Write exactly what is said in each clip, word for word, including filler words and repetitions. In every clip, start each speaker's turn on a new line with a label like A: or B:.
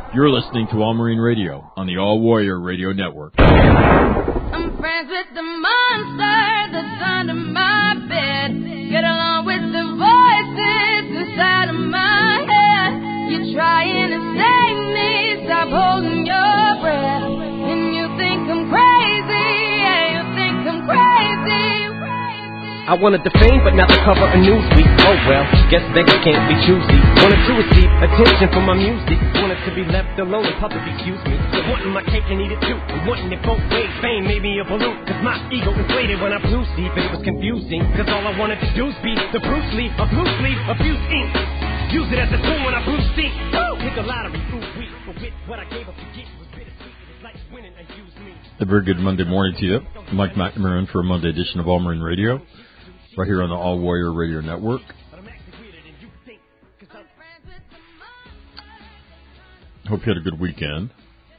A: You're listening to All Marine Radio on the All Warrior Radio Network.
B: I'm friends with the monster that's under my bed. Get along with the voices inside of my head. You're trying to save me, stop holding your breath. And you think I'm crazy, yeah, you think I'm crazy.
C: I wanted the fame, but not the cover of Newsweek. Oh well, guess beggars can't be choosy. Wanted to receive attention from my music. Wanted to be left alone in public, excuse me. But wanting my cake and eat it too. And wanting it both ways. Fame made me a balloon. Cause my ego inflated when I blew sleep. And it was confusing. Cause all I wanted to do was be the Bruce Lee of blue sleep, abuse ink. Use it as a tool when I blew steam. Woo! Hit the lottery, ooh, wee. But with what I gave up to get was bittersweet. It was like winning and use me.
A: A very good Monday morning to you. Mike McNamara in for a Monday edition of All Marine Radio. Right here on the All Warrior Radio Network. Hope you had a good weekend.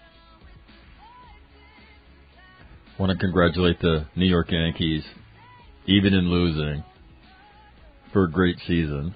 A: Want to congratulate the New York Yankees, even in losing, for a great season.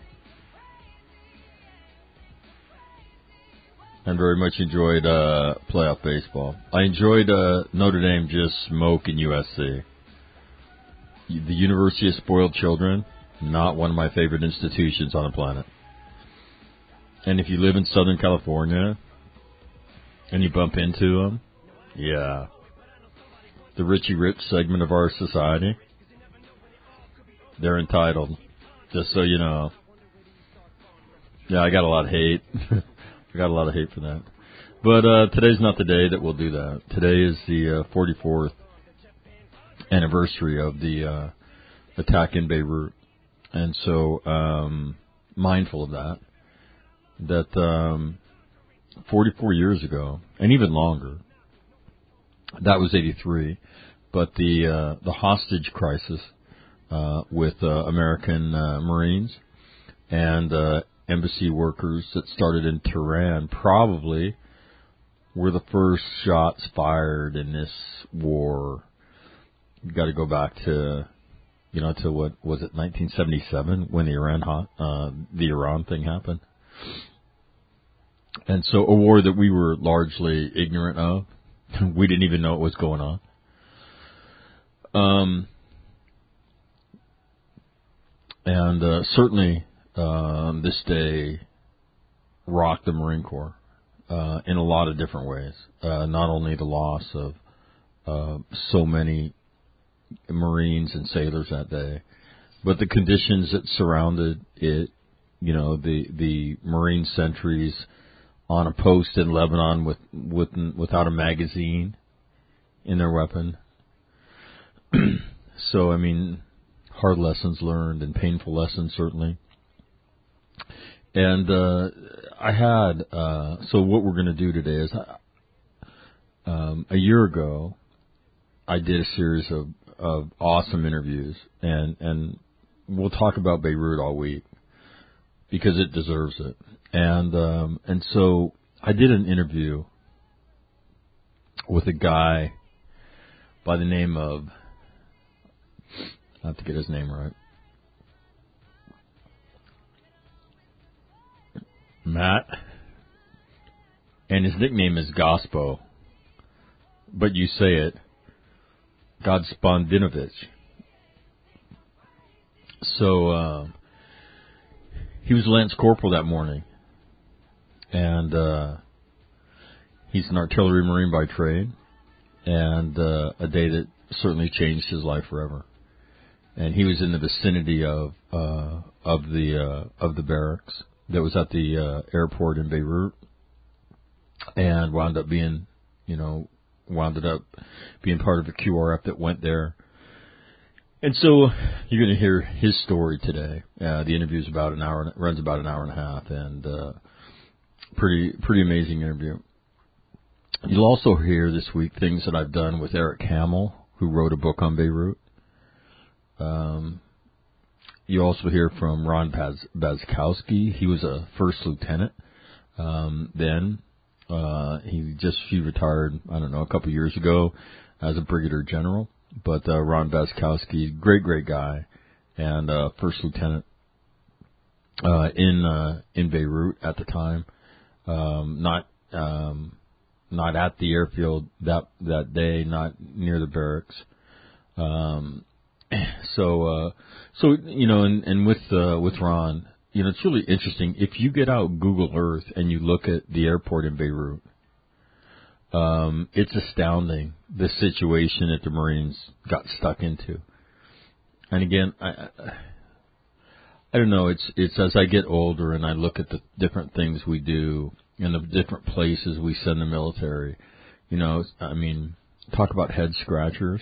A: And very much enjoyed uh, playoff baseball. I enjoyed uh, Notre Dame just smoking U S C. The University of Spoiled Children, not one of my favorite institutions on the planet. And if you live in Southern California and you bump into them, yeah, the Richie Rich segment of our society, they're entitled, just so you know. Yeah, I got a lot of hate. I got a lot of hate for that. But uh, today's not the day that we'll do that. Today is the uh, forty-fourth anniversary of the uh, attack in Beirut, and so um, mindful of that. That um, forty-four years ago, and even longer, that was eighty-three. But the uh, the hostage crisis uh, with uh, American uh, Marines and uh, embassy workers that started in Tehran probably were the first shots fired in this war. You've got to go back to, you know, to what was it, nineteen seventy-seven, when the Iran hot, uh, the Iran thing happened. And so a war that we were largely ignorant of. We didn't even know what was going on. Um, and uh, certainly um, this day rocked the Marine Corps uh, in a lot of different ways. Uh, not only the loss of uh, so many Marines and sailors that day, but the conditions that surrounded it, you know, the the Marine sentries on a post in Lebanon with, with without a magazine in their weapon. So, I mean, hard lessons learned and painful lessons, certainly. And uh, I had, uh, so what we're going to do today is, um, a year ago, I did a series of of awesome interviews, and, and we'll talk about Beirut all week because it deserves it. And um, and so I did an interview with a guy by the name of, I have to get his name right, Matt, and his nickname is Gospo, but you say it, Godspondinovich. So uh, he was Lance Corporal that morning, and uh, he's an artillery marine by trade, and uh, a day that certainly changed his life forever. And he was in the vicinity of uh, of the uh, of the barracks that was at the uh, airport in Beirut, and wound up being, you know, wound up being part of the Q R F that went there. And so you're going to hear his story today. Uh, the interview is about an hour, runs about an hour and a half, and uh, pretty pretty amazing interview. You'll also hear this week things that I've done with Eric Hamill, who wrote a book on Beirut. Um, you also hear from Ron Baz- Bazkowski. He was a first lieutenant um, then. Uh, he just he retired, I don't know, a couple years ago as a brigadier general. But uh, Ron Bazkowski, great, great guy, and uh, first lieutenant uh, in uh, in Beirut at the time. Um, not um, not at the airfield that that day, not near the barracks. Um, so, uh, so you know, and, and with uh, with Ron, you know, it's really interesting. If you get out Google Earth and you look at the airport in Beirut, um, it's astounding the situation that the Marines got stuck into. And again, I, I, I don't know. It's it's as I get older and I look at the different things we do and the different places we send the military. You know, I mean, talk about head scratchers.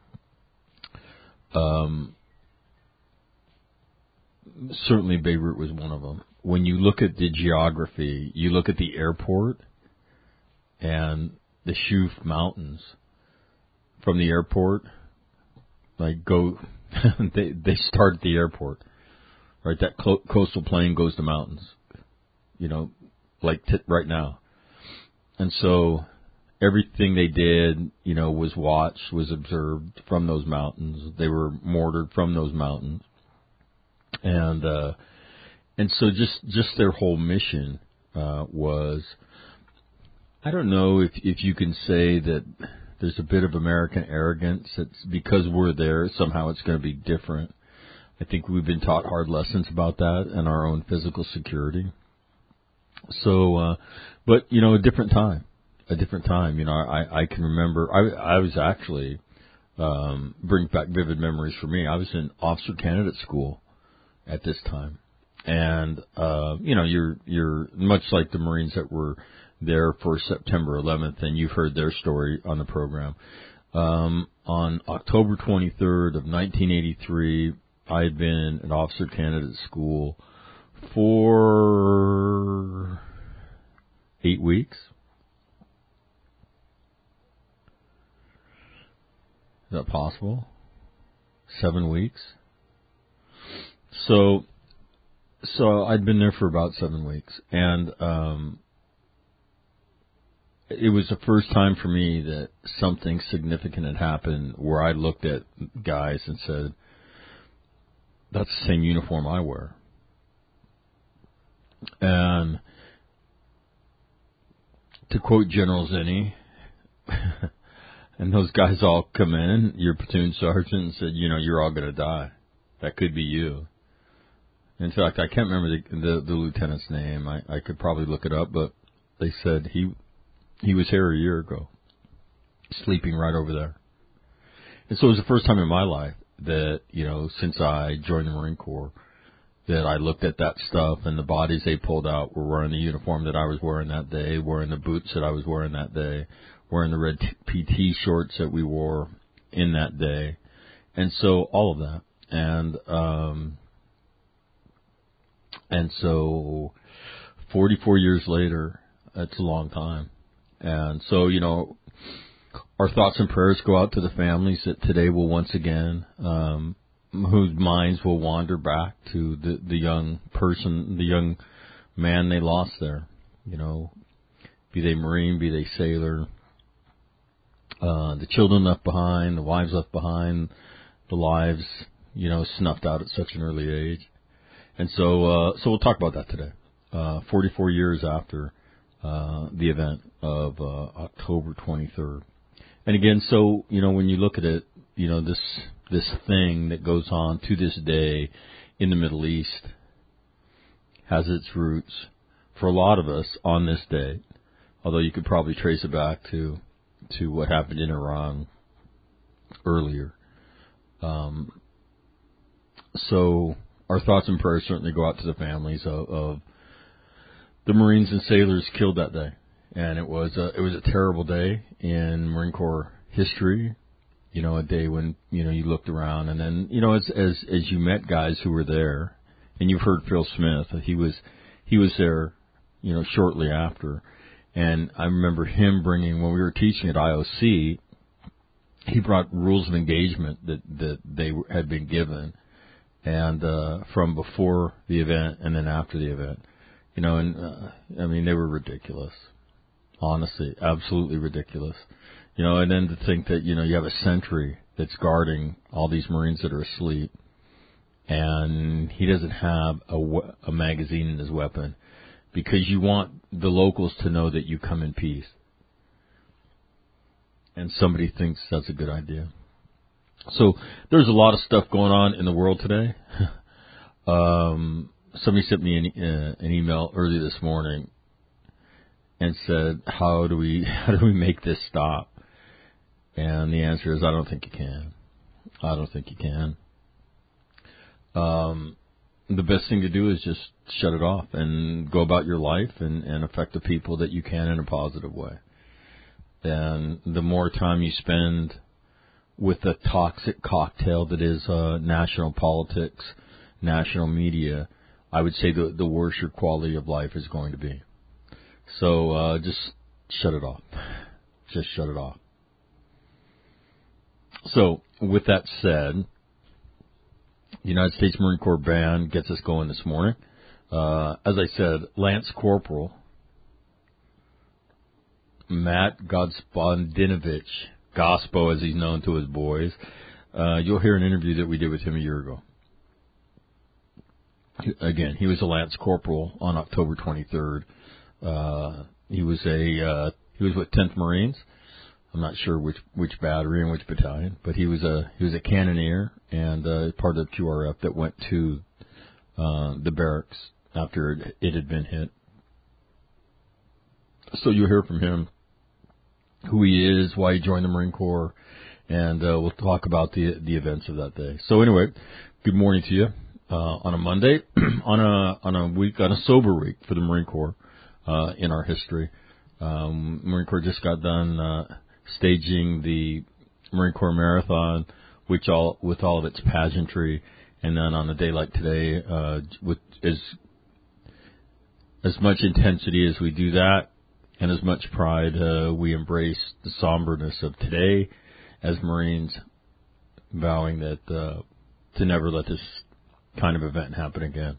A: Um, certainly Beirut was one of them. When you look at the geography, you look at the airport and the Shuf Mountains from the airport, like go, they they start at the airport, right? That co- coastal plain goes to mountains, you know, like t- right now. And so everything they did, you know, was watched, was observed from those mountains. They were mortared from those mountains. And, uh, and so just, just their whole mission, uh, was, I don't know if, if you can say that there's a bit of American arrogance. It's because we're there, somehow it's going to be different. I think we've been taught hard lessons about that and our own physical security. So, uh, but, you know, a different time, a different time, you know, I, I can remember, I, I was actually, um, brings back vivid memories for me. I was in officer candidate school at this time. And, uh, you know, you're, you're much like the Marines that were there for September eleventh, and you've heard their story on the program. Um, on October twenty-third of nineteen eighty-three, I had been an officer candidate school for eight weeks. Is that possible? Seven weeks? So, so I'd been there for about seven weeks, and um, it was the first time for me that something significant had happened where I looked at guys and said, that's the same uniform I wear. And to quote General Zinni, and those guys all come in, your platoon sergeant, and said, you know, you're all going to die. That could be you. In fact, I can't remember the, the, the lieutenant's name. I, I could probably look it up, but they said he he was here a year ago, sleeping right over there. And so it was the first time in my life that, you know, since I joined the Marine Corps, that I looked at that stuff and the bodies they pulled out were wearing the uniform that I was wearing that day, wearing the boots that I was wearing that day, wearing the red P T shorts that we wore in that day. And so all of that. And, um, and so forty-four years later, that's a long time. And so, you know, our thoughts and prayers go out to the families that today will once again, um, whose minds will wander back to the, the young person, the young man they lost there, you know, be they Marine, be they sailor, uh, the children left behind, the wives left behind, the lives, you know, snuffed out at such an early age. And so, uh, so we'll talk about that today, uh, forty-four years after, uh, the event of, uh, October twenty-third. And again, so, you know, when you look at it, you know, this, this thing that goes on to this day in the Middle East has its roots for a lot of us on this day, although you could probably trace it back to, to what happened in Iran earlier. Um, so our thoughts and prayers certainly go out to the families of, of the Marines and sailors killed that day. And it was a, it was a terrible day in Marine Corps history. You know, a day when, you know, you looked around and then, you know, as, as, as you met guys who were there, and you've heard Phil Smith, he was, he was there, you know, shortly after. And I remember him bringing, when we were teaching at I O C, he brought rules of engagement that, that they had been given, and, uh, from before the event and then after the event, you know, and, uh, I mean, they were ridiculous. Honestly, absolutely ridiculous. You know, and then to think that, you know, you have a sentry that's guarding all these Marines that are asleep, and he doesn't have a, a magazine in his weapon because you want the locals to know that you come in peace. And somebody thinks that's a good idea. So there's a lot of stuff going on in the world today. um, somebody sent me an, uh, an email early this morning and said, "How do we how do we make this stop?" And the answer is, I don't think you can. I don't think you can. Um, the best thing to do is just shut it off and go about your life and, and affect the people that you can in a positive way. And the more time you spend with the toxic cocktail that is uh, national politics, national media, I would say the, the worse your quality of life is going to be. So uh, just shut it off. Just shut it off. So with that said, the United States Marine Corps Band gets us going this morning. Uh, as I said, Lance Corporal Matt Gospodinovich, Gospo as he's known to his boys, uh, you'll hear an interview that we did with him a year ago. Again, he was a Lance Corporal on October twenty-third. Uh, he was a uh, he was with tenth Marines. I'm not sure which which battery and which battalion, but he was a he was a cannoneer and uh, part of the Q R F that went to uh, the barracks after it, it had been hit. So you'll hear from him who he is, why he joined the Marine Corps, and uh, we'll talk about the the events of that day. So anyway, good morning to you uh, on a Monday, on a on a week on a sober week for the Marine Corps uh, in our history. Um, Marine Corps just got done uh, staging the Marine Corps Marathon, which all with all of its pageantry, and then on a day like today, uh, with as as much intensity as we do that, and as much pride uh, we embrace the somberness of today as Marines, vowing that uh, to never let this kind of event happen again.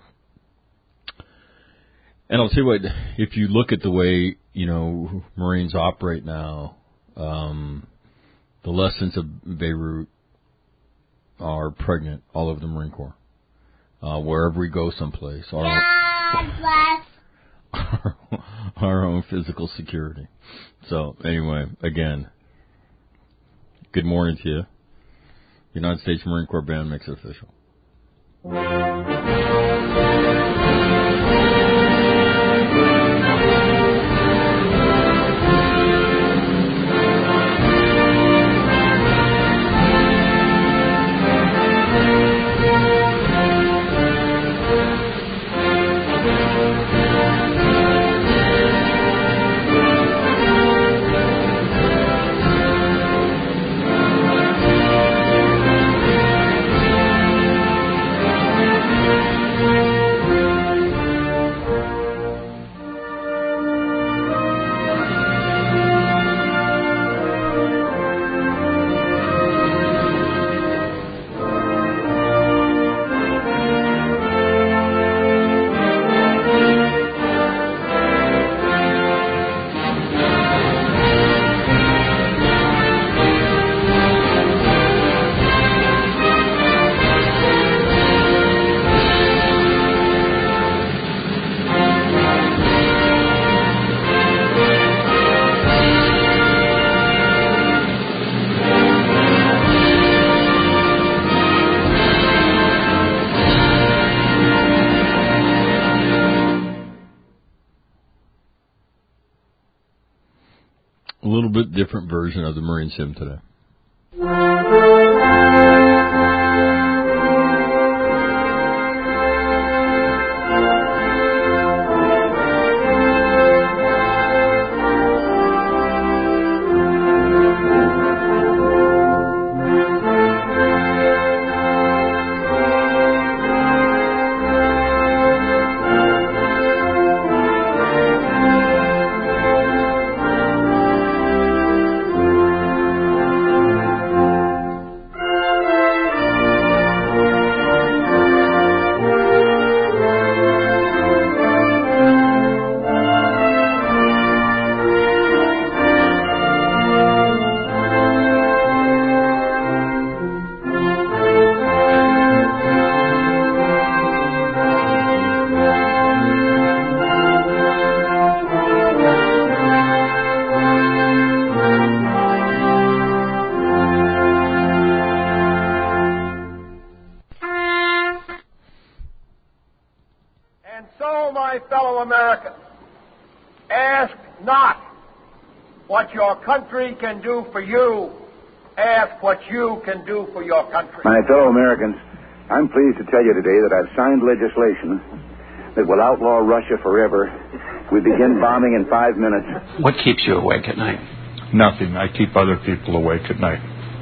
A: And I'll tell you what, if you look at the way, you know, Marines operate now, um, the lessons of Beirut are pregnant all over the Marine Corps. Uh, wherever we go someplace, our, our, our own physical security. So anyway, again, good morning to you. United States Marine Corps Band makes it official. A little bit different version of the Marine Sim today.
D: Americans, ask not what your country can do for you. Ask what you can do for your country.
E: My fellow Americans, I'm pleased to tell you today that I've signed legislation that will outlaw Russia forever. We begin bombing in five minutes.
F: What keeps you awake at night?
G: Nothing. I keep other people awake at night.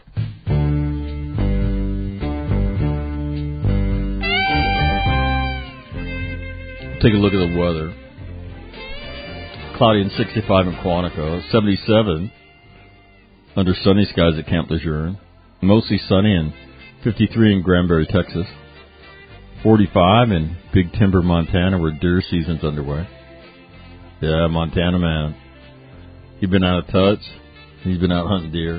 A: Take a look at the weather. Cloudy and sixty-five in Quantico, seventy-seven under sunny skies at Camp Lejeune, mostly sunny and fifty-three in Granbury, Texas, forty-five in Big Timber, Montana, where deer season's underway. Yeah, Montana man. He's been out of touch. He's been out hunting deer.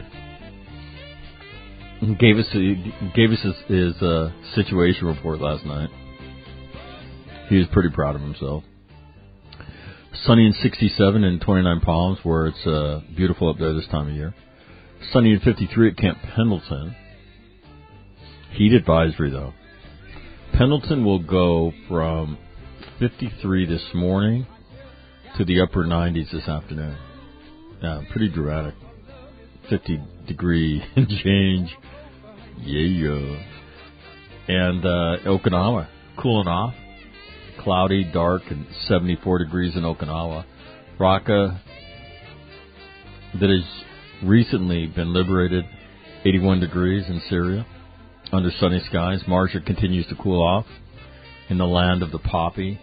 A: He gave us he gave us his, his uh, situation report last night. He was pretty proud of himself. Sunny and sixty-seven in twenty-nine Palms, where it's uh, beautiful up there this time of year. Sunny and fifty-three at Camp Pendleton. Heat advisory, though. Pendleton will go from fifty-three this morning to the upper nineties this afternoon. Yeah, pretty dramatic. fifty degree change. Yeah. And uh, Okinawa, cooling off. Cloudy, dark, and seventy-four degrees in Okinawa. Raqqa, that has recently been liberated, eighty-one degrees in Syria, under sunny skies. Marja continues to cool off in the land of the poppy.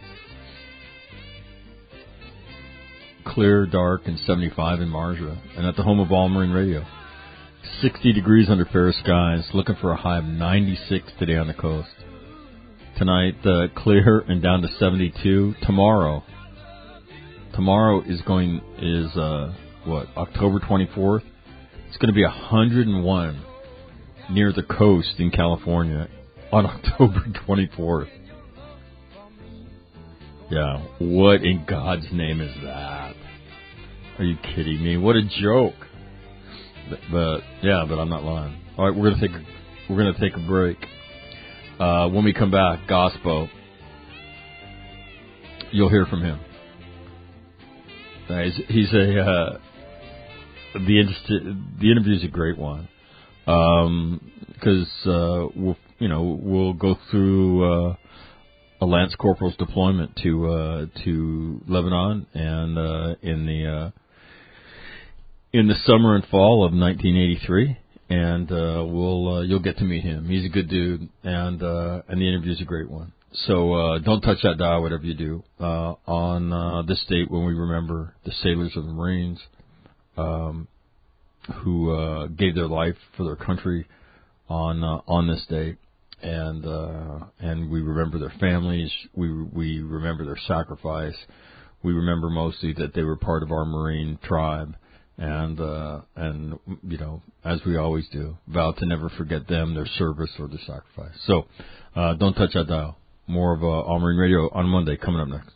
A: Clear, dark, and seventy-five in Marja. And at the home of All Marine Radio, sixty degrees under fair skies, looking for a high of ninety-six today on the coast. Tonight, uh, clear and down to seventy-two. Tomorrow, tomorrow is going, is, uh, what, October twenty-fourth? It's going to be one hundred one near the coast in California on October twenty-fourth. Yeah, what in God's name is that? Are you kidding me? What a joke. But, but yeah, but I'm not lying. All right, we're going to take, we're going to take a break. Uh, when we come back, Gospo, you'll hear from him. Uh, he's, he's a uh, the inter- the interview is a great one because um, uh, we'll you know we'll go through uh, a Lance Corporal's deployment to uh, to Lebanon and uh, in the uh, in the summer and fall of nineteen eighty-three. And uh, we'll uh, you'll get to meet him. He's a good dude, and uh, and the interview's a great one. So uh, don't touch that dial, whatever you do, uh, on uh, this date when we remember the sailors of the Marines um, who uh, gave their life for their country on uh, on this date, and uh, and we remember their families. We we remember their sacrifice. We remember mostly that they were part of our Marine tribe. And, uh, and, you know, as we always do, vow to never forget them, their service, or their sacrifice. So, uh, don't touch that dial. More of, uh, All Marine Radio on Monday, coming up next.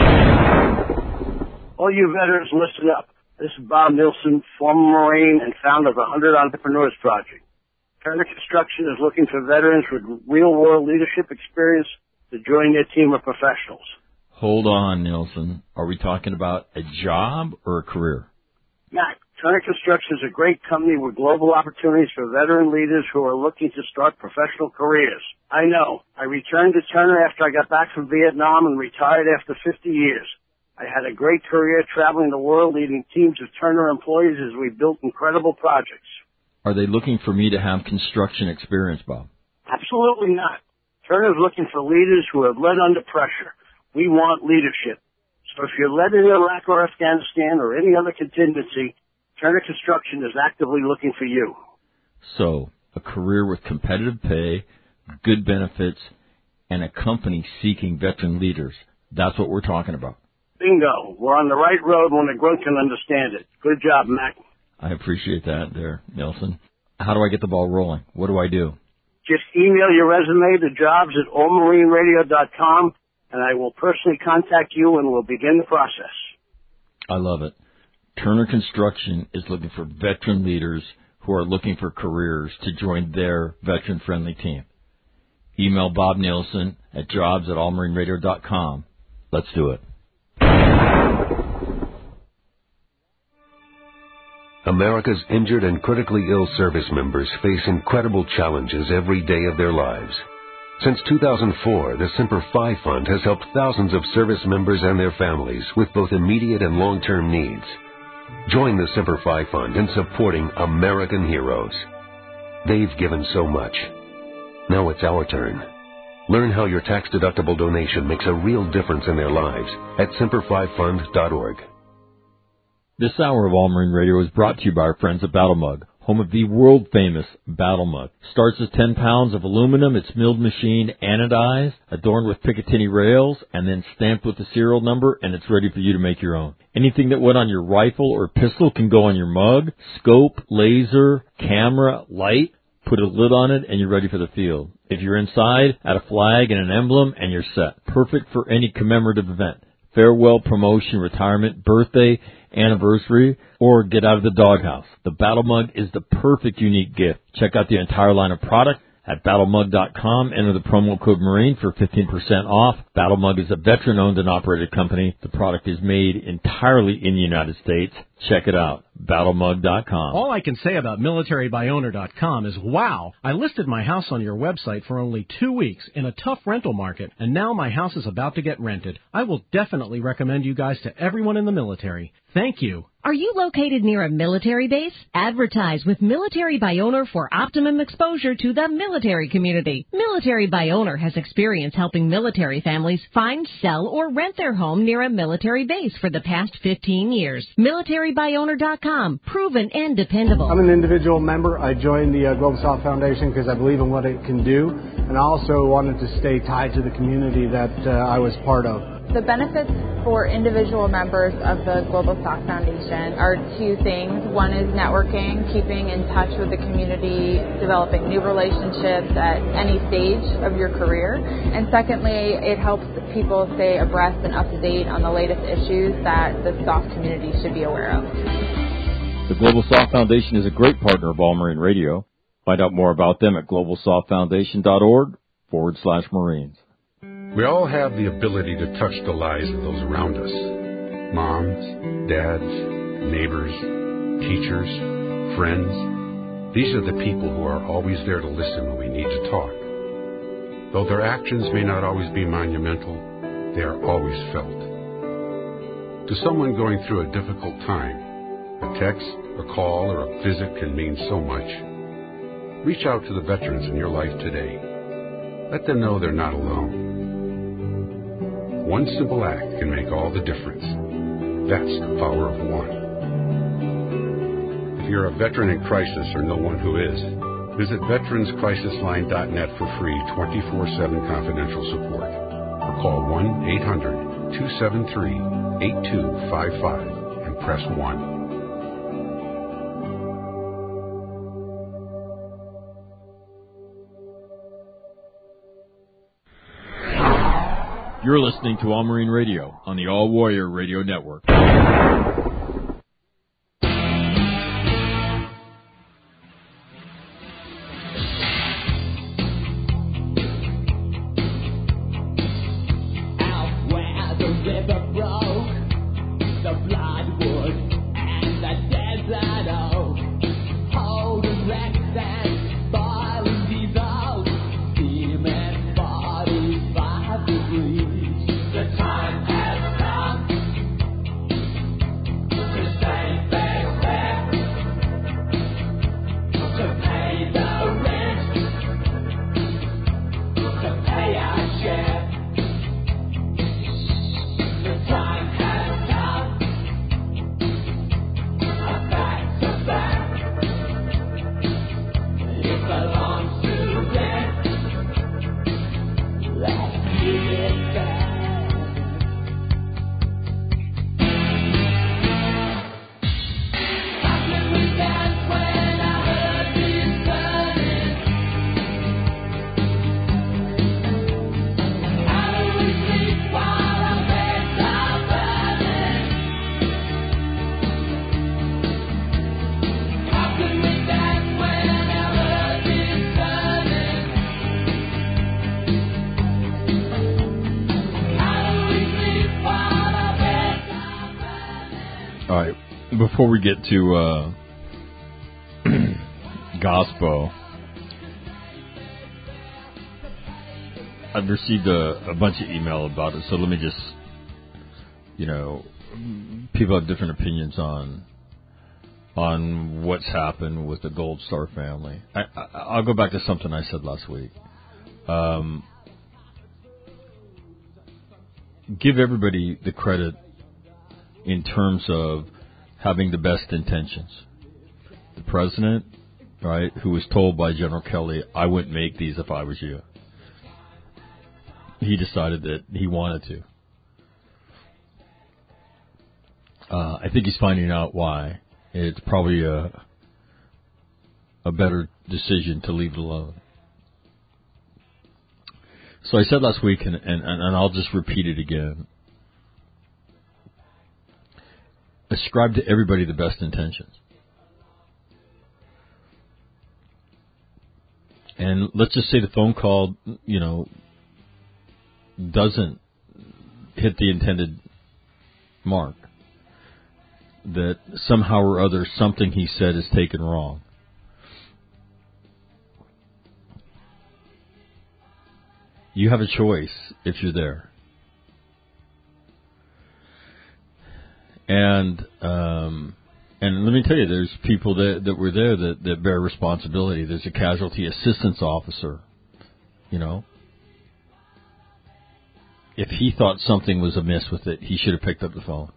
H: All you veterans, listen up. This is Bob Nilsson, former Marine and founder of the one hundred Entrepreneurs Project. Turner Construction is looking for veterans with real-world leadership experience to join their team of professionals.
A: Hold on, Nilsson. Are we talking about a job or a career?
H: Matt, Turner Construction is a great company with global opportunities for veteran leaders who are looking to start professional careers. I know. I returned to Turner after I got back from Vietnam and retired after fifty years. I had a great career traveling the world leading teams of Turner employees as we built incredible projects.
A: Are they looking for me to have construction experience, Bob?
H: Absolutely not. Turner is looking for leaders who have led under pressure. We want leadership. So if you're led in Iraq or Afghanistan or any other contingency, Turner Construction is actively looking for you.
A: So, a career with competitive pay, good benefits, and a company seeking veteran leaders. That's what we're talking about.
H: Bingo. We're on the right road when the grunt can understand it. Good job, Mac.
A: I appreciate that there, Nelson. How do I get the ball rolling? What do I do?
H: Just email your resume to jobs at all marine radio dot com. And I will personally contact you and we'll begin the process.
A: I love it. Turner Construction is looking for veteran leaders who are looking for careers to join their veteran-friendly team. Email Bob Nielsen at jobs at all marine radio dot com. Let's do it.
I: America's injured and critically ill service members face incredible challenges every day of their lives. Since two thousand four, the Semper Fi Fund has helped thousands of service members and their families with both immediate and long-term needs. Join the Semper Fi Fund in supporting American heroes. They've given so much. Now it's our turn. Learn how your tax-deductible donation makes a real difference in their lives at semper fi fund dot org.
A: This hour of All Marine Radio is brought to you by our friends at Battle Mug, home of the world-famous Battle Mug. Starts as ten pounds of aluminum. It's milled machine, anodized, adorned with Picatinny rails, and then stamped with the serial number, and it's ready for you to make your own. Anything that went on your rifle or pistol can go on your mug. Scope, laser, camera, light. Put a lid on it, and you're ready for the field. If you're inside, add a flag and an emblem, and you're set. Perfect for any commemorative event. Farewell, promotion, retirement, birthday, anniversary, or get out of the doghouse. The Battle Mug is the perfect unique gift. Check out the entire line of product at battle mug dot com. Enter the promo code Marine for fifteen percent off. Battle Mug is a veteran-owned and operated company. The product is made entirely in the United States. Check it out, battle mug dot com.
J: All I can say about military by owner dot com is, wow, I listed my house on your website for only two weeks in a tough rental market, and now my house is about to get rented. I will definitely recommend you guys to everyone in the military. Thank you.
K: Are you located near a military base? Advertise with Military by Owner for optimum exposure to the military community. Military by Owner has experience helping military families find, sell, or rent their home near a military base for the past fifteen years. military by owner dot com. Proven and dependable.
L: I'm an individual member. I joined the uh, Global South Foundation because I believe in what it can do, and I also wanted to stay tied to the community that uh, I was part of.
M: The benefits for individual members of the Global South Foundation are two things. One is networking, keeping in touch with the community, developing new relationships at any stage of your career. And secondly, it helps people stay abreast and up to date on the latest issues that the S O F community should be aware of.
A: The Global Soft Foundation is a great partner of All Marine Radio. Find out more about them at global soft foundation dot org forward slash Marines.
N: We all have the ability to touch the lives of those around us. Moms, dads, neighbors, teachers, friends. These are the people who are always there to listen when we need to talk. Though their actions may not always be monumental, they are always felt. To someone going through a difficult time, a text, a call, or a visit can mean so much. Reach out to the veterans in your life today. Let them know they're not alone. One simple act can make all the difference. That's the power of one. If you're a veteran in crisis or know one who is, visit veterans crisis line dot net for free twenty-four seven confidential support. Or call one eight hundred two seven three eight two five five and press one.
A: You're listening to All Marine Radio on the All Warrior Radio Network. Before we get to uh, Gospo. I've received a, a bunch of email about it, so let me just, you know, people have different opinions on on what's happened with the Gold Star family. I, I, I'll go back to something I said last week. Um, give everybody the credit in terms of having the best intentions. The president, right, who was told by General Kelly, I wouldn't make these if I was you. He decided that he wanted to. Uh, I think he's finding out why. It's probably a, a better decision to leave it alone. So I said last week, and, and, and I'll just repeat it again. Ascribe to everybody the best intentions. And let's just say the phone call, you know, doesn't hit the intended mark. That somehow or other something he said is taken wrong. You have a choice if you're there. And um, and let me tell you, there's people that, that were there that, that bear responsibility. There's a casualty assistance officer, you know. If he thought something was amiss with it, he should have picked up the phone.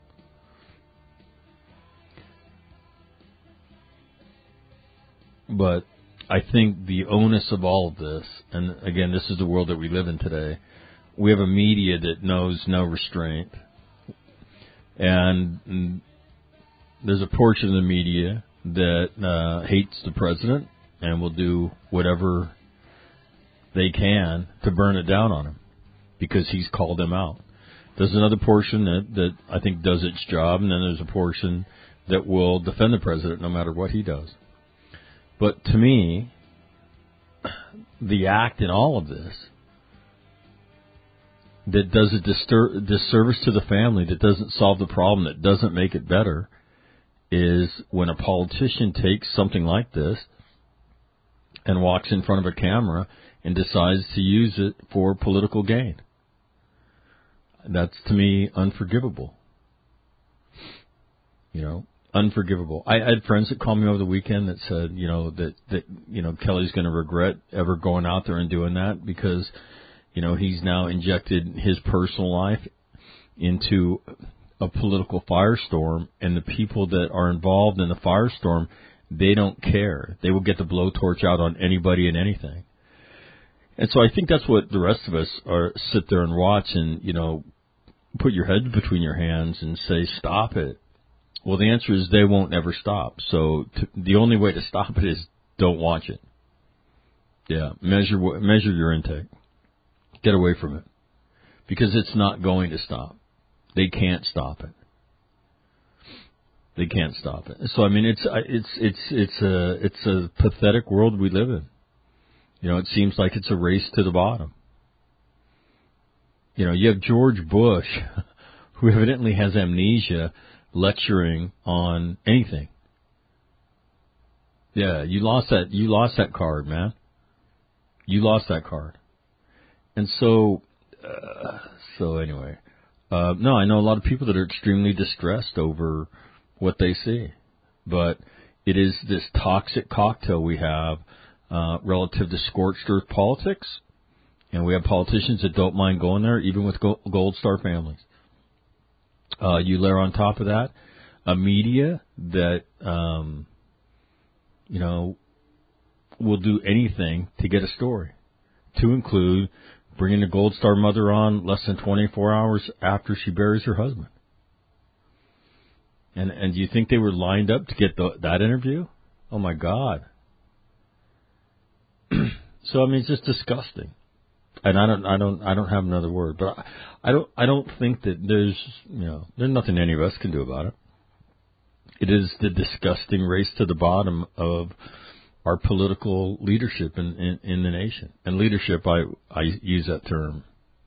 A: But I think the onus of all of this, and again, this is the world that we live in today, we have a media that knows no restraint. And there's a portion of the media that uh, hates the president and will do whatever they can to burn it down on him because he's called them out. There's another portion that, that I think does its job, and then there's a portion that will defend the president no matter what he does. But to me, the act in all of this that does a distur- disservice to the family, that doesn't solve the problem, that doesn't make it better, is when a politician takes something like this and walks in front of a camera and decides to use it for political gain. That's, to me, unforgivable. You know, unforgivable. I, I had friends that called me over the weekend that said, you know, that, that you know, Kelly's going to regret ever going out there and doing that because, you know, he's now injected his personal life into a political firestorm, and the people that are involved in the firestorm, they don't care. They will get the blowtorch out on anybody and anything. And so I think that's what the rest of us are sit there and watch and, you know, put your head between your hands and say, stop it. Well, the answer is they won't ever stop. So to, the only way to stop it is don't watch it. Yeah, measure measure your intake. Get away from it. Because it's not going to stop. They can't stop it. They can't stop it. So I mean, it's it's it's it's a it's a pathetic world we live in. You know, it seems like it's a race to the bottom. You know, you have George Bush, who evidently has amnesia, lecturing on anything. Yeah, you lost that. You lost that card, man. You lost that card. And so, uh, so anyway, uh, no, I know a lot of people that are extremely distressed over what they see, but it is this toxic cocktail we have uh, relative to scorched earth politics, and we have politicians that don't mind going there, even with Gold Star families. Uh, you layer on top of that a media that, um, you know, will do anything to get a story, to include bringing the Gold Star mother on less than twenty-four hours after she buries her husband. And and do you think they were lined up to get the, that interview? Oh my God! So I mean, it's just disgusting. And I don't, I don't, I don't have another word. But I, I don't, I don't think that there's, you know, there's nothing any of us can do about it. It is the disgusting race to the bottom of our political leadership in, in, in the nation. And leadership, I, I use that term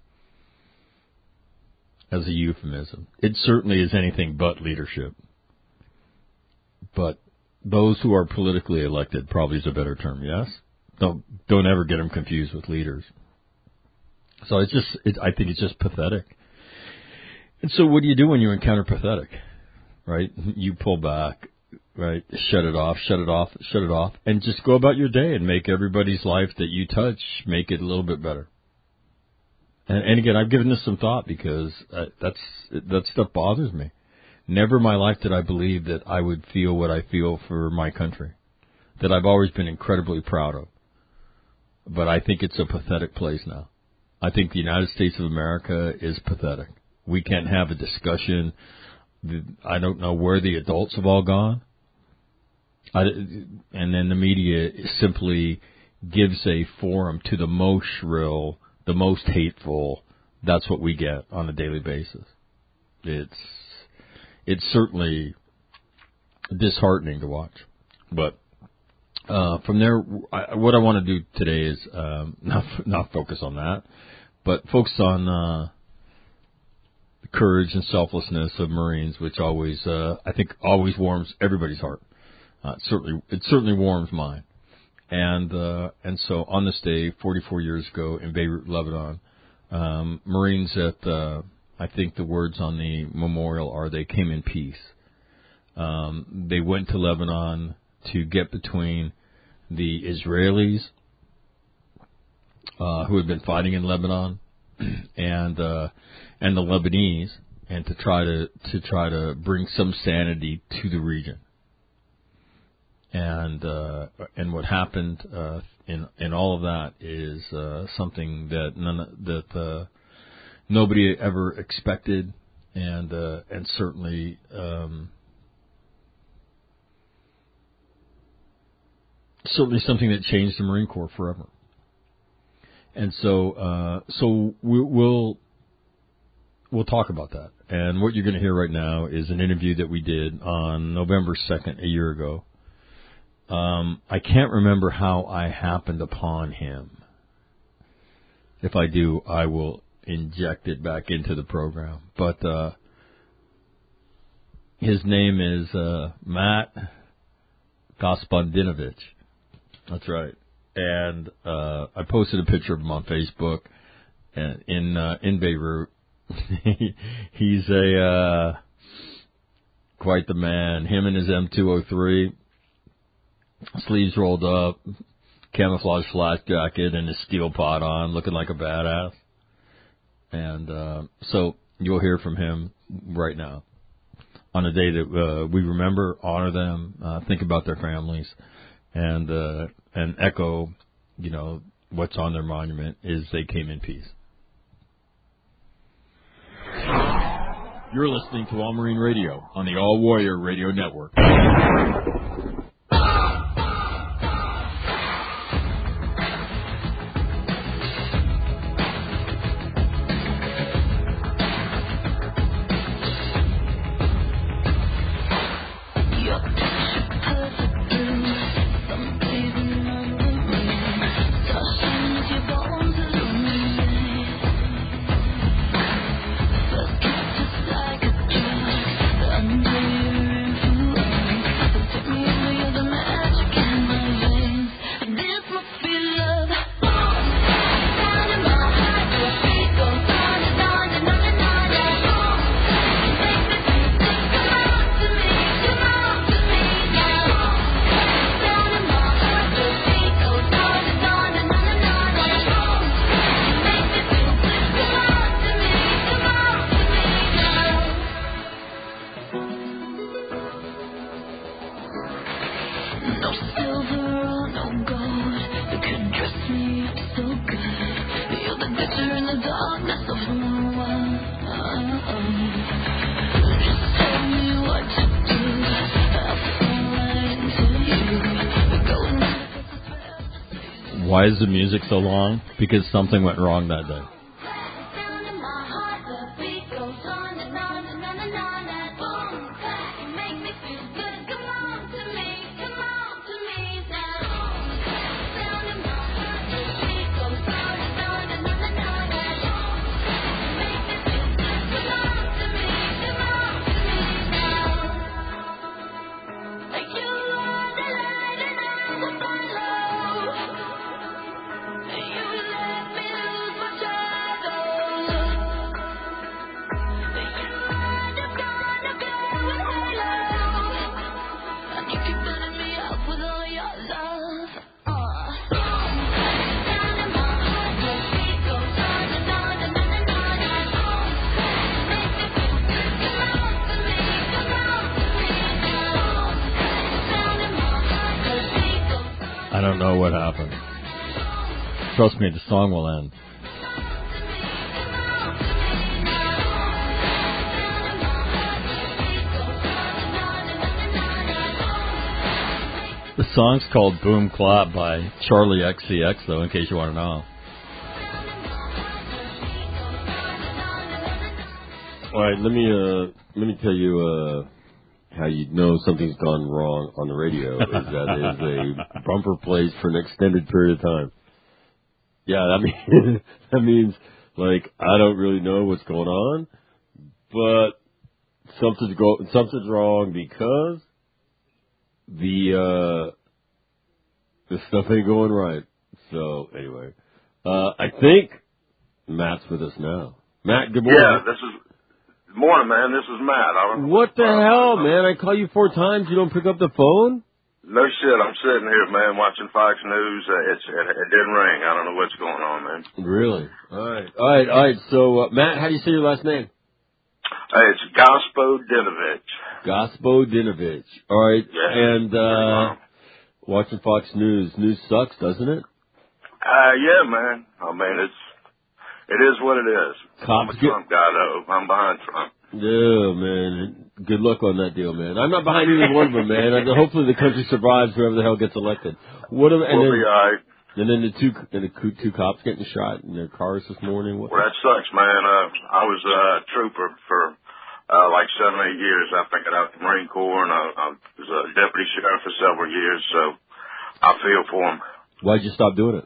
A: as a euphemism. It certainly is anything but leadership. But those who are politically elected probably is a better term, yes? Don't, don't ever get them confused with leaders. So it's just, it, I think it's just pathetic. And so what do you do when you encounter pathetic, right? You pull back, right? Shut it off, shut it off, shut it off, and just go about your day and make everybody's life that you touch, make it a little bit better. And, and again, I've given this some thought because uh, that's, that stuff bothers me. Never in my life did I believe that I would feel what I feel for my country, that I've always been incredibly proud of. But I think it's a pathetic place now. I think the United States of America is pathetic. We can't have a discussion. I don't know where the adults have all gone. I, and then the media simply gives a forum to the most shrill, the most hateful. That's what we get on a daily basis. It's it's certainly disheartening to watch. But uh, from there, I, what I want to do today is um, not not focus on that, but focus on uh, the courage and selflessness of Marines, which always, uh, I think, always warms everybody's heart. Uh, it certainly, it certainly warms mine. And uh, and so on this day, forty-four years ago in Beirut, Lebanon, um, Marines at uh, I think the words on the memorial are they came in peace. Um, they went to Lebanon to get between the Israelis uh, who had been fighting in Lebanon and uh, and the Lebanese, and to try to to try to bring some sanity to the region. And uh, and what happened uh, in in all of that is uh, something that none that uh, nobody ever expected, and uh, and certainly um, certainly something that changed the Marine Corps forever. And so uh, so we, we'll we'll talk about that. And what you're going to hear right now is an interview that we did on November second a year ago. Um, I can't remember how I happened upon him. If I do, I will inject it back into the program. But uh, his name is uh, Matt Gospodinovich. That's right. And uh, I posted a picture of him on Facebook and in uh, in Beirut. He's a uh, quite the man. Him and his M two oh three. Sleeves rolled up, camouflage flak jacket, and his steel pot on, looking like a badass. And uh, so you'll hear from him right now on a day that uh, we remember, honor them, uh, think about their families, and uh, and echo, you know, what's on their monument is they came in peace. You're listening to All Marine Radio on the All Warrior Radio Network. Why is the music so long? Because something went wrong that day.
B: Like you
A: don't know what happened. Trust me, the song will end. The song's called Boom Clap by Charlie X C X, though, in case you want to know.
O: All right, let me uh, let me tell you uh, how you know something's gone wrong on the radio. Is that is a bumper plays for an extended period of time. Yeah, that means that means like I don't really know what's going on, but something's go something's wrong because the uh, the stuff ain't going right. So anyway, uh, I think Matt's with us now. Matt, good morning.
P: Yeah, this is. Good morning, man. This is Matt. I don't know
O: what the hell, man? I call you four times. You don't pick up the phone?
P: No shit. I'm sitting here, man, watching Fox News. Uh, it's, it, it didn't ring. I don't know what's going on, man.
O: Really? All right. All right. All right. So, uh, Matt, how do you say your last name?
P: Hey, it's Gospo Dinovich.
O: Gospo Dinovich. All right.
P: Yeah.
O: And uh, watching Fox News. News sucks, doesn't it?
P: Uh, yeah, man. I mean, it's it is what it is.
O: Cops
P: I'm a Trump guy, though. I'm behind Trump.
O: Yeah, man. Good luck on that deal, man. I'm not behind either one of them, man. I, hopefully the country survives whoever the hell gets elected. What? Are, and
P: we'll
O: then,
P: be all right.
O: And then the two and the two cops getting shot in their cars this morning. What?
P: Well, that sucks, man. Uh, I was a trooper for uh, like seven, eight years after I got out of the Marine Corps, and I, I was a deputy sheriff for several years, so I feel for them.
O: Why'd you stop doing it?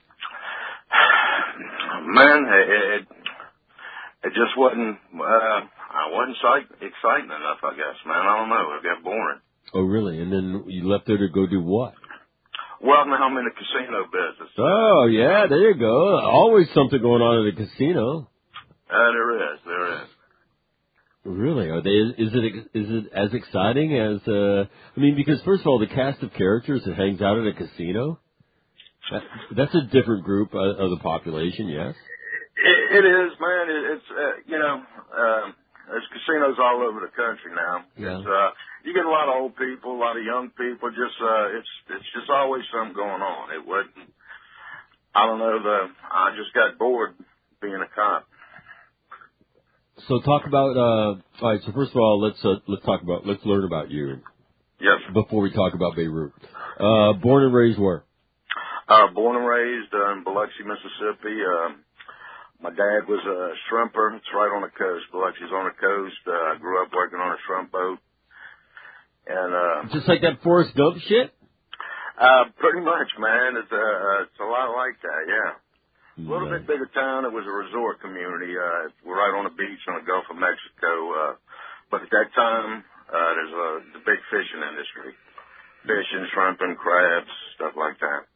P: Man, it, it, it just wasn't, uh, I wasn't sight, exciting enough, I guess, man. I don't know. It got boring.
O: Oh, really? And then you left there to go do what?
P: Well, now I'm in the casino business.
O: Oh, yeah, there you go. Always something going on at a casino.
P: Uh, there is, there is.
O: Really? Are they? Is it? Is it as exciting as? Uh, I mean, because first of all, the cast of characters that hangs out at a casino, that, that's a different group of, of the population. Yes.
P: It, it is, man. It, it's uh, you know, uh, there's casinos all over the country now.
O: Yeah.
P: It's, uh, you get a lot of old people, a lot of young people. Just uh, it's it's just always something going on. It wasn't. I don't know. The I just got bored being a cop.
O: So talk about. Uh, all right. So first of all, let's uh, let's talk about. Let's learn about you.
P: Yes.
O: Before we talk about Beirut, uh, born and raised where?
P: Uh, born and raised uh, in Biloxi, Mississippi. Uh, my dad was a shrimper. It's right on the coast. Biloxi's on the coast. Uh, I grew up working on a shrimp boat. And uh,
O: just like that Forrest Gump shit.
P: Uh, pretty much, man. It's uh, it's a lot like that. Yeah. A little
O: Yeah.
P: bit bigger town. It was a resort community. Uh, we're right on the beach on the Gulf of Mexico. Uh, but at that time, uh, there's a the big fishing industry, fishing, shrimping, crabs, stuff like that.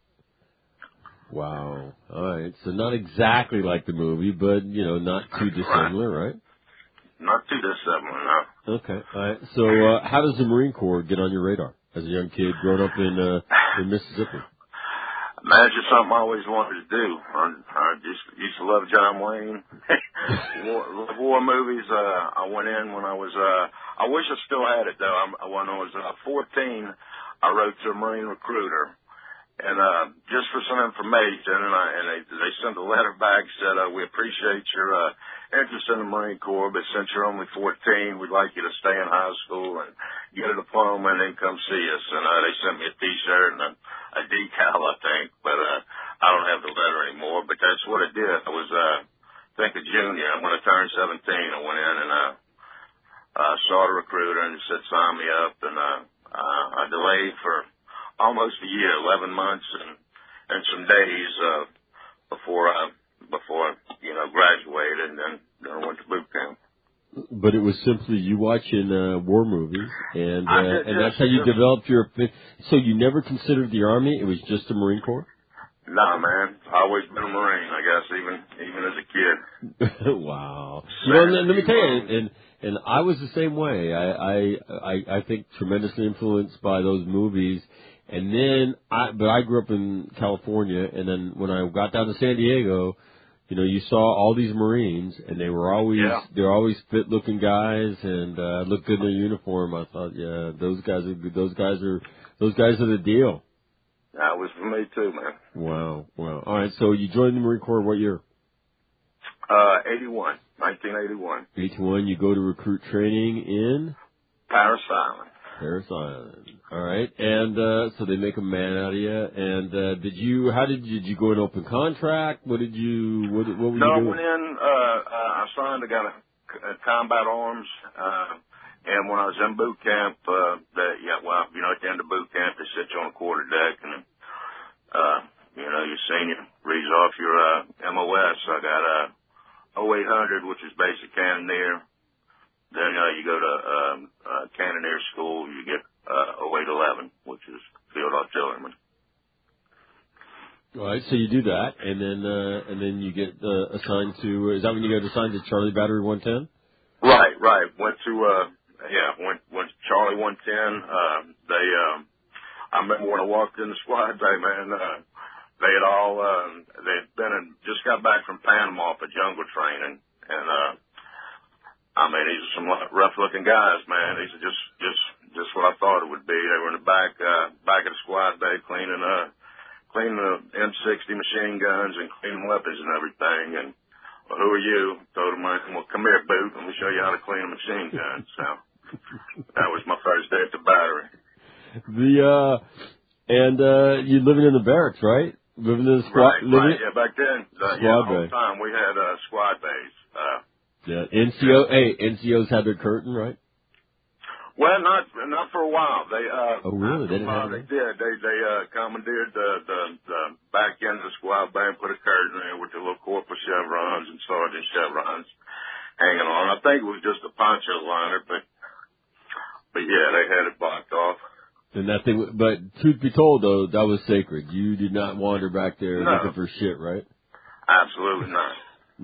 O: Wow. All right. So not exactly like the movie, but you know, not too dissimilar, right?
P: Not too dissimilar, no.
O: Okay. All right. So uh, how does the Marine Corps get on your radar as a young kid growing up in uh, in Mississippi?
P: Man, it's just something I always wanted to do. I, I just used to love John Wayne. war, war movies. Uh, I went in when I was, uh, I wish I still had it though. I, when I was uh, fourteen, I wrote to a Marine recruiter. And, uh, just for some information, and I, and they, they sent a letter back, said, uh, we appreciate your, uh, interest in the Marine Corps, but since you're only fourteen, we'd like you to stay in high school and get a diploma and then come see us. And, uh, they sent me a t-shirt and a, a decal, I think, but, uh, I don't have the letter anymore, but that's what it did. I was, uh, I think a junior. When I turned seventeen, I went in and, uh, uh, saw the recruiter and he said, sign me up. And, uh, uh, I delayed for almost a year, eleven months and, and some days, uh, before I, before, you know, graduated and then, then I went to boot camp.
O: But it was simply you watching uh, war movies, and
P: I
O: uh,
P: did
O: and
P: just-
O: that's how you developed your. So you never considered the Army; it was just the Marine Corps.
P: Nah, man. I've always been a Marine, I guess, even, even as a kid.
O: Wow. You know, let, let me tell you, and and I was the same way. I I I, I think tremendously influenced by those movies. And then I, but I grew up in California, and then when I got down to San Diego, you know, you saw all these Marines, and they were always,
P: Yeah.
O: they were always fit-looking guys, and uh, looked good in their uniform. I thought, yeah, those guys are, those guys are, those guys are the deal.
P: That was for me too, man.
O: Wow, wow. All right, so you joined the Marine Corps what year?
P: Uh, eighty-one, nineteen eighty-one.
O: eighty-one, you go to recruit training in?
P: Parris Island.
O: Parris Island. All right, and uh, so they make a man out of you. And uh, did you? How did you? Did you go in open contract? What did you? What, what were
P: no,
O: you
P: I
O: doing?
P: went in. Uh, uh, I signed. I got a, a combat arms. Uh, and when I was in boot camp, uh, that yeah, well, you know, at the end of boot camp, they sit you on a quarter deck, and uh, you know, your senior reads off your uh, M O S. I got a oh eight hundred, which is basic cannoneer. Then uh, you go to um, uh, cannoneer school. You get uh, oh eight eleven, which is field artilleryman.
O: All right, so you do that, and then uh, and then you get uh, assigned to. Is that when you got assigned to Charlie Battery one ten?
P: Right, right. Went to uh, yeah, went went to Charlie one ten. Uh, they, um, I remember when I walked in the squad day, man. Uh, they had all uh, they had been in, just got back from Panama for jungle training, and uh, I mean, these are some rough-looking guys, man. These are just just just what I thought it would be. They were in the back uh, back of the squad bay cleaning uh cleaning the M sixty machine guns and cleaning weapons and everything. And well, who are you? Told them, well, come here, Boot, and we'll show you how to clean a machine gun. So that was my first day at the battery.
O: The uh, and uh, you living in the barracks, right? Living in the squad.
P: Right,
O: living
P: right. Yeah, back then, uh,
O: squad
P: yeah, the whole
O: bay.
P: time we had uh, squad bays. Uh,
O: Yeah, N C O. Hey, N C Os had their curtain, right?
P: Well, not not for a while. They uh,
O: Oh, really? They didn't
P: uh,
O: have
P: they
O: it?
P: did. They they uh, commandeered the, the the back end of the squad bay and put a curtain there with the little corporal chevrons and sergeant chevrons hanging on. I think it was just a poncho liner, but but yeah, they had it blocked off.
O: And that thing, but truth be told, though, that was sacred. You did not wander back there
P: No.
O: looking for shit, right?
P: Absolutely not.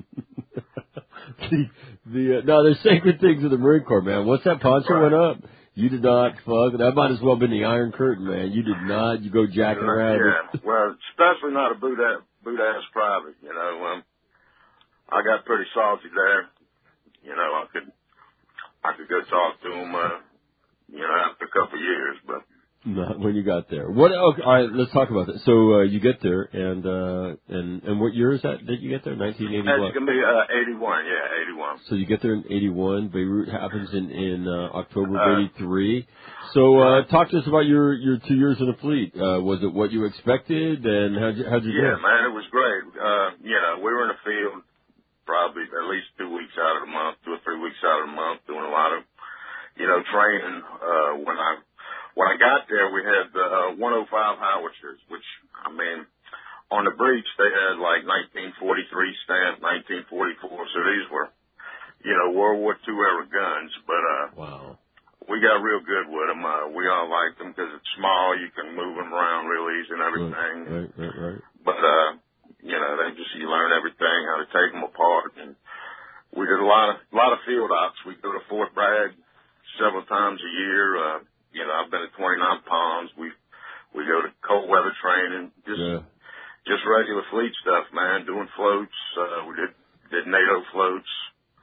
O: the the uh, no, there's sacred things in the Marine Corps, man. Once that poncho
P: Right.
O: went up, you did not fuck. That might as well have been the Iron Curtain, man. You did not. You go jacking around.
P: Yeah, well, especially not a boot ass, boot ass private. You know, um, I got pretty salty there. You know, I could I could go talk to him. Uh, you know, after a couple of years, but.
O: Not when you got there. What? Okay, all right, let's talk about that. So uh, you get there, and uh, and and what year is that? Did you get there? nineteen eighty-one.
P: It's gonna be uh, eighty-one. Yeah, eighty-one.
O: So you get there in eighty-one. Beirut happens in in uh, October of
P: Uh,
O: eighty-three. So uh, talk to us about your your two years in the fleet. Uh, was it what you expected, and how'd you how'd you
P: Yeah,
O: do?
P: man, it was great. Uh, you know, we were in the field probably at least two weeks out of the month, two or three weeks out of the month, doing a lot of, you know, training. Uh, when I when I got there, we had the uh, one oh five howitzers, which I mean, on the breach they had like nineteen forty-three stamp, nineteen forty-four. So these were, you know, World War Two era guns. But uh,
O: wow,
P: we got real good with them. Uh, we all liked them because it's small, you can move them around real easy and everything.
O: Right, right, right.
P: But, uh, you know, they just, you learn everything, how to take them apart. And we did a lot of, a lot of field ops. We go to Fort Bragg several times a year. Uh, you know, I've been to twenty-nine Palms. We, we go to cold weather training, just,
O: Yeah.
P: just regular fleet stuff, man, doing floats. Uh, we did, did NATO floats.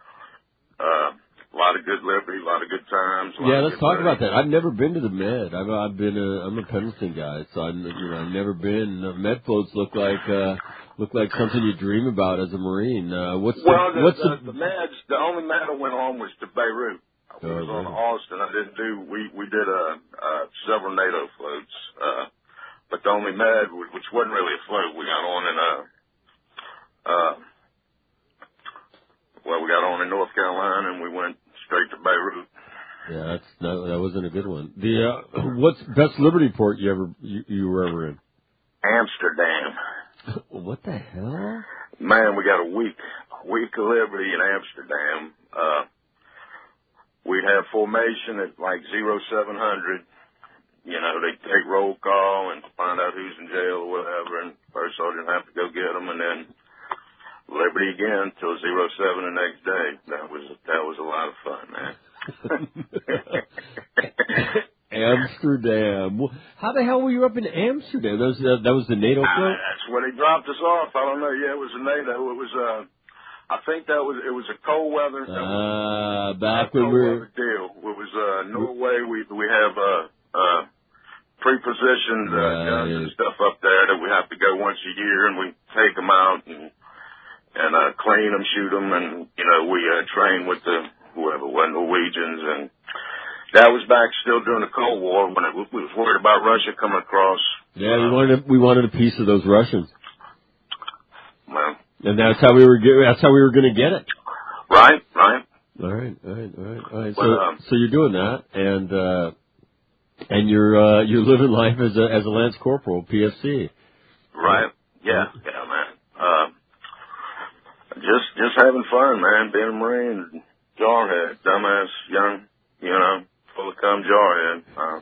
P: Uh, a lot of good liberty, a lot of good times. a lot
O: Yeah,
P: of
O: let's
P: good
O: talk
P: money.
O: about that. I've never been to the Med. I've I've been a I'm a Pendleton guy, so I'm you know I've never been. The Med floats look like uh look like something you dream about as a Marine. Uh, what's
P: Well,
O: the,
P: the,
O: what's
P: the,
O: the,
P: the meds, the only med I went on was to Beirut. I
O: Oh,
P: was on
O: really?
P: Austin. I didn't do, we, we did, uh, uh, several NATO floats, uh, but the only med, which wasn't really a float, we got on in, uh, uh, well, we got on in North Carolina and we went straight to Beirut.
O: Yeah, that's that, that wasn't a good one. The uh, what's best Liberty port you ever you, you were ever in?
P: Amsterdam.
O: What the hell?
P: Man, we got a week, a week of liberty in Amsterdam. Uh, we'd have formation at like zero seven hundred. You know, they take roll call and find out who's in jail or whatever, and first sergeant have to go get them, and then liberty again till zero seven the next day. That was that was a lot of fun, man.
O: Amsterdam. Well, how the hell were you up in Amsterdam? That was uh, that was the NATO
P: Ah,
O: float.
P: that's where they dropped us off. I don't know. Yeah, it was a NATO. It was uh, I think that was it was a cold weather.
O: Ah, uh, back
P: cold
O: when we were
P: weather deal. It was uh, Norway. We we have uh, uh, pre-positioned uh,
O: Right.
P: guns and stuff up there that we have to go once a year, and we take them out and and uh, clean them, shoot them, and you know we uh, train with the whoever, what Norwegians, and that was back still during the Cold War when it, we was worried about Russia coming across.
O: Yeah, we wanted we wanted a piece of those Russians.
P: Well,
O: and that's how we were get, that's how we were going to get it.
P: Right, right.
O: All right, all right, all right, all right. So,
P: Well, um,
O: so you're doing that, and uh, and you're uh, you're living life as a as a Lance Corporal, P F C.
P: Right. Yeah, yeah, man. Uh, just just having fun, man. Being a Marine, jarhead, dumbass, young, you know, full of cum jarhead. Uh,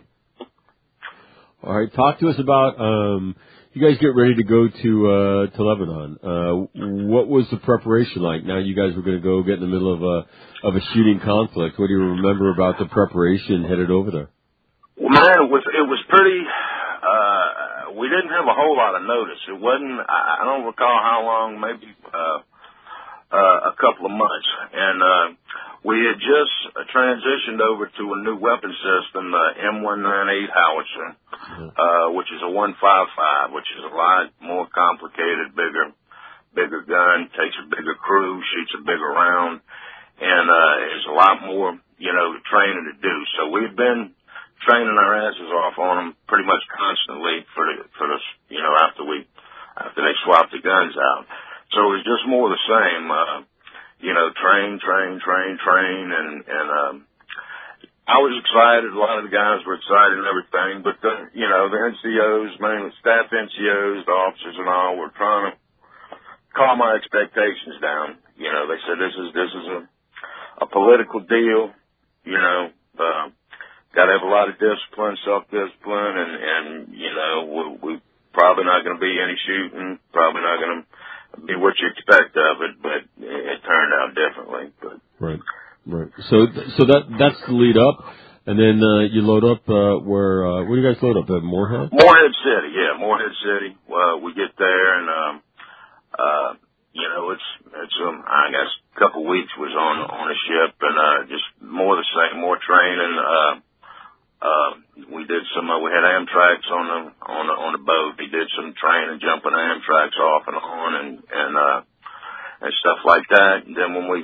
O: All right, talk to us about um, you guys get ready to go to uh, to Lebanon. Uh, what was the preparation like? Now you guys were going to go get in the middle of a of a shooting conflict. What do you remember about the preparation headed over there?
P: Well, man, it was it was pretty. Uh, we didn't have a whole lot of notice. It wasn't. I, I don't recall how long. Maybe uh, uh, a couple of months, and uh, we had just uh, transitioned over to a new weapon system, the M one ninety-eight howitzer, uh, which is a one fifty-five, which is a lot more complicated, bigger, bigger gun, takes a bigger crew, shoots a bigger round, and uh, is a lot more, you know, training to do. So we've been training our asses off on them pretty much constantly for the, for the, you know, after we, after they swapped the guns out. So it was just more the same, uh, you know, train, train, train, train, and, and, um, I was excited. A lot of the guys were excited and everything, but the, you know, the N C Os, mainly staff N C Os, the officers and all were trying to calm my expectations down. You know, they said this is, this is a, a political deal, you know, uh, got to have a lot of discipline, self-discipline, and, and you know, we, we probably not going to be any shooting, probably not going to be what you expect of it, but it turned out differently. But
O: Right, right. So, so that that's the lead up, and then uh, you load up uh, where? Uh, where do you guys load up at Moorhead?
P: Moorhead City, yeah, Moorhead City. Well, we get there, and um, uh, you know, it's it's um, I guess a couple of weeks was on on a ship, and uh, just more the same, more training. Uh, uh, we did some. Uh, we had Amtrak's on the on the on the boat. We did some training, jumping Amtrak's off and on, and and uh, and stuff like that. And then when we,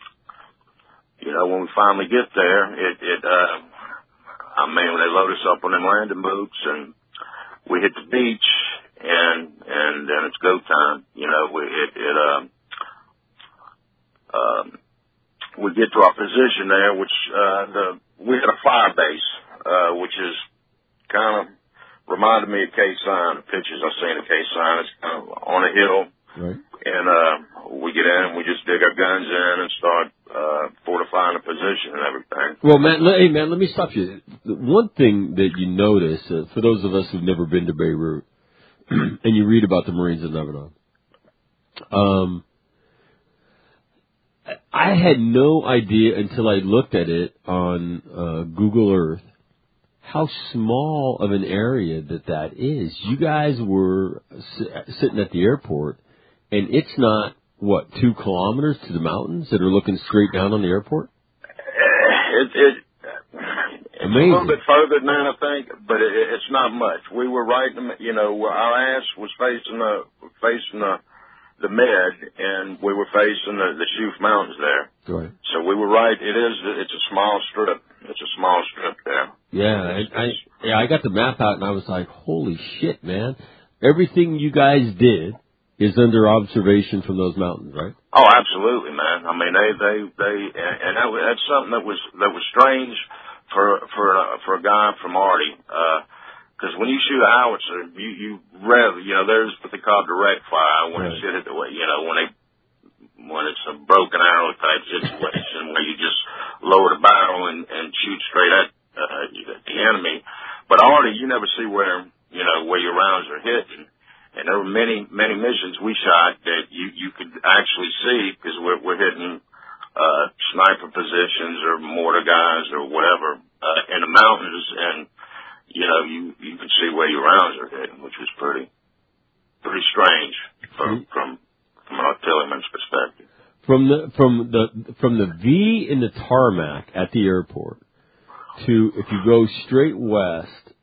P: you know, when we finally get there, it it. Uh, I mean, when they load us up on them landing boots, and we hit the beach, and and then it's go time. You know, we it it um. Um, we get to our position there, which uh, the we had a fire base. Uh, which is kind of reminded me of K-Sign, the pictures I seen of K-Sign. It's kind of on a hill.
O: Right.
P: And, uh, we get in and we just dig our guns in and start, uh, fortifying the position and everything.
O: Well, man, let, hey, man, let me stop you. The one thing that you notice, uh, for those of us who've never been to Beirut, and you read about the Marines in Lebanon, um, I had no idea until I looked at it on uh, Google Earth how small of an area that that is. You guys were s- sitting at the airport, and it's not, what, two kilometers to the mountains that are looking straight down on the airport?
P: It, it, it's
O: Amazing.
P: a little bit further than that, I think, but it, it's not much. We were right in the, you know, our ass was facing the, facing the, the med, and we were facing the, the Shuf Mountains there.
O: Right.
P: So we were right. It is, it's a small strip. It's a small strip there.
O: Yeah, I, I, yeah, I got the map out, and I was like, holy shit, man. Everything you guys did is under observation from those mountains, right?
P: Oh, absolutely, man. I mean, they, they, they, and that, that's something that was, that was strange for, for, uh, for a guy from Arty, uh, cause when you shoot a howitzer, you, you rev, you know, there's what they call direct fire when
O: Right.
P: it's hit the way, you know, when they, when it's a broken arrow type situation where you just lower the barrel and, and shoot straight at, uh, the enemy. But Arty, you never see where, you know, where your rounds are hitting. And there were many, many missions we shot that you, you could actually see because we're, we're hitting, uh, sniper positions or mortar guys or whatever, uh, in the mountains. And, you know, you, you could see where your rounds are hitting, which was pretty, pretty strange from, from, from an artilleryman's perspective.
O: From the, from the, from the V in the tarmac at the airport to, if you go straight west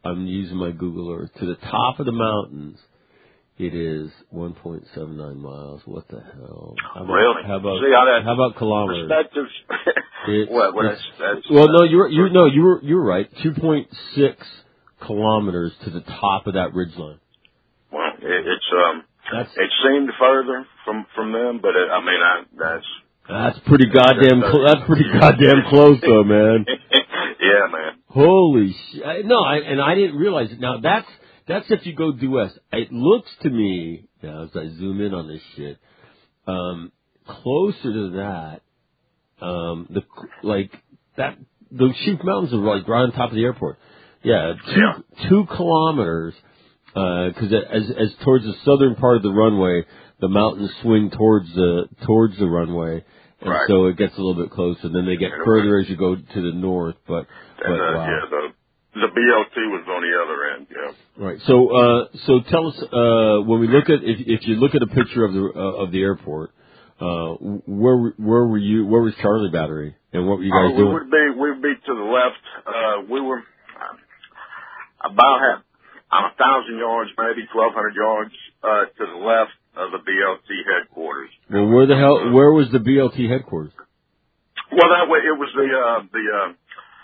O: I'm using my Google Earth. To the top of the mountains, it is one point seven nine miles. What the hell? How about,
P: really?
O: How about,
P: See how, that
O: how about kilometers?
P: Perspectives.
O: It's,
P: what, what
O: it's,
P: that's, that's,
O: well, no, you're you no, you were you're right. Two point six kilometers to the top of that ridgeline.
P: Well, it, it's um,
O: that's,
P: it seemed further from from them, but it, I mean, I, that's
O: that's pretty goddamn cl- that's pretty goddamn close, though, man.
P: Yeah, man.
O: Holy shit! No, I, and I didn't realize it. Now that's that's if you go due west. It looks to me now as I zoom in on this shit, um, closer to that. Um, the like that those Sheep Mountains are like right on top of the airport. Yeah, two
P: yeah.
O: two kilometers. Because uh, as as towards the southern part of the runway, the mountains swing towards the towards the runway, and
P: right.
O: so it gets a little bit closer. Then they get further as you go to the north. But, but
P: and, uh,
O: wow.
P: yeah, the the B L T was on the other end. Yeah.
O: Right. So uh, so tell us uh, when we look at if if you look at a picture of the uh, of the airport. Uh, where where were you? Where was Charlie Battery, and what were you guys
P: oh, we
O: doing?
P: would be we would be to the left. Uh, we were uh, about half, a thousand yards, maybe twelve hundred yards uh, to the left of the B L T headquarters.
O: Well, where the hell? Where was the B L T headquarters?
P: Well, that way it was the uh, the. Uh,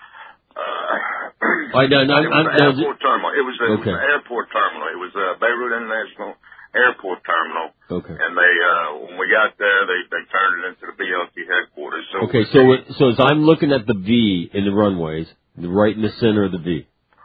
P: uh,
O: I know. No,
P: it was
O: I'm,
P: the
O: I'm,
P: airport terminal. It was, the,
O: okay.
P: it was the airport terminal. It was uh, Beirut International Airport Terminal.
O: Okay.
P: And they, uh, when we got there, they, they turned it into the B L T headquarters. So
O: okay, so it, so as I'm looking at the V in the runways, right in the center of the V.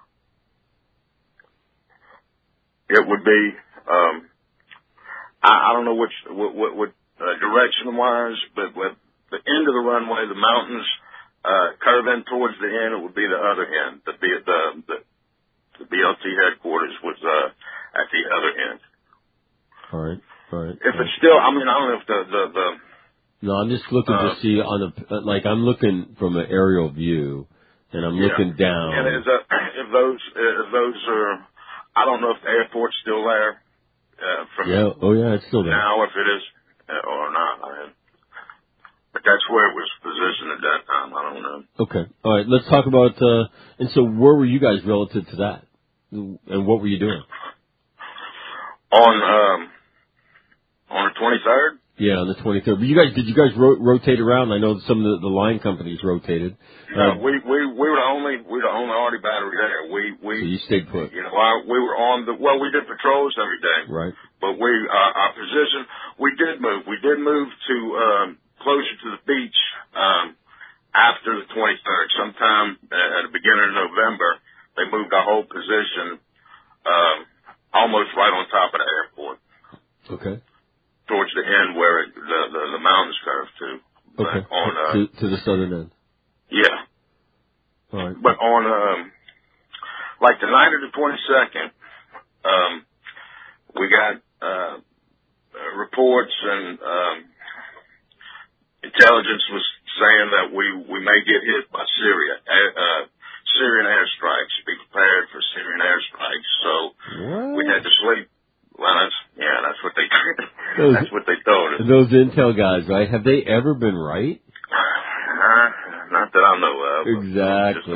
P: It would be, um, I, I don't know which, what, what, what uh, direction wise, but with the end of the runway, the mountains, uh, curve in towards the end, it would be the other end. The, the, the, the, the B L T headquarters was, uh, at the other end.
O: All right, all right.
P: If
O: all
P: it's
O: right.
P: still, I mean, I don't know if the, the, the
O: no, I'm just looking uh, to see on a, like, I'm looking from an aerial view, and I'm
P: yeah.
O: looking down.
P: And is, uh, if those, if those are, I don't know if the airport's still there. Uh, from
O: yeah, oh yeah, it's still there.
P: Now, if it is, uh, or not. I mean, but that's where it was positioned at that time. I don't know.
O: Okay. All right, let's talk about, uh, and so where were you guys relative to that? And what were you doing?
P: On, um, on the twenty-third?
O: Yeah, on the twenty-third. But you guys, did you guys ro- rotate around? I know some of the, the line companies rotated.
P: No,
O: uh,
P: we, we, we were the only, we were the only Arty battery there. We, we.
O: So you stayed put.
P: You know, I, we were on the, well, we did patrols every day.
O: Right.
P: But we, uh, our position, we did move. We did move to, um, closer to the beach, um, after the twenty-third. Sometime at the beginning of November, they moved our whole position, um, almost right on top of the airport.
O: Okay.
P: Towards the end where it, the, the the mountains curve to.
O: Okay.
P: On uh,
O: to, to the southern end.
P: Yeah.
O: All right.
P: But on um, like the night of the twenty-second, um, we got uh, reports and um, intelligence was saying that we we may get hit by Syria. Uh, Syrian airstrikes. Be prepared for Syrian airstrikes. So
O: what?
P: we had to sleep. Well, that's yeah, that's what they
O: those,
P: that's what they told us.
O: Those intel guys, right? Have they ever been right?
P: Uh, not that I know of.
O: Exactly.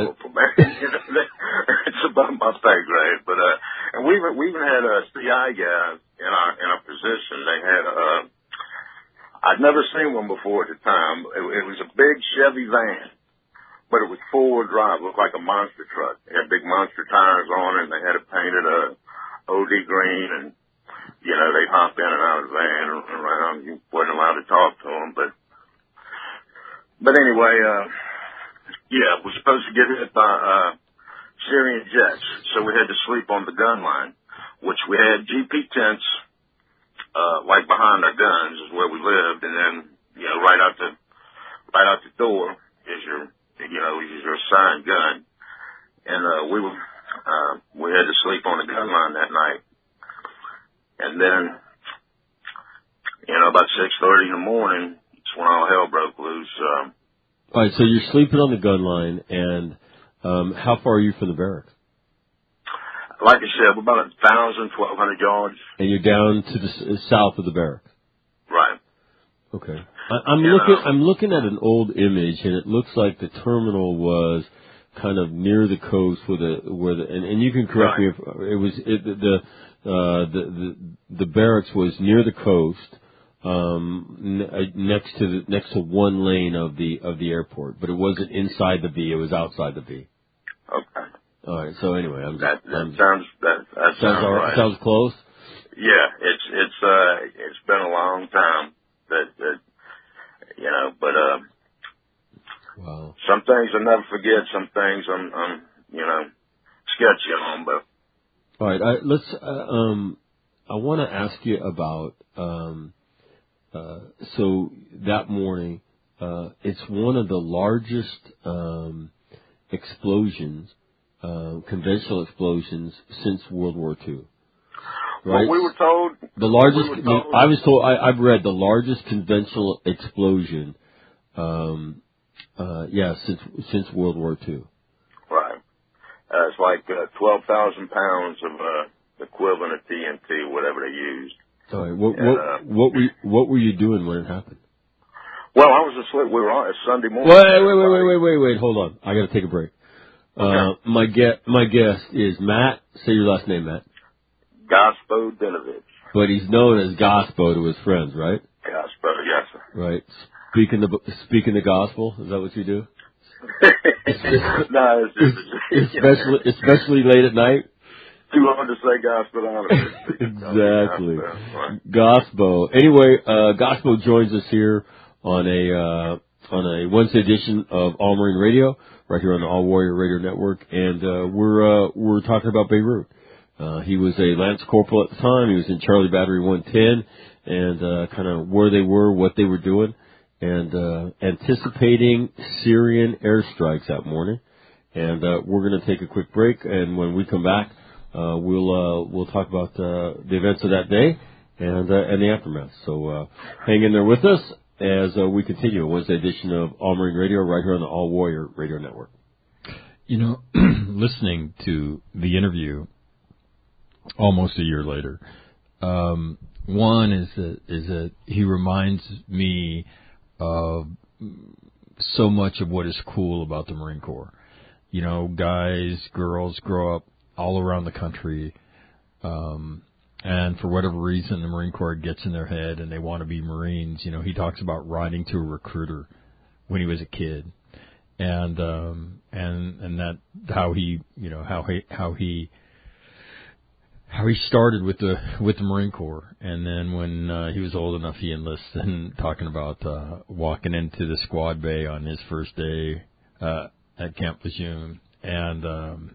P: It's above my pay grade, but uh, and we we even had a C I guy in our in our position. They had uh, I'd never seen one before at the time. It, it was a big Chevy van. But it was four-wheel drive, looked like a monster truck. It had big monster tires on it, and they had it painted a O D green, and, you know, they hop in and out of the van and around. You wasn't allowed to talk to them, but, but anyway, uh, yeah, we're supposed to get hit by, uh, Syrian jets, so we had to sleep on the gun line, which we had G P tents, uh, like behind our guns is where we lived, and then, you know, right out the, right out the door is your, you know, is your assigned gun. And, uh, we were, uh, we had to sleep on the gun line that night. And then, you know, about six thirty in the morning, it's when all hell broke loose. Um,
O: all right, so you're sleeping on the gun line, and, um, how far are you from the barracks?
P: Like I said, we're about a thousand, twelve hundred yards.
O: And you're down to the s- south of the barracks?
P: Right.
O: Okay. I, I'm
P: you
O: looking.
P: know.
O: I'm looking at an old image, and it looks like the terminal was kind of near the coast with a where the and, and you can correct
P: right.
O: me if it was it, the uh, the the the barracks was near the coast, um, n- next to the next to one lane of the of the airport, but it wasn't inside the B. It was outside the B.
P: Okay.
O: All right. So anyway, I'm
P: that, that
O: I'm,
P: sounds that that
O: sounds
P: sounds
O: all
P: right.
O: Sounds close.
P: Yeah, it's it's uh it's been a long time that that you know, but uh,
O: wow.
P: Some things I never forget. Some things I'm I'm you know sketchy on, but.
O: All right. I, let's. Uh, um, I want to ask you about. Um, uh, so that morning, uh, it's one of the largest um, explosions, uh, conventional explosions since World War Two. Right?
P: Well, we were told
O: the largest.
P: We were told,
O: I was told. I, I've read the largest conventional explosion. Um, uh, yeah, since since World War Two.
P: Right. Uh, it's like uh, twelve thousand pounds of uh, equivalent of T N T, whatever they used.
O: All right. What
P: and,
O: what
P: uh,
O: what were you, what were you doing when it happened?
P: Well, I was asleep. We were on. It's Sunday morning.
O: Wait, wait, wait, wait, wait, wait, wait. Hold on. I got to take a break.
P: Okay.
O: Uh, my guest, my guest is Matt. Say your last name, Matt.
P: Gospo Dinovich.
O: But he's known as Gospo to his friends, right?
P: Gospo, yes, sir.
O: Right. Speaking the speaking the gospel. Is that what you do?
P: no, it's just,
O: especially especially late at night.
P: Too long to say gospel honestly.
O: Exactly.
P: Right.
O: Gospo. Anyway, uh, Gospo joins us here on a uh, on a Wednesday edition of All Marine Radio, right here on the All Warrior Radio Network, and uh, we're uh, we're talking about Beirut. Uh, he was a Lance Corporal at the time. He was in Charlie Battery one ten, and uh, kind of where they were, what they were doing, and uh, anticipating Syrian airstrikes that morning. And uh, we're going to take a quick break, and when we come back, uh, we'll uh, we'll talk about uh, the events of that day and uh, and the aftermath. So uh, hang in there with us as uh, we continue a Wednesday edition of All Marine Radio right here on the All Warrior Radio Network.
A: You know, listening to the interview almost a year later, um, one is that is that he reminds me of so much of what is cool about the Marine Corps. You know, guys, girls grow up all around the country, um, and for whatever reason, the Marine Corps gets in their head and they want to be Marines. You know, he talks about riding to a recruiter when he was a kid, and um, and and that how he, you know, how he how he how he started with the with the Marine Corps, and then when uh, he was old enough, he enlisted. And talking about uh, walking into the squad bay on his first day uh, at Camp Lejeune, and um,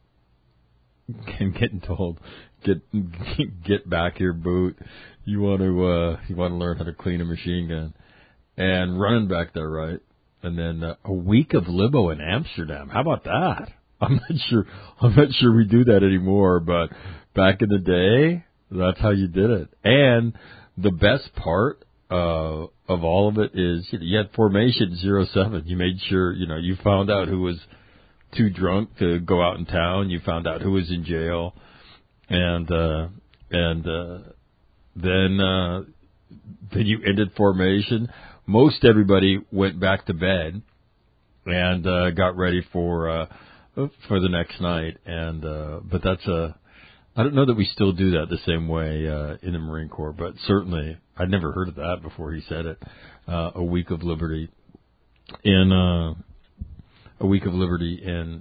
A: and getting told, "Get get back here, Boot. You want to uh, you want to learn how to clean a machine gun," and running back there, right? And then uh, a week of Libo in Amsterdam. How about that? I'm not sure. I'm not sure we do that anymore, but back in the day, that's how you did it. And the best part uh, of all of it is, you know, you had formation zero seven. You made sure, you know, you found out who was too drunk to go out in town. You found out who was in jail, and uh, and uh, then uh, then you ended formation. Most everybody went back to bed and uh, got ready for uh, for the next night. And uh, but that's a I don't know that we still do that the same way uh, in the Marine Corps, but certainly I'd never heard of that before he said it. Uh, a week of liberty in uh, a week of liberty in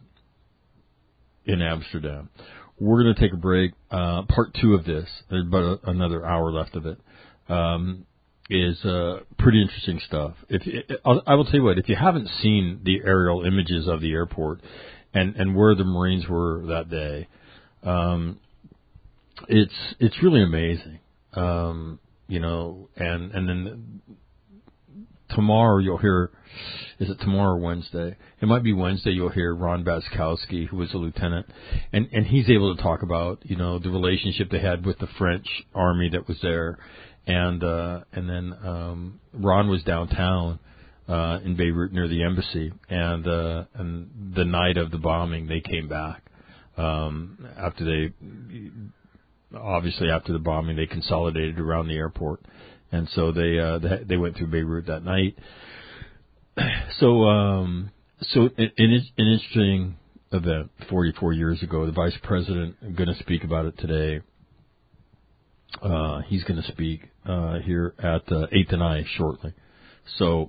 A: in Amsterdam. We're going to take a break. Uh, part two of this, there's about a, another hour left of it. Um, is uh, pretty interesting stuff. If I'll, I will tell you what, if you haven't seen the aerial images of the airport and, and where the Marines were that day, um, it's it's really amazing. Um, you know, and and then tomorrow you'll hear, is it tomorrow or Wednesday? It might be Wednesday. You'll hear Ron Baskowski, who was a lieutenant, and and he's able to talk about, you know, the relationship they had with the French army that was there. And uh, and then um, Ron was downtown uh, in Beirut near the embassy, and uh, and the night of the bombing, they came back um, after they obviously after the bombing they consolidated around the airport, and so they uh, they, they went through Beirut that night. So um, So it, it is an interesting event forty-four years ago. The vice president is going to speak about it today. Uh, he's going to speak uh, here at uh, eighth and I shortly. So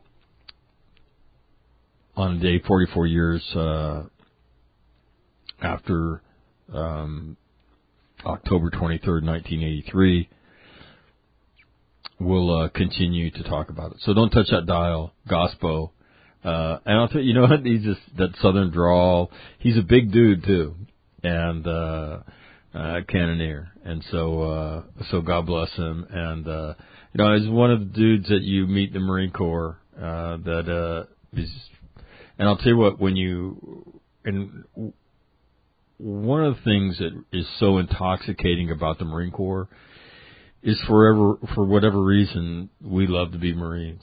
A: on a day forty-four years uh, after um, October twenty-third, nineteen eighty-three, we'll uh, continue to talk about it. So don't touch that dial, Gospo. Uh, and I'll tell you, you know what? He's just that southern drawl. He's a big dude too, and uh, uh, cannoneer. And so, uh, so God bless him. And uh, you know, he's one of the dudes that you meet in the Marine Corps. Uh, that uh, is, and I'll tell you what, when you and one of the things that is so intoxicating about the Marine Corps is forever, for whatever reason, we love to be Marines.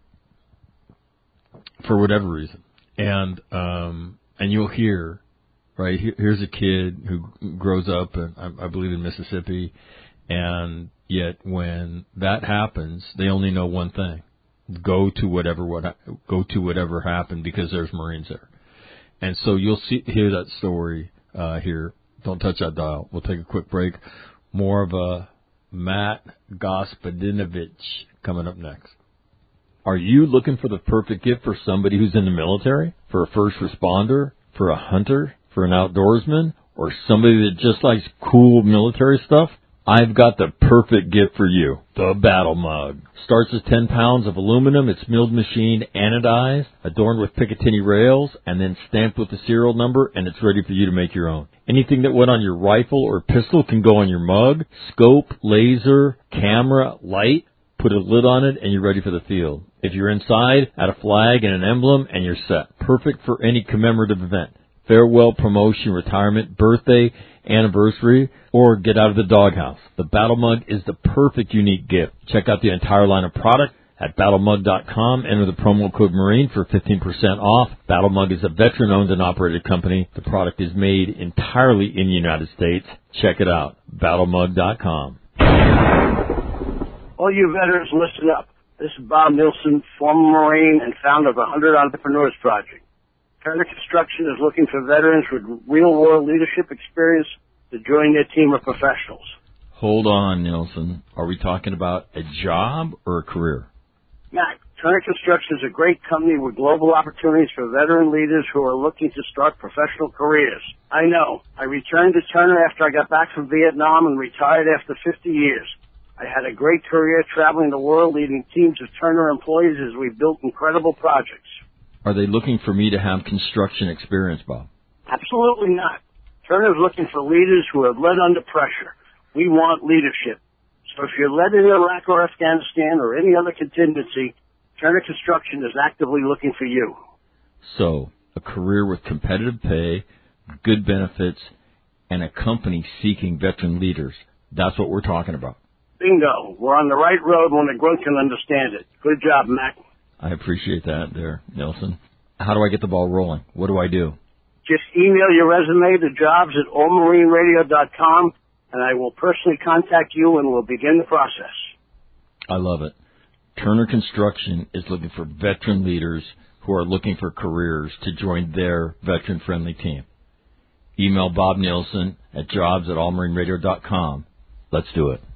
A: For whatever reason. And, um, and you'll hear, right, here, here's a kid who grows up in, I, I believe in Mississippi, and yet when that happens, they only know one thing. Go to whatever, what, go to whatever happened because there's Marines there. And so you'll see, hear that story, uh, here. Don't touch that dial. We'll take a quick break. More of a Matt Gospodinovich coming up next. Are you looking for the perfect gift for somebody who's in the military, for a first responder, for a hunter, for an outdoorsman, or somebody that just likes cool military stuff? I've got the perfect gift for you, the Battle Mug. Starts as ten pounds of aluminum. It's milled, machined, anodized, adorned with Picatinny rails, and then stamped with the serial number, and it's ready for you to make your own. Anything that went on your rifle or pistol can go on your mug. Scope, laser, camera, light. Put a lid on it, and you're ready for the field. If you're inside, add a flag and an emblem, and you're set. Perfect for any commemorative event. Farewell, promotion, retirement, birthday, anniversary, or get out of the doghouse. The Battle Mug is the perfect unique gift. Check out the entire line of product at battle mug dot com. Enter the promo code Marine for fifteen percent off. Battle Mug is a veteran-owned and operated company. The product is made entirely in the United States. Check it out, battle mug dot com.
H: All you veterans, listen up. This is Bob Nilsson, former Marine and founder of the one hundred Entrepreneurs Project. Turner Construction is looking for veterans with real-world leadership experience to join their team of professionals.
A: Hold on, Nilsson. Are we talking about a job or a career?
H: Matt, Turner Construction is a great company with global opportunities for veteran leaders who are looking to start professional careers. I know. I returned to Turner after I got back from Vietnam and retired after fifty years. I had a great career traveling the world leading teams of Turner employees as we built incredible projects.
A: Are they looking for me to have construction experience, Bob?
H: Absolutely not. Turner's looking for leaders who have led under pressure. We want leadership. So if you're led in Iraq or Afghanistan or any other contingency, Turner Construction is actively looking for you.
A: So, a career with competitive pay, good benefits, and a company seeking veteran leaders. That's what we're talking about.
H: Bingo. We're on the right road when the grunt can understand it. Good job, Mac.
A: I appreciate that there, Nelson. How do I get the ball rolling? What do I do?
H: Just email your resume to jobs at all marine radio dot com, and I will personally contact you and we'll begin the process.
A: I love it. Turner Construction is looking for veteran leaders who are looking for careers to join their veteran-friendly team. Email Bob Nielsen at jobs at all marine radio dot com. Let's do it.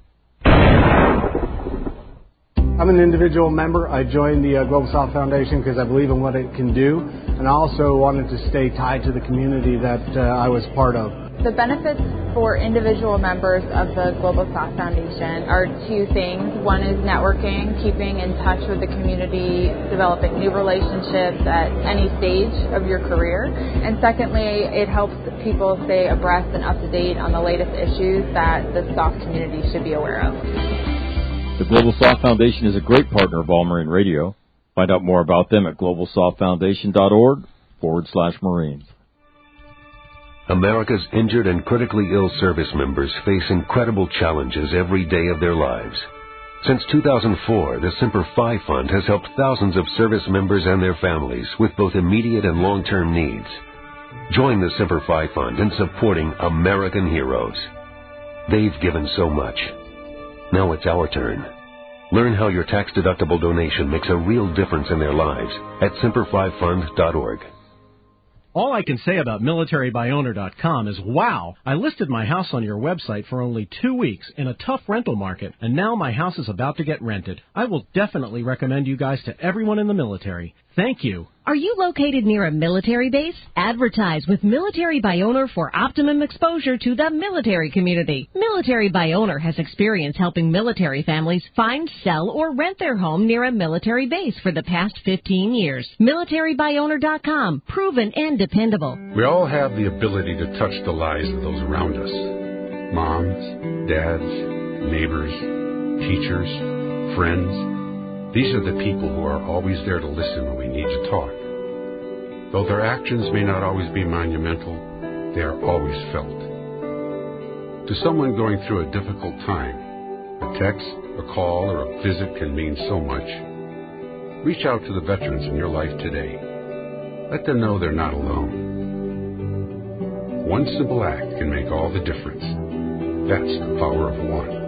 L: I'm an individual member. I joined the uh, Global South Foundation because I believe in what it can do, and I also wanted to stay tied to the community that uh, I was part of.
M: The benefits for individual members of the Global South Foundation are two things. One is networking, keeping in touch with the community, developing new relationships at any stage of your career. And secondly, it helps people stay abreast and up to date on the latest issues that the South community should be aware of.
A: The Global South Foundation is a great partner of All Marine Radio. Find out more about them at global south foundation dot org forward slash Marines.
I: America's injured and critically ill service members face incredible challenges every day of their lives. Since two thousand four, the Semper Fi Fund has helped thousands of service members and their families with both immediate and long-term needs. Join the Semper Fi Fund in supporting American heroes. They've given so much. Now it's our turn. Learn how your tax-deductible donation makes a real difference in their lives at semper fi fund dot org.
J: All I can say about military by owner dot com is, wow, I listed my house on your website for only two weeks in a tough rental market, and now my house is about to get rented. I will definitely recommend you guys to everyone in the military. Thank you.
K: Are you located near a military base? Advertise with Military by Owner for optimum exposure to the military community. Military by Owner has experience helping military families find, sell, or rent their home near a military base for the past fifteen years. military by owner dot com. Proven and dependable.
N: We all have the ability to touch the lives of those around us. Moms, dads, neighbors, teachers, friends. These are the people who are always there to listen when we need to talk. Though their actions may not always be monumental, they are always felt. To someone going through a difficult time, a text, a call, or a visit can mean so much. Reach out to the veterans in your life today. Let them know they're not alone. One simple act can make all the difference. That's the power of one.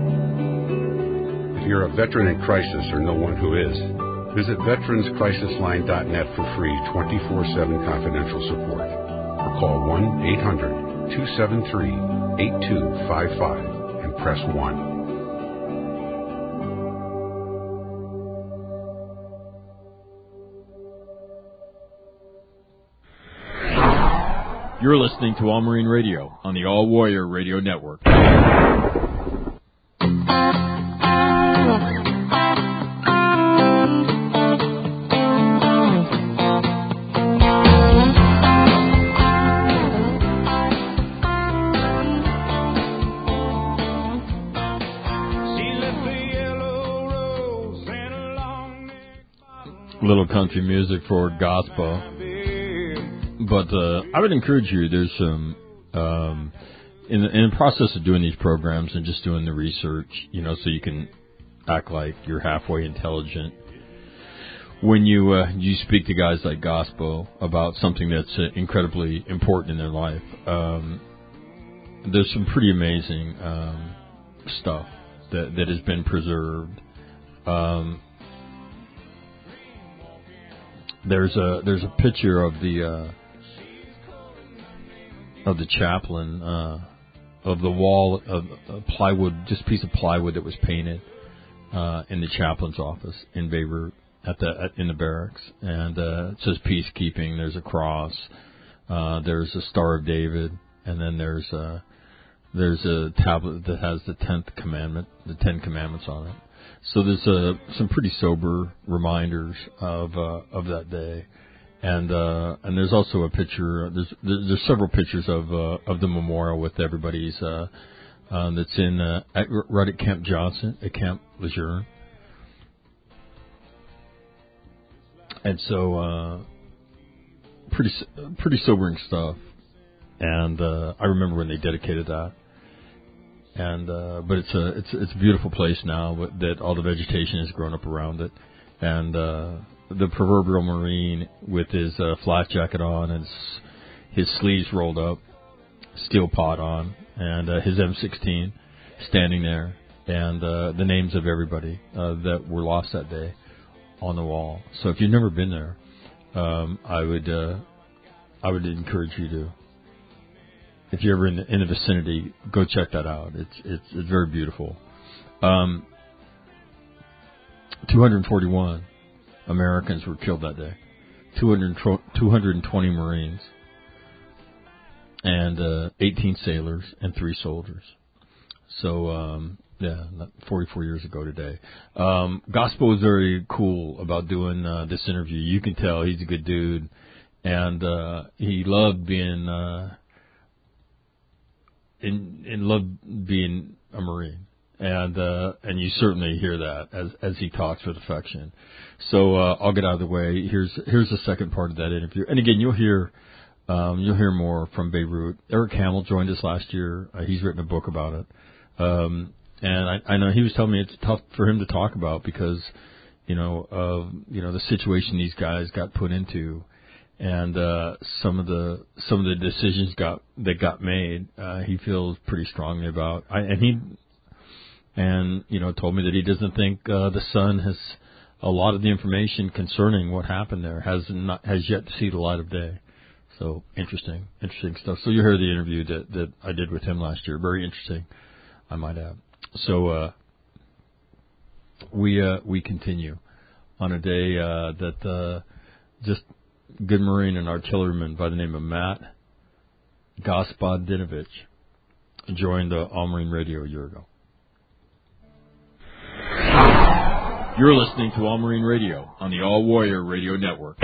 N: If you're a veteran in crisis or know one who is, visit veterans crisis line dot net for free twenty-four seven confidential support. Or call one eight hundred two seven three eight two five five and press one.
A: You're listening to All Marine Radio on the All Warrior Radio Network. Little country music for gospel. But uh, I would encourage you, there's some, um, in, the, in the process of doing these programs and just doing the research, you know, so you can act like you're halfway intelligent. When you uh, you speak to guys like gospel about something that's uh, incredibly important in their life, um, there's some pretty amazing um, stuff that, that has been preserved. Um, there's a there's a picture of the uh, of the chaplain uh, of the wall of uh, plywood, just a piece of plywood that was painted uh, in the chaplain's office in Beirut at the at, in the barracks, and uh, it says peacekeeping. There's a cross, uh, there's a Star of David, and then there's a there's a tablet that has the tenth commandment, the Ten Commandments on it. So there's uh, some pretty sober reminders of uh, of that day, and uh, and there's also a picture. There's there's several pictures of uh, of the memorial with everybody's uh, uh, that's in uh, at, right at Camp Johnson at Camp Lejeune, and so uh, pretty pretty sobering stuff. And uh, I remember when they dedicated that. And uh, but it's a it's it's a beautiful place now that all the vegetation has grown up around it, and uh, the proverbial Marine with his uh, flak jacket on and his, his sleeves rolled up, steel pot on, and uh, his M sixteen standing there, and uh, the names of everybody uh, that were lost that day on the wall. So if you've never been there, um, I would uh, I would encourage you to. If you're ever in the, in the vicinity, go check that out. It's it's, it's very beautiful. Um, two hundred forty-one Americans were killed that day. two hundred, two hundred twenty Marines, and uh, eighteen sailors and three soldiers. So um, yeah, forty-four years ago today. Um, Gospel was very cool about doing uh, this interview. You can tell he's a good dude, and uh, he loved being. Uh, And, and loved being a Marine, and uh, and you certainly hear that as as he talks with affection. So uh, I'll get out of the way. Here's here's the second part of that interview, and again you'll hear um, you'll hear more from Beirut. Eric Hamill joined us last year. Uh, he's written a book about it, um, and I, I know he was telling me it's tough for him to talk about because you know of you know the situation these guys got put into. And uh, some of the some of the decisions got that got made, uh, he feels pretty strongly about. I, and he and you know told me that he doesn't think uh, the Sun has a lot of the information concerning what happened there has not has yet to see the light of day. So interesting, interesting stuff. So you heard the interview that, that I did with him last year. Very interesting, I might add. So uh, we uh, we continue on a day uh, that uh, just good Marine and artilleryman by the name of Matt Gospodinovich joined the All Marine Radio a year ago. You're listening to All Marine Radio on the All Warrior Radio Network.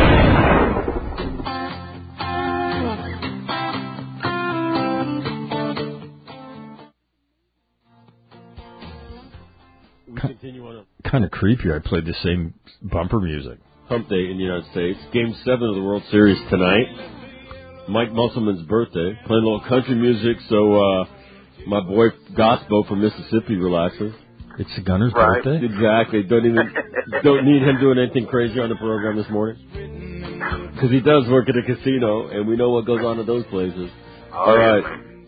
O: We continue on a
A: kind of creepy. I played the same bumper music.
O: Hump Day in the United States. Game seven of the World Series tonight. Mike Musselman's birthday. Playing a little country music, so uh, my boy Gospo from Mississippi relaxes.
A: It's the Gunner's
P: Right.
A: birthday?
O: Exactly. Don't even don't need him doing anything crazy on the program this morning. Because he does work at a casino, and we know what goes on at those places. All right.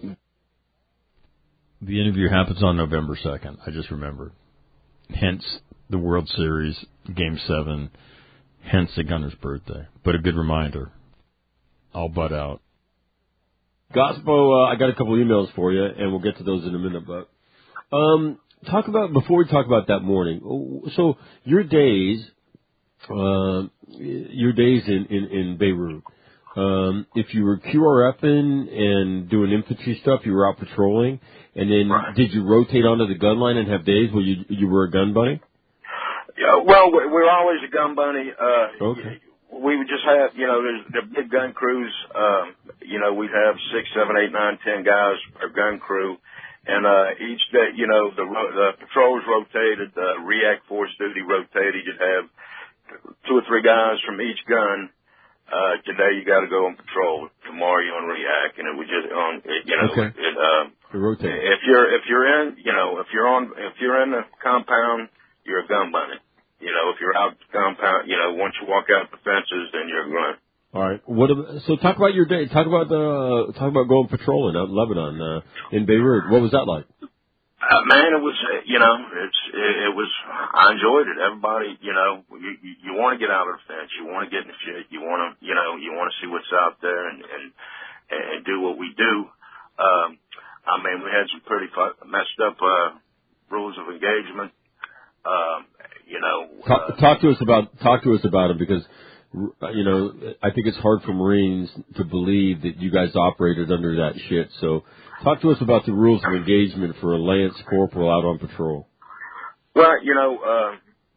A: The interview happens on November second. I just remembered. Hence the World Series, Game seven. Hence the Gunner's birthday. But a good reminder. I'll butt out.
O: Gospo, uh, I got a couple emails for you, and we'll get to those in a minute. But um, talk about before we talk about that morning. So your days, uh, your days in in, in Beirut. Um, if you were Q R F-ing and doing infantry stuff, you were out patrolling, and then
P: Right.
O: did you rotate onto the gun line and have days where you you were a gun bunny?
P: Yeah, well, we- we're always a gun bunny. Uh,
O: Okay.
P: we would just have, you know, there's the big gun crews. Um, you know, we'd have six, seven, eight, nine, ten guys per gun crew, and uh, each day, you know, the, ro- the patrols rotated, the react force duty rotated. You'd have two or three guys from each gun. Uh, today you got to go on patrol. Tomorrow you're on react, and it would just on, it, you know,
O: Okay.
P: it. Uh,
O: It rotates.
P: if you're if you're in, you know, if you're on, if you're in the compound, you're a gun bunny. You know, if you're out the compound, you know, once you walk out the fences, then you're a grunt.
O: All right. What? About, so talk about your day. Talk about uh, talk about going patrolling out in Lebanon, uh, in Beirut. What was that like?
P: Uh, man, it was, uh, you know, it's, it, it was, I enjoyed it. Everybody, you know, you, you, you want to get out of the fence. You want to get in the shit. You want to, you know, you want to see what's out there and, and, and do what we do. Um, I mean, we had some pretty fu- messed up, uh, rules of engagement. Um, you know,
O: Talk,
P: uh,
O: talk to us about talk to us about it because, you know, I think it's hard for Marines to believe that you guys operated under that shit. So, talk to us about the rules of engagement for a Lance Corporal out on patrol.
P: well, you know, uh,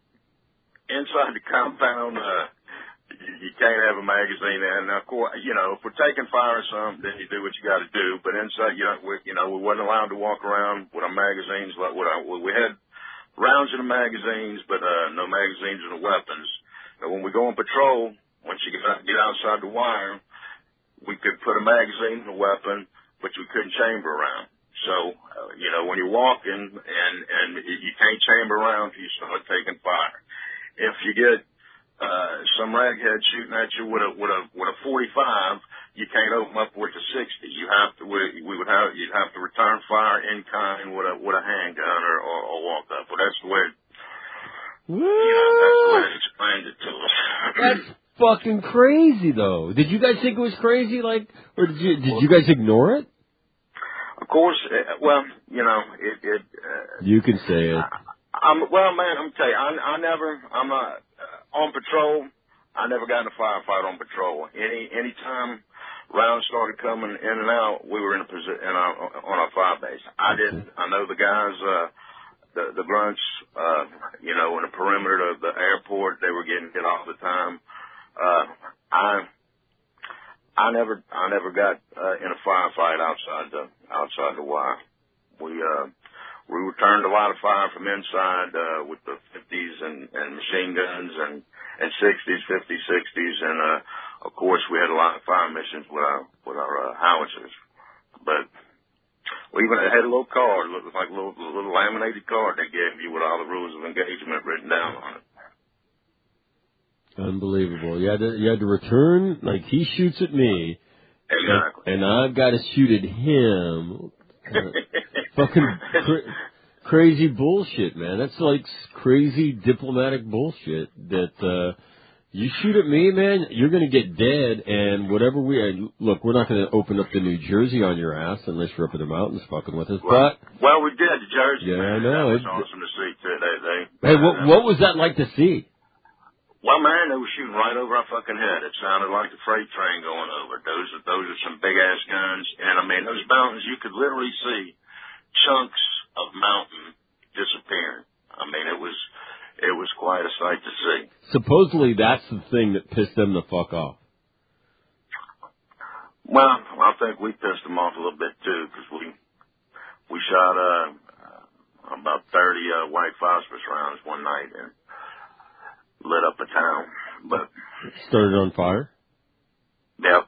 P: inside the compound, uh, you, you can't have a magazine in. Now, of course, you know, if we're taking fire or something, then you do what you got to do. But inside, you know, we, you know, we wasn't allowed to walk around with our magazines. Like what I, we had rounds in the magazines, but uh, no magazines in the weapons. Now, when we go on patrol, once you get out, get outside the wire, we could put a magazine in the weapon, but we couldn't chamber around. So, uh, you know, when you're walking and and you can't chamber around till you start taking fire. If you get uh, some raghead shooting at you with a with a with a forty-five, you can't open up with a sixty. You have to we, we would have you'd have to return fire in kind with a with a handgun or, or, or walk up. Well, that's the way. You know, that's the way it explained it to us.
O: That's fucking crazy, though. Did you guys think it was crazy, like, or did you did you guys ignore it?
P: Of course, uh, well, you know, it. it uh,
O: You can say it.
P: I'm well, man. I'm tell you, I, I never. I'm not uh, on patrol. I never got in a firefight on patrol. Any any time rounds started coming in and out, we were in a position in our, on our fire base. I didn't. I know the guys, uh, the the grunts, uh, you know, in the perimeter of the airport, they were getting hit all the time. Uh, I. I never, I never got uh, in a firefight outside the outside the wire. We uh, we returned a lot of fire from inside uh, with the fifties and, and machine guns and and sixties, fifties, sixties, and uh, of course we had a lot of fire missions with our with our uh, howitzers. But we even had a little card, looked like a little, little laminated card they gave you with all the rules of engagement written down on it.
O: Unbelievable. You had to, you had to return, like, he shoots at me,
P: Exactly.
O: and, and I've got to shoot at him. Uh, fucking cra- crazy bullshit, man. That's like crazy diplomatic bullshit that, uh, You shoot at me, man, you're going to get dead, and whatever we... Uh, look, we're not going to open up the New Jersey on your ass unless you're up in the mountains fucking with us,
P: Well,
O: but...
P: well, we did, the Jersey.
O: Yeah,
P: man.
O: I know.
P: That was
O: It-
P: awesome to see, too. They, they,
O: Hey,
P: uh,
O: what, what was that like to see?
P: Well, man, they were shooting right over our fucking head. It sounded like the freight train going over. Those are, those are some big-ass guns. And, I mean, those mountains, you could literally see chunks of mountain disappearing. I mean, it was... It was quite a sight to see.
O: Supposedly that's the thing that pissed them the fuck off.
P: Well, I think we pissed them off a little bit too, because we we shot uh, about thirty uh, white phosphorus rounds one night and lit up a town. But
O: Started on fire?
P: yep,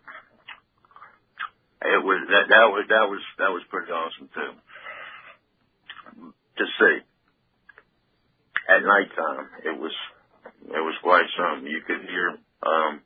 P: it was that that was that was that was pretty awesome too to see. At nighttime, it was it was quite something. You could hear, um,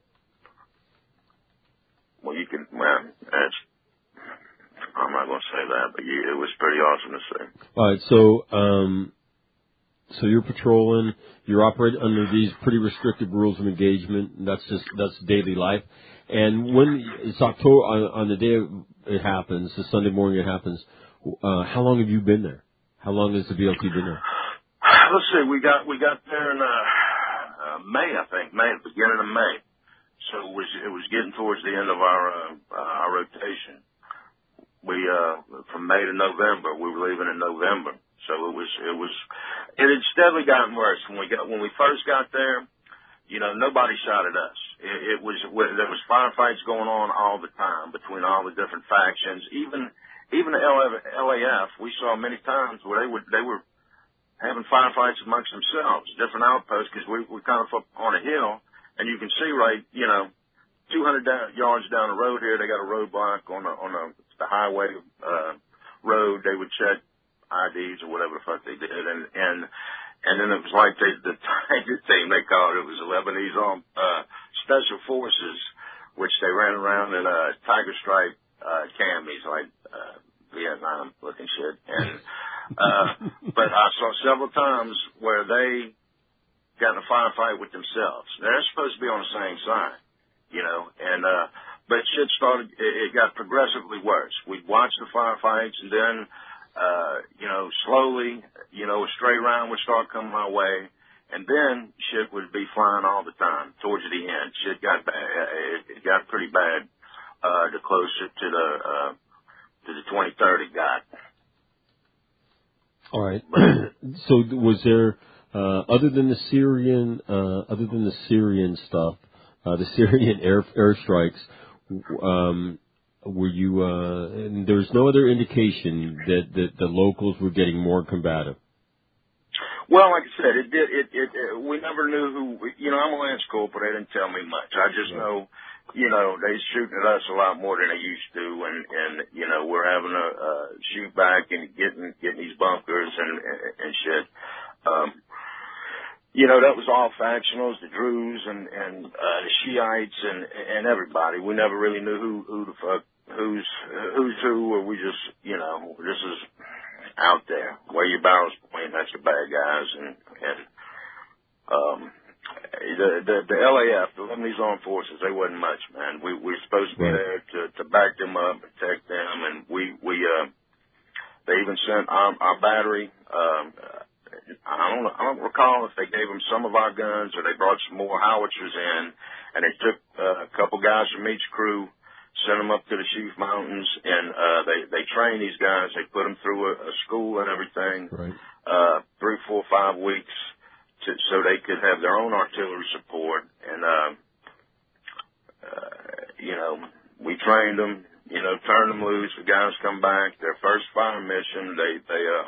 P: well, you could, well, that's, I'm not going to say that, but you, it was pretty awesome to see.
O: All right, so um, so you're patrolling, you're operating under these pretty restrictive rules of engagement. That's just that's daily life. And when it's October on, on the day it happens, the Sunday morning it happens. Uh, how long have you been there? How long has the B L T been there?
P: Let's see, we got we got there in uh, uh, May, I think, May, the beginning of May. So it was it was getting towards the end of our uh, uh, our rotation. We uh, from May to November, we were leaving in November. So it was it was it had steadily gotten worse when we got when we first got there. You know, nobody shot at us. It, it was there was firefights going on all the time between all the different factions. Even even the L A F, we saw many times where they would they were having firefights amongst themselves, different outposts, because we we're kind of up on a hill, and you can see right, you know, two hundred down, yards down the road here, they got a roadblock on the on the, the highway uh, road. They would check I Ds or whatever the fuck they did, and and and then it was like they, the Tiger team they called it, it was the Lebanese Armed uh, Special Forces, which they ran around in uh, tiger stripe uh, camis like uh, Vietnam looking shit, and. Uh, but I saw several times where they got in a firefight with themselves. They're supposed to be on the same side, you know, and, uh, but shit started, it, it got progressively worse. We'd watch the firefights and then, uh, you know, slowly, you know, a stray round would start coming my way, and then shit would be flying all the time towards the end. Shit got bad. It, it got pretty bad, uh, the closer to the, uh, to the twenty thirty got.
O: All right. So was there, uh, other than the Syrian, uh, other than the Syrian stuff, uh, the Syrian air airstrikes, um, were you? Uh, and there was no other indication that, that the locals were getting more combative.
P: Well, like I said, it did. It, it, it we never knew who. You know, I'm a Lance Corporal. They didn't tell me much. I just know. You know, they shooting at us a lot more than they used to, and, and you know, we're having to uh, shoot back and getting getting these bunkers and and, and shit. Um, you know, that was all factionals, the Druze and and uh, the Shiites and and everybody. We never really knew who who the fuck who's who's who, or we just you know this is out there where your barrels point. That's the bad guys, and and um. The, the the L A F, the Lebanese Armed Forces, they wasn't much, man. We we were supposed to be there to to back them up, protect them, and we we uh they even sent our, our battery. Um, I don't I don't recall if they gave them some of our guns or they brought some more howitzers in, and they took uh, a couple guys from each crew, sent them up to the Chief Mountains, and uh they they trained these guys. They put them through a, a school and everything.
O: Right.
P: Uh, three, four, five weeks. To, so they could have their own artillery support, and uh, uh, you know, we trained them, you know, turned them loose. The guys come back. Their first fire mission, they they uh,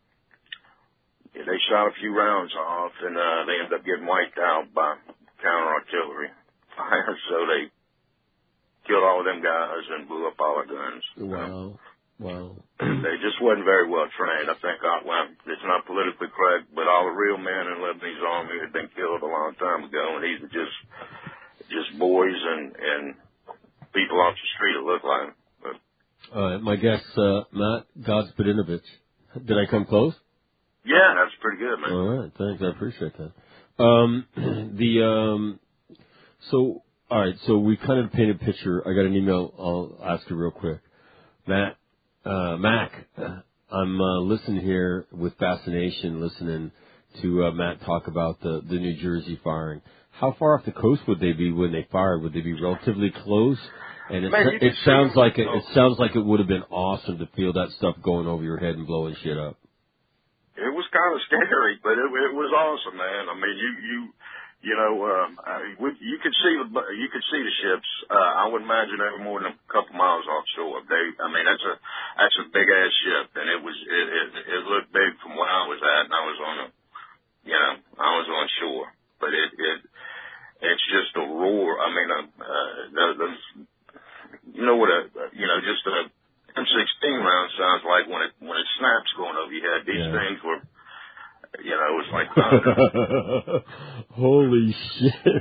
P: they shot a few rounds off, and uh, they ended up getting wiped out by counter artillery fire. So they killed all of them guys and blew up all our guns.
O: Wow. Wow.
P: They just wasn't very well trained. I think, uh, well, it's not politically correct, but all the real men in the Lebanese army had been killed a long time ago, and these were just, just boys and, and people off the street, it looked like. But,
O: uh, my guest, uh, Matt Gospodinovich. Did I come close?
P: Yeah, that's pretty good, man.
O: All right. Thanks. I appreciate that. Um, the um, so all right. So we kind of painted a picture. I got an email. I'll ask you real quick, Matt. Uh, Mac, I'm uh, listening here with fascination, listening to uh, Matt talk about the the New Jersey firing. How far off the coast would they be when they fired? Would they be relatively close? And it,
P: Man, you
O: it
P: can
O: sounds
P: see-
O: like it, it sounds like it would have been awesome to feel that stuff going over your head and blowing shit up.
P: It was kind of scary, but it, it was awesome, man. I mean, you you you know, um, I, we, you could see the you could see the ships. Uh, I would imagine they were more than a couple miles offshore. They, I mean, that's a that's a big ass ship, and it was it, it it looked big from where I was at, and I was on a, you know, I was on shore, but it it it's just a roar. I mean, uh, uh, the, the, you know what a you know just a M sixteen round sounds like when it when it snaps going over your head. These
O: Yeah.
P: things were, you know, it was like thunder.
O: Holy shit!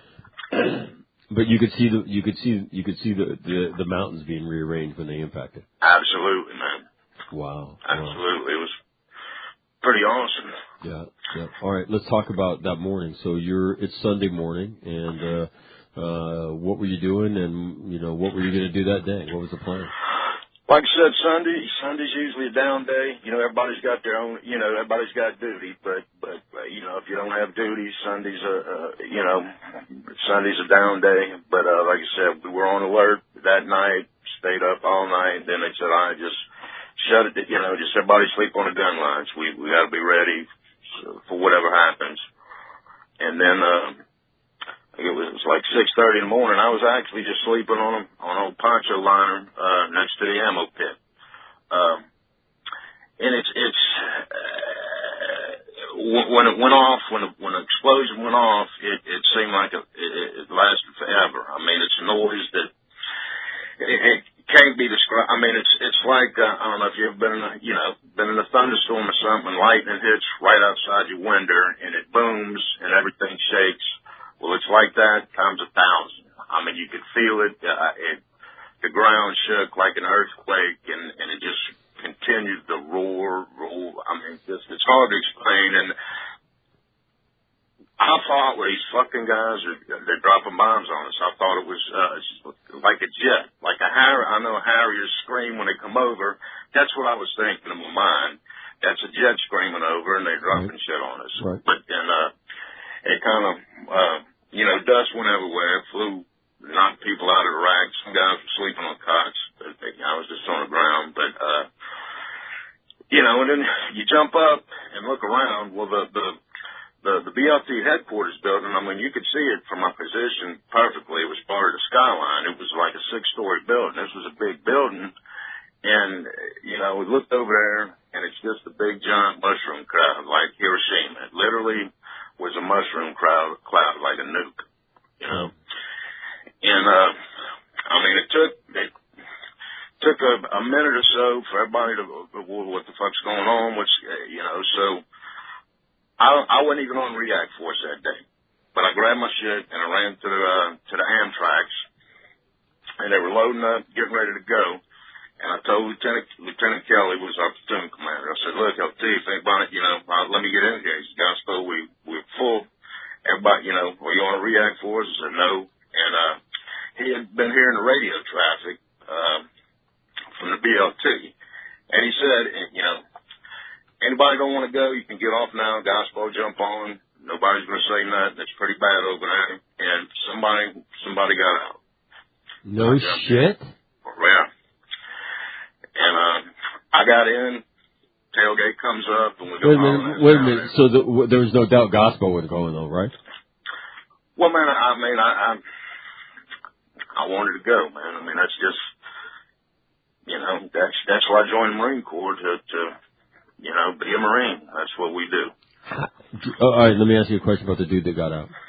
O: But you could see the you could see you could see the, the the mountains being rearranged when they impacted.
P: Absolutely, man.
O: Wow!
P: Absolutely, it was pretty awesome.
O: Yeah, yeah. All right, let's talk about that morning. So you're it's Sunday morning, and uh, uh, what were you doing, and you know what were you going to do that day? What was the plan?
P: Like I said, Sunday, Sunday's usually a down day. You know, everybody's got their own, you know, everybody's got duty, but, but, uh, you know, if you don't have duty, Sunday's a, uh, you know, Sunday's a down day. But, uh, like I said, we were on alert that night, stayed up all night. Then they said, I right, just shut it, you know, just everybody sleep on the gun lines. We, we gotta be ready for whatever happens. And then, uh, It was, it was like six thirty in the morning. I was actually just sleeping on a, on an old poncho liner, uh, next to the ammo pit. Um, and it's, it's, uh, when it went off, when the, when the explosion went off, it, it seemed like it, it, it lasted forever. I mean, it's a noise that, it, it can't be described. I mean, it's, it's like, uh, I don't know if you've ever been in a, you know, been in a thunderstorm or something, lightning hits right outside your window and it booms and everything shakes. Well, it's like that times a thousand. I mean, you could feel it. Uh, it the ground shook like an earthquake, and, and it just continued to roar, roar. I mean, just it's hard to explain. And I thought, well, these fucking guys are they're dropping bombs on us. I thought it was uh, like a jet, like a Harrier. I know Harriers scream when they come over. That's what I was thinking in my mind. That's a jet screaming over, and they're dropping right. shit on us.
O: Right.
P: But and uh. It kind of, uh, you know, dust went everywhere. It flew, knocked people out of the racks. Some guys were sleeping on cots. But they, I was just on the ground. But, uh, you know, and then you jump up and look around. Well, the, the, the, the B L T headquarters building, I mean, you could see it from my position perfectly. It was part of the skyline. It was like a six-story building. This was a big building. And, you know, we looked over there, and it's just a big, giant mushroom cloud like Hiroshima. It literally was a mushroom cloud, cloud like a nuke, you know. And, uh, I mean, it took, it took a, a minute or so for everybody to, what the fuck's going on, which, you know, so I, I wasn't even on React Force that day. But I grabbed my shit and I ran to the, uh, to the Amtraks, and they were loading up, getting ready to go. And I told Lieutenant, Lieutenant Kelly, who was our platoon commander, I said, look, I'll tell you if anybody, you know, uh, let me get in here. He said, Gospel, we, we're full. Everybody, you know, were you on a React Force? I said, no. And, uh, he had been hearing the radio traffic, uh, from the B L T. And he said, you know, anybody don't want to go, you can get off now. Gospel, jump on. Nobody's going to say nothing. It's pretty bad over there. And somebody, somebody got out.
O: No shit?
P: Yeah. And, uh, I got in, tailgate comes up, and we go
O: Wait a minute, wait a minute. So the, w- there was no doubt Gospel was going though, right?
P: Well, man, I, I mean, I, I, I wanted to go, man. I mean, that's just, you know, that's, that's why I joined the Marine Corps to, to, you know, be a Marine. That's what we do.
O: Oh, all right, let me ask you a question about the dude that got out.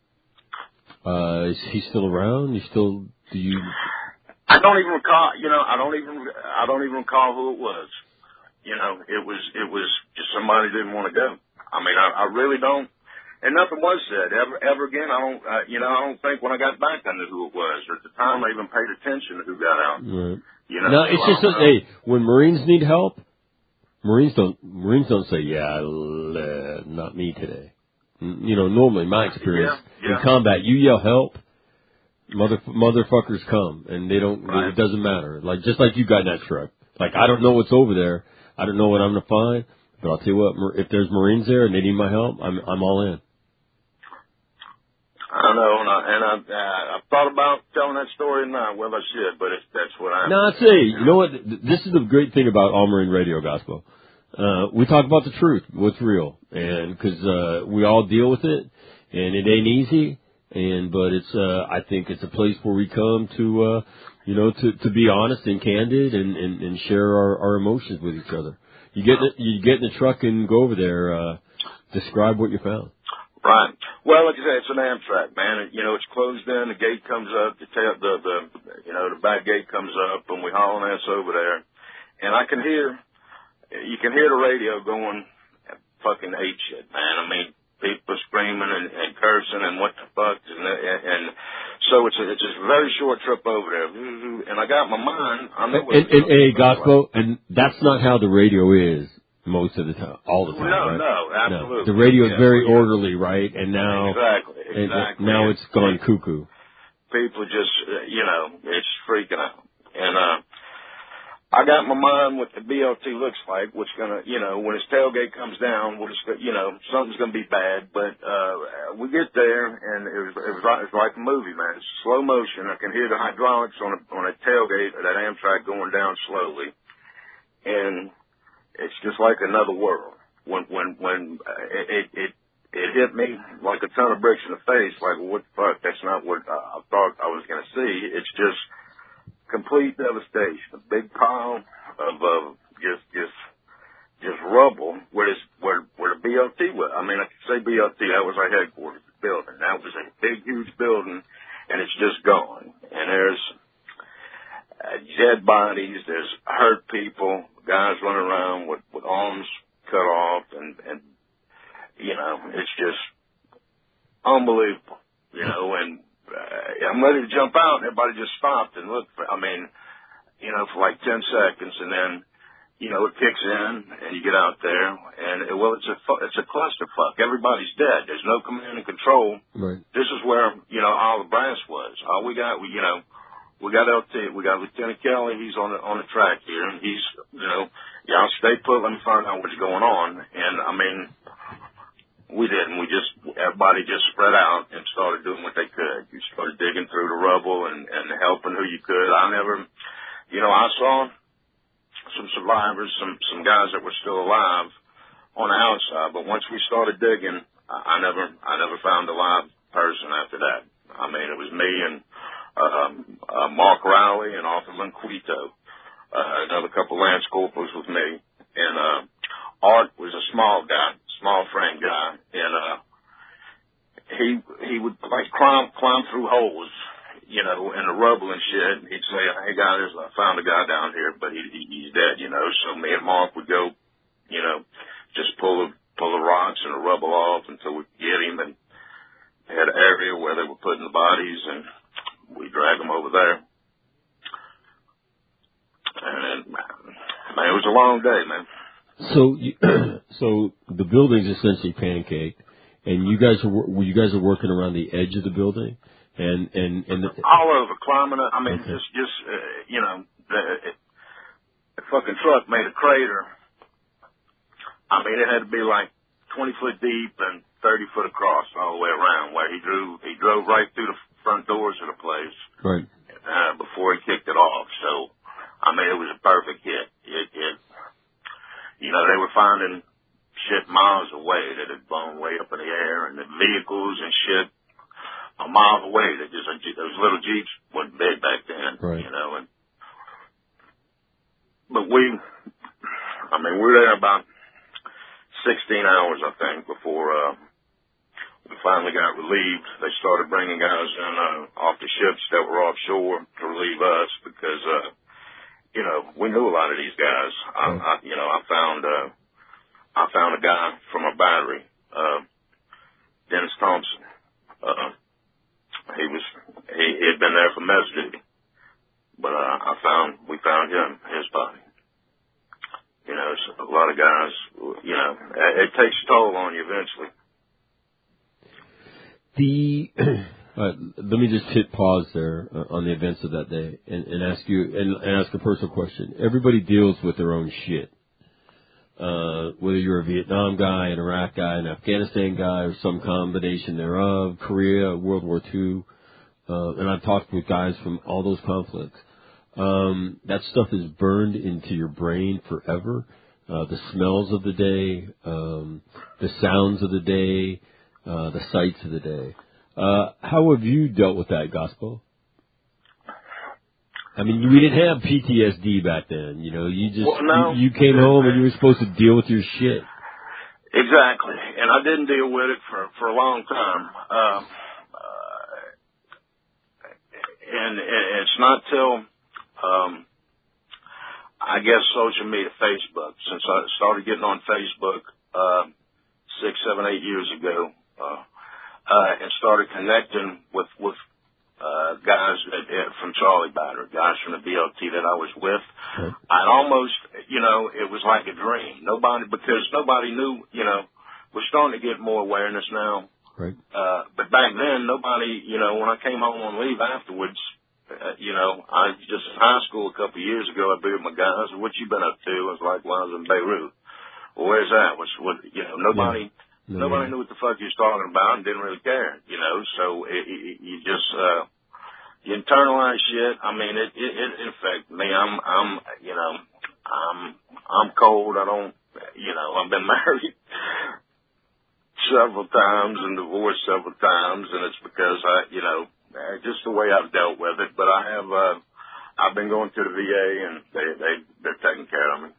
O: Uh, is he still around? You still, do you...
P: I don't even recall, you know, I don't even, I don't even recall who it was. You know, it was, it was just somebody didn't want to go. I mean, I, I really don't, and nothing was said ever, ever again. I don't, uh, you know, I don't think when I got back I knew who it was, or at the time I even paid attention to who got out.
O: Right.
P: You know,
O: no,
P: so
O: it's just, that, hey, when Marines need help, Marines don't, Marines don't say, yeah, uh, not me today. You know, normally my experience
P: Yeah, yeah.
O: in combat, you yell help, mother motherfuckers come, and they don't.
P: Right.
O: It doesn't matter. Like just like you got in that truck. Like I don't know what's over there. I don't know what I'm gonna find. But I'll tell you what, if there's Marines there and they need my help, I'm I'm all in.
P: I know, and I and I, uh, I thought about telling that story tonight. Well, I should, but it's, that's what I.
O: No, see, you know what? This is the great thing about All Marine Radio Gospel. Uh, we talk about the truth, what's real, and because uh, we all deal with it, and it ain't easy. And but it's uh, I think it's a place where we come to, uh, you know, to to be honest and candid and and, and share our, our emotions with each other. You get in the, you get in the truck and go over there. Uh, describe what you found.
P: Right. Well, like I said, it's an Amtrak, man. You know, it's closed in. The gate comes up. The tail, the the you know the back gate comes up, and we hauling ass over there. And I can hear, you can hear the radio going fucking ape shit, man. I mean, people screaming and, and cursing and what the fuck, and, and, and so it's a, it's a very short trip over there. And I got my mind. I know what
O: And, and, and gospel, and that's not how the radio is. Most of the time, all the time.
P: No,
O: right?
P: no, absolutely.
O: No. The radio is
P: yeah,
O: very
P: yeah.
O: orderly, right? And now,
P: exactly,
O: and
P: exactly.
O: now it's gone cuckoo.
P: People just, uh, you know, it's freaking out. And uh, I got my mind what the B L T looks like, what's gonna, you know, when his tailgate comes down, what it's, you know, something's gonna be bad. But uh, we get there, and it was, it was like, it was like a movie, man. It's slow motion. I can hear the hydraulics on a, on a tailgate of that Amtrak going down slowly, and it's just like another world. When when when uh, it it it hit me like a ton of bricks in the face. Like, what the fuck? That's not what uh, I thought I was going to see. It's just complete devastation. A big pile of uh, just just just rubble where this where where the B L T was. I mean, I could say B L T. That was our headquarters building. That was a big, huge building, and it's just gone. And there's uh, dead bodies. There's hurt people. Guys running around with, with arms cut off, and, and, you know, it's just unbelievable, you know, and uh, I'm ready to jump out, and everybody just stopped and looked for, I mean, you know, for like ten seconds, and then, you know, it kicks in, and you get out there, and, it, well, it's a, it's a clusterfuck. Everybody's dead. There's no command and control.
O: Right.
P: This is where, you know, all the brass was. All we got, we, you know, We got L T, we got Lieutenant Kelly, he's on the, on the track here, and he's, you know, y'all stay put, let me find out what's going on. And, I mean, we didn't. We just, everybody just spread out and started doing what they could. You started digging through the rubble and, and helping who you could. I never, you know, I saw some survivors, some, some guys that were still alive on the outside, but once we started digging, I, I never, I never found a live person after that. I mean, it was me and, Um, uh, Mark Rowley and Arthur Linquito, uh, another couple Lance Corporals with me, and, uh, Art was a small guy, small frame guy, and, uh, he, he would like climb, climb through holes, you know, in the rubble and shit, and he'd say, hey guys, I found a guy down here, but he, he he's dead, you know, so me and Mark would go, you know, just pull the, pull the rocks and the rubble off until we could get him, and had an area where they were putting the bodies, and we drag them over there. And, man, it was a long day, man.
O: So, you, so the building's essentially pancaked, and you guys are you guys are working around the edge of the building, and and and the,
P: all over climbing up. I mean,
O: okay.
P: just just uh, you know, the, it, the fucking truck made a crater. I mean, it had to be like twenty foot deep and thirty foot across all the way around. Where he drew, he drove right through the front doors of the place,
O: right,
P: uh, before he kicked it off. So, I mean, it was a perfect hit. It, it, you know, they were finding shit miles away that had blown way up in the air, and the vehicles and shit a mile away. That just those little Jeeps weren't big back then,
O: right.
P: You know. And but we, I mean, we were there about sixteen hours, I think, before. Uh, We finally got relieved. They started bringing guys in uh, off the ships that were offshore to relieve us because, uh, you know, we knew a lot of these guys. I, I, you know, I found uh, I found a guy from a battery, uh, Dennis Thompson. Uh, he was he, he had been there for mess duty, but uh, I found we found him, his body. You know, so a lot of guys. You know, it, it takes a toll on you eventually.
O: The uh, let me just hit pause there uh, on the events of that day and, and ask you and, and ask a personal question. Everybody deals with their own shit. Uh, whether you're a Vietnam guy, an Iraq guy, an Afghanistan guy, or some combination thereof, Korea, World War Two, uh, and I've talked with guys from all those conflicts. Um, that stuff is burned into your brain forever. Uh, the smells of the day, um, the sounds of the day, uh, the sights of the day. Uh, how have you dealt with that, Gospel? I mean, we didn't have P T S D back then, you know, you just,
P: well, no,
O: you, you came home and you were supposed to deal with your shit.
P: Exactly. And I didn't deal with it for, for a long time. Um, uh, and, and it's not till, um, I guess social media, Facebook, since I started getting on Facebook, uh, six, seven, eight years ago, uh, uh, and started connecting with, with, uh, guys that, uh, from Charlie Batter, guys from the B L T that I was with.
O: Right.
P: I'd almost, you know, it was like a dream. Nobody, because nobody knew, you know, we're starting to get more awareness now.
O: Right.
P: Uh, but back then, nobody, you know, when I came home on leave afterwards, uh, you know, I was just in high school a couple of years ago. I'd be with my guys. What you been up to? I was like, well, I was in Beirut. Well, where's that? What's, what, you know, nobody,
O: yeah. no,
P: nobody
O: yeah.
P: knew what the fuck you was talking about and didn't really care, you know, so it, it, you just, uh, you internalize shit. I mean, it, it, it, it affects me. I'm, I'm, you know, I'm, I'm cold. I don't, you know, I've been married several times and divorced several times, and it's because I, you know, just the way I've dealt with it. But I have, uh, I've been going to the V A, and they, they, they're taking care of me.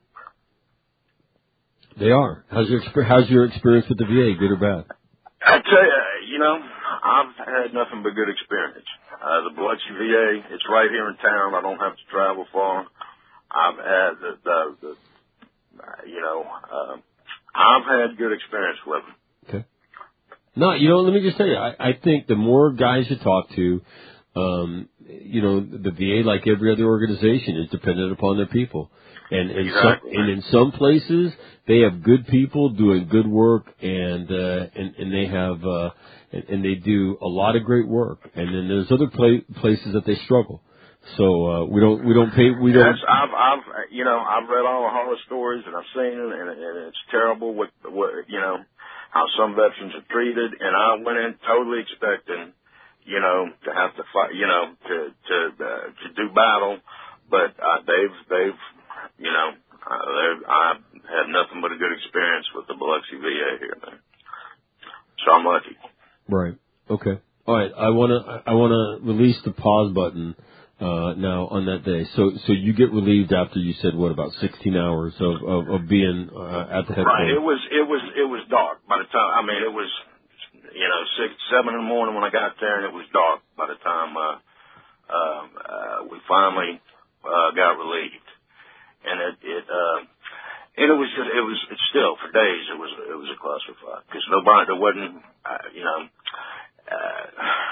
O: They are. How's your how's your experience with the V A, good or bad?
P: I tell you, you know, I've had nothing but good experience. Uh, the Biloxi V A, it's right here in town. I don't have to travel far. I've had the, the, the uh, you know, uh, I've had good experience with them.
O: Okay. No, you know, let me just tell you, I, I think the more guys you talk to, um, you know, the V A, like every other organization, is dependent upon their people. And in
P: exactly.
O: some, and in some places, they have good people doing good work, and uh, and, and they have uh, and, and they do a lot of great work. And then there's other pla- places that they struggle. So uh, we don't we don't pay we don't.
P: Yes, I've I've you know I've read all the horror stories and I've seen it, and, and it's terrible what what you know how some veterans are treated. And I went in totally expecting, you know, to have to fight, you know, to to uh, to do battle, but uh, they've they've you know uh, I've had nothing but a good experience with the Biloxi V A here, man. So I'm lucky.
O: Right. Okay. All right. I wanna I wanna release the pause button uh now on that day. So so you get relieved after you said what, about sixteen hours of of, of being uh, at the headquarters.
P: Right. It was it was it was dark by the time. I mean, it was you know six seven in the morning when I got there, and it was dark by the time uh, uh, uh, we finally uh, got relieved. And it it uh, and it was just it was it's still for days it was it was a clusterfuck because nobody there wasn't uh, you know uh,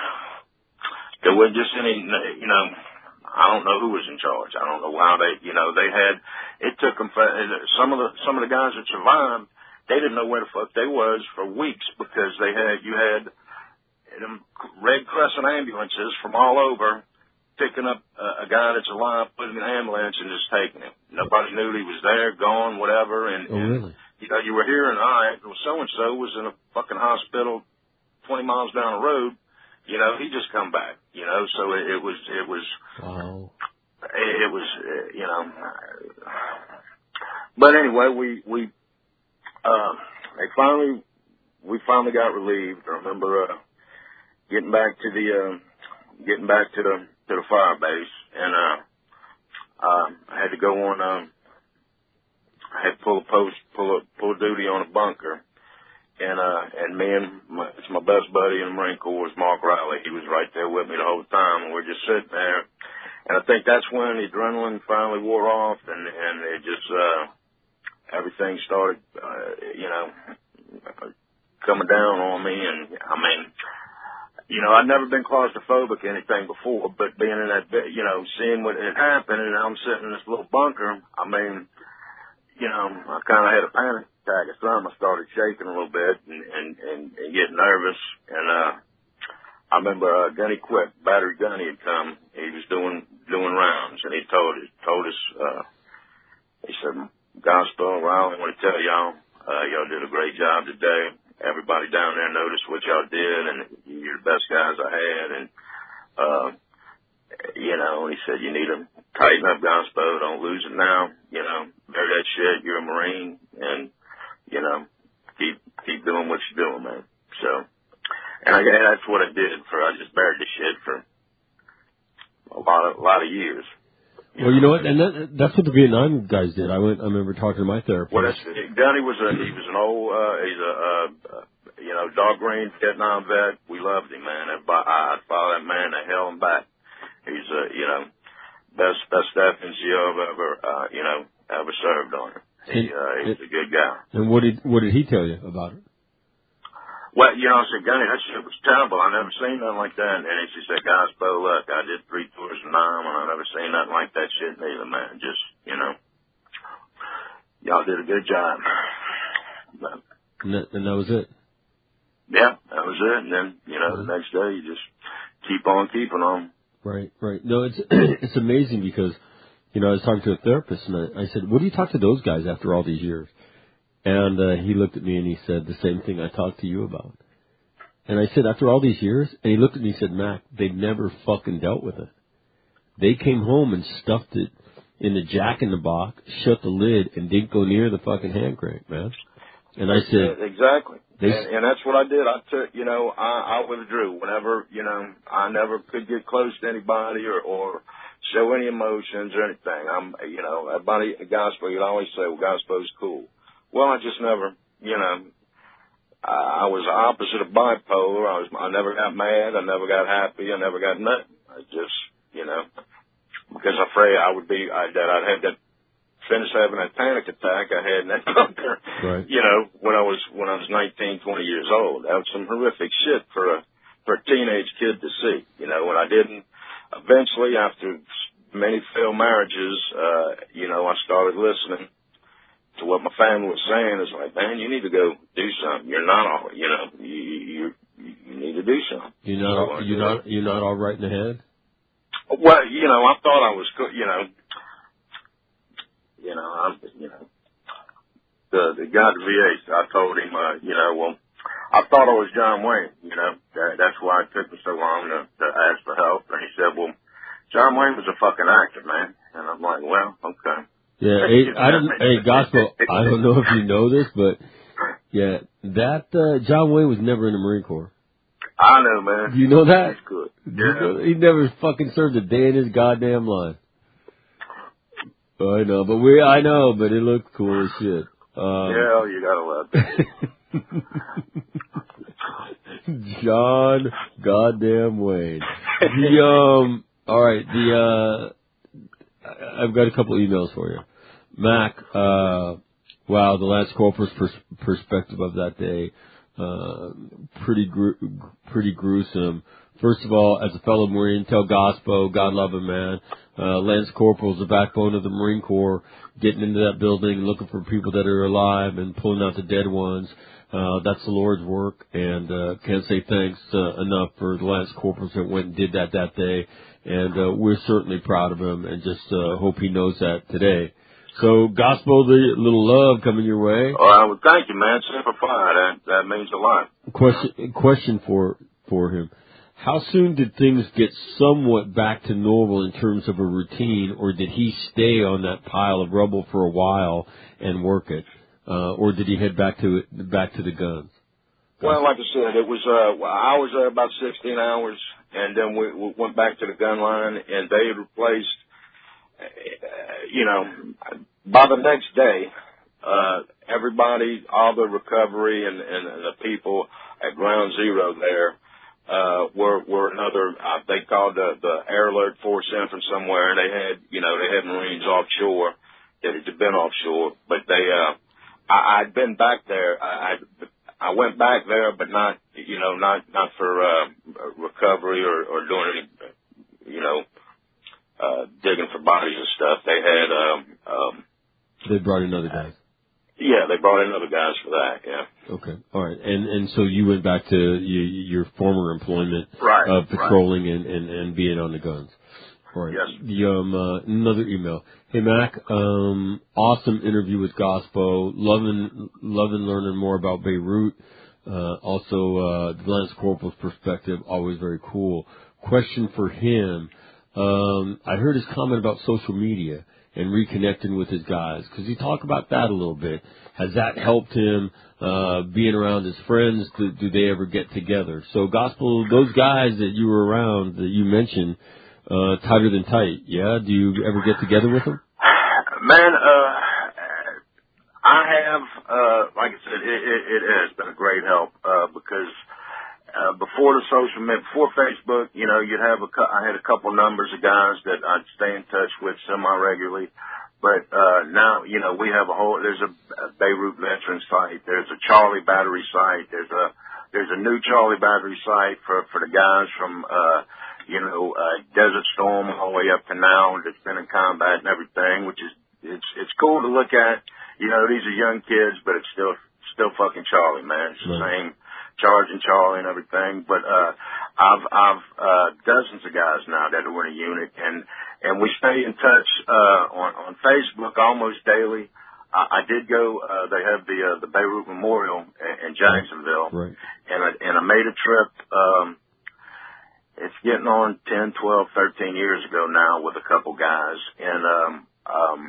P: there wasn't just any you know. I don't know who was in charge. I don't know why they, you know, they had, it took them, for, some of the, some of the guys that survived, they didn't know where the fuck they was for weeks because they had, you had them Red Crescent ambulances from all over picking up a, a guy that's alive, putting him in an ambulance and just taking him. Nobody knew he was there, gone, whatever. And,
O: oh, really?
P: and you know, you were hearing, all right, well, so-and-so was in a fucking hospital twenty miles down the road. You know, he just come back, you know, so it, it was, it was,
O: wow.
P: it, it was, uh, you know, but anyway, we, we, uh, they finally, we finally got relieved. I remember, uh, getting back to the, uh, getting back to the, to the fire base and, uh, uh, I had to go on, um, I had to pull a post, pull a, pull a duty on a bunker. And, uh, and me and my, it's my best buddy in the Marine Corps was Mark Riley. He was right there with me the whole time. And we're just sitting there. And I think that's when the adrenaline finally wore off and, and it just, uh, everything started, uh, you know, coming down on me. And I mean, you know, I'd never been claustrophobic or anything before, but being in that, you know, seeing what had happened and I'm sitting in this little bunker, I mean, you know, I kind of had a panic attack or something. I started shaking a little bit and, and, and, and getting nervous. And, uh, I remember uh, Gunny Quick, Battery Gunny, had come. He was doing doing rounds, and he told told us. Uh, he said, "Gospel, well, I only want to tell y'all, uh, y'all did a great job today. Everybody down there noticed what y'all did, and you're the best guys I had. And uh, you know, he said you need to tighten up, Gospel. Don't lose it now. You know, bury that shit. You're a Marine, and you know, keep keep doing what you're doing, man." So. And I, that's what I did for, I just buried the shit for a lot of, a lot of years.
O: You well, know? You know what, and that, that's what the Vietnam guys did. I went, I remember talking to my therapist.
P: Well, that's, Gunny was a, he was an old, uh, he's a, uh, uh, you know, dog green Vietnam vet. We loved him, man. I'd follow that man to hell and back. He's a, you know, best, best F N C O I've ever, uh, you know, ever served on. He, uh, he's a good guy.
O: And what did, what did he tell you about it?
P: Well, you know, I said, Gunny, that shit was terrible. I never seen nothing like that. And he said, Gospel, look, I did three tours of Nam, and I never seen nothing like that shit neither, man. Just, you know, y'all did a good job. But,
O: and, that, and that was it?
P: Yeah, that was it. And then, you know, the next day you just keep on keeping on.
O: Right, right. No, it's it's amazing because, you know, I was talking to a therapist, and I, I said, what do you talk to those guys after all these years? And uh, he looked at me and he said the same thing I talked to you about. And I said, after all these years? And he looked at me and said, Mac, they never fucking dealt with it. They came home and stuffed it in the jack in the box, shut the lid, and didn't go near the fucking hand crank, man. And I said...
P: Exactly. They, and, and that's what I did. I took, you know, I, I withdrew. Whenever, you know, I never could get close to anybody or, or show any emotions or anything. I'm, you know, everybody, Gospel, you'd always say, well, Gospel's cool. Well, I just never, you know, I, I was opposite of bipolar. I was, I never got mad. I never got happy. I never got nothing. I just, you know, because I'm afraid I would be, I, that I'd have that, finish having that panic attack I had in that bunker,
O: right.
P: You know, when I was, when I was nineteen, twenty years old. That was some horrific shit for a, for a teenage kid to see, you know, when I didn't, eventually after many failed marriages, uh, you know, I started listening to what my family was saying. Is like, man, you need to go do something. You're not all, you know, you you, you need to do something.
O: You're not, so you're not, you're not all right in the head.
P: Well, you know, I thought I was, you know, you know, I, you know, the the guy at the V A, I told him, uh, you know, well, I thought I was John Wayne. You know, that, that's why it took me so long to, to ask for help. And he said, well, John Wayne was a fucking actor, man. And I'm like, well, okay.
O: Yeah, hey, I don't. Hey, Gospel. I don't know if you know this, but yeah, that uh, John Wayne was never in the Marine Corps.
P: I know, man.
O: Do you know that?
P: He's good.
O: Yeah.
P: You know?
O: He never fucking served a day in his goddamn life. I know, but we. I know, but it looked cool as shit. Um,
P: yeah, you gotta love
O: that. John goddamn Wayne. The um. All right. The uh. I've got a couple emails for you. Mac, uh, wow, the Lance Corporal's pers- perspective of that day, uh, pretty gru- pretty gruesome. First of all, as a fellow Marine, tell Gospel, God love him, man. Uh, Lance Corporal's the backbone of the Marine Corps, getting into that building, looking for people that are alive and pulling out the dead ones. Uh, that's the Lord's work, and uh, can't say thanks uh, enough for the Lance Corporals that went and did that that day. And uh, we're certainly proud of him, and just uh, hope he knows that today. So, Gospel, the little love coming your way.
P: Oh, well, thank you, man. Semper Fi. That that means a lot.
O: Question question for for him: how soon did things get somewhat back to normal in terms of a routine, or did he stay on that pile of rubble for a while and work it, uh, or did he head back to it, back to the guns?
P: Well, like I said, it was. Uh, I was there about sixteen hours, and then we, we went back to the gun line, and they had replaced. Uh, you know, by the next day, uh, everybody, all the recovery and, and, and the people at Ground Zero there, uh, were, were another, uh, they called the, the Air Alert Force in from somewhere, and they had, you know, they had Marines offshore that had been offshore, but they, uh, I, I'd been back there. I, I went back there, but not, you know, not, not for, uh, recovery or, or doing any, you know, Uh, digging for bodies and stuff. They had, um, um,
O: they brought in other guys.
P: Yeah, they brought in other guys for that, yeah.
O: Okay. All right. And and so you went back to you, your former employment
P: right,
O: of patrolling
P: right.
O: and, and, and being on the guns. All right.
P: Yes.
O: The, um, uh, another email. Hey, Mac, um, awesome interview with Gospo. Loving, loving learning more about Beirut. Uh, also, uh, the Lance Corporal's perspective, always very cool. Question for him. Um, I heard his comment about social media and reconnecting with his guys. Could you talk about that a little bit? Has that helped him, uh, being around his friends? Do, do they ever get together? So, Gospel, those guys that you were around that you mentioned, uh, tighter than tight, yeah? Do you ever get together with them?
P: Man, uh, I have, uh, like I said, it, it, it has been a great help, uh, because, uh, before the social media, before Facebook, you know, you'd have a, I had a couple numbers of guys that I'd stay in touch with semi-regularly. But, uh, now, you know, we have a whole, there's a, a Beirut veteran site. There's a Charlie Battery site. There's a, there's a new Charlie Battery site for, for the guys from, uh, you know, uh, Desert Storm all the way up to now that's been in combat and everything, which is, it's, it's cool to look at. You know, these are young kids, but it's still, still fucking Charlie, man. It's the
O: Right.
P: same Charge and Charlie and everything. But, uh, I've, I've, uh, dozens of guys now that are in a unit, and, and we stay in touch, uh, on, on Facebook almost daily. I, I did go, uh, they have the, uh, the Beirut Memorial in, in Jacksonville.
O: Right.
P: And I, and I made a trip, um, it's getting on ten, twelve, thirteen years ago now with a couple guys. And, um, um,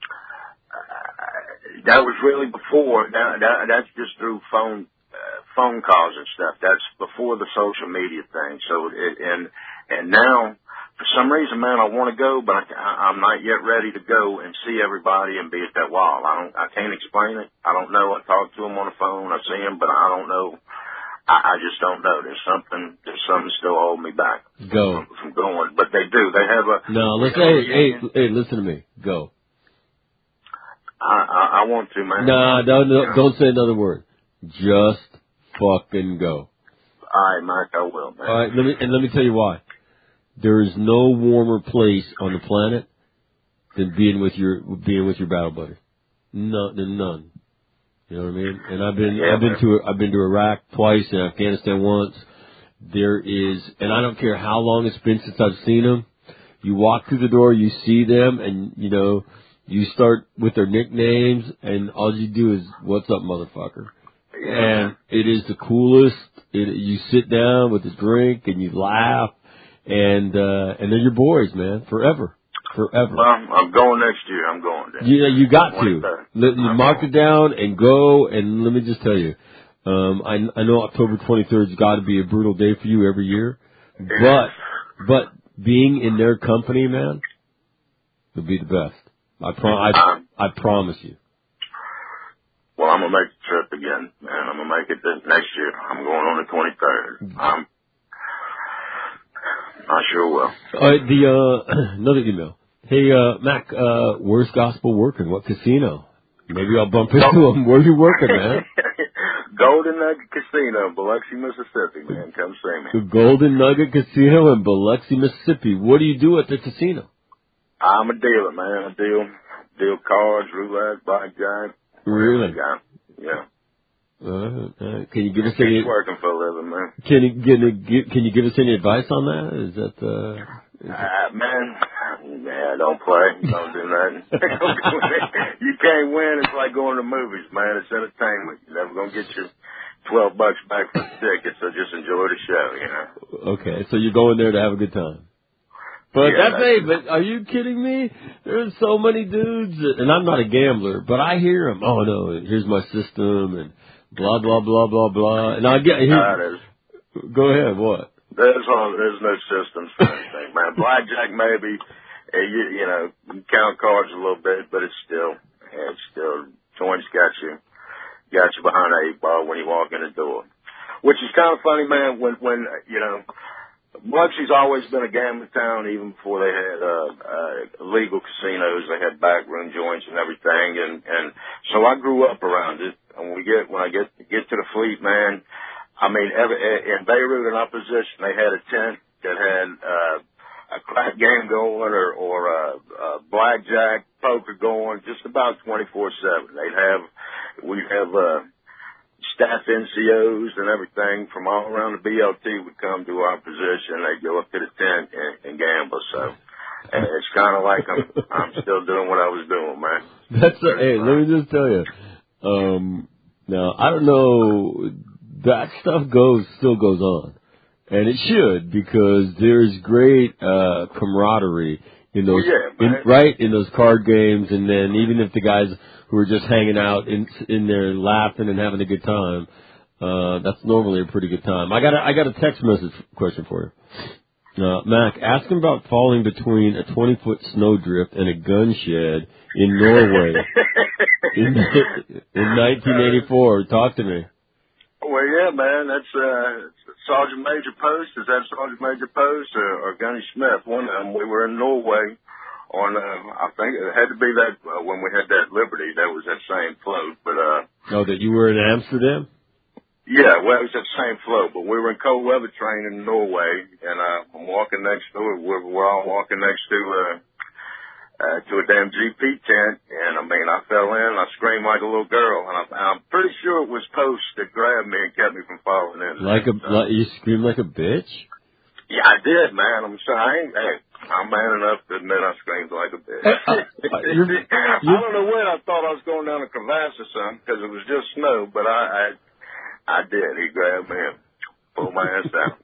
P: that was really before, that, that, that's just through phone, uh, phone calls and stuff. That's before the social media thing. So, it, and, and now, for some reason, man, I want to go, but I, I'm not yet ready to go and see everybody and be at that wall. I don't, I can't explain it. I don't know. I talk to them on the phone. I see them, but I don't know. I, I just don't know. There's something, there's something still holding me back.
O: Go.
P: From, from going. But they do. They have a.
O: No, let's, hey, hey, hey, listen to me. Go.
P: I, I, I want to, man.
O: Nah, don't, don't, don't say another word. Just fucking go.
P: All right, Mike, I will, man.
O: All right, let me, and let me tell you why. There is no warmer place on the planet than being with your being with your battle buddy. None, than none. You know what I mean? And I've been
P: Yeah,
O: I've been
P: man.
O: to I've been to Iraq twice and Afghanistan once. There is, and I don't care how long it's been since I've seen them. You walk through the door, you see them, and you know you start with their nicknames, and all you do is "What's up, motherfucker?"
P: Yeah.
O: And it is the coolest. It, you sit down with a drink and you laugh. And, uh, and they're your boys, man, forever, forever.
P: Well, I'm going next year. I'm going there.
O: Yeah, you got to.
P: twenty-third.
O: Let, you mark it down and go. And let me just tell you, um, I, I know October twenty-third has got to be a brutal day for you every year, but, but being in their company, man, will be the best. I pro- I, I promise you.
P: Well, I'm gonna make the trip again, man. I'm gonna make it this next year. I'm going on the twenty-third. I'm I sure will.
O: All right, the, uh, another email. Hey, uh, Mac, uh, where's Gospel working? What casino? Maybe I'll bump into him. Where you working, man?
P: Golden Nugget Casino, Biloxi, Mississippi, man. Come see me.
O: The Golden Nugget Casino in Biloxi, Mississippi. What do you do at the casino?
P: I'm a dealer, man. I deal, deal cards, roulette, blackjack.
O: Really?
P: Yeah. Yeah.
O: Uh, uh, can you give us any?
P: He's working for a living, man.
O: Can you can you, can you give us any advice on that? Is that uh? Is
P: uh man, yeah, don't play, don't do nothing. You can't win. It's like going to movies, man. It's entertainment. You're never gonna get your twelve bucks back for the ticket, so just enjoy the show, you know.
O: Okay, so you're going there to have a good time. But
P: yeah,
O: that's, hey, but are you kidding me? There's so many dudes, that, and I'm not a gambler, but I hear them. Oh no, here's my system, and blah blah blah blah blah. And I get here.
P: Uh,
O: go ahead. What?
P: There's all, there's no systems for anything, man. Blackjack maybe, uh, you, you know, you count cards a little bit, but it's still, it's still joints got you, got you behind the eight ball when you walk in the door. Which is kind of funny, man. When when you know. Biloxi's always been a gambling town, even before they had uh, uh, legal casinos. They had backroom joints and everything, and and so I grew up around it. And when we get when I get get to the fleet, man, I mean, every, in Beirut in opposition, they had a tent that had uh, a crack game going, or or uh, uh, blackjack, poker going, just about twenty four seven. They'd have we'd have uh, staff N C Os and everything from all around the B L T would come to our position. They'd go up to the tent and, and gamble. So and it's kind of like I'm I'm still doing what I was doing, man.
O: That's a, hey, let me just tell you. Um, now I don't know. That stuff goes still goes on, and it should, because there's great uh, camaraderie in those,
P: well, yeah,
O: in, right in those card games, and then even if the guys who are just hanging out in in there laughing and having a good time, uh, that's normally a pretty good time. I got a, I got a text message question for you, uh, Mac. Ask him about falling between a twenty foot snowdrift and a gun shed in Norway in, in nineteen eighty-four. Talk to me.
P: Well, yeah, man, that's uh, Sergeant Major Post. Is that Sergeant Major Post or, or Gunny Smith? One of them. We were in Norway on, uh, I think it had to be that, uh, when we had that Liberty, that was that same float. But, uh,
O: oh, that you were in Amsterdam?
P: Yeah, well, it was that same float, but we were in cold weather training in Norway, and, uh, I'm walking next to it. We're, we're all walking next to, uh, Uh, to a damn G P tent, and I mean, I fell in, and I screamed like a little girl, and I, I'm pretty sure it was Post that grabbed me and kept me from falling in.
O: Like a, like, you screamed like a bitch?
P: Yeah, I did, man. I'm sorry. I ain't, hey, I'm man enough to admit I screamed like a bitch.
O: Uh, uh, you're, you're,
P: I don't know when I thought I was going down a crevasse or something, because it was just snow, but I, I, I did. He grabbed me and pulled my ass down.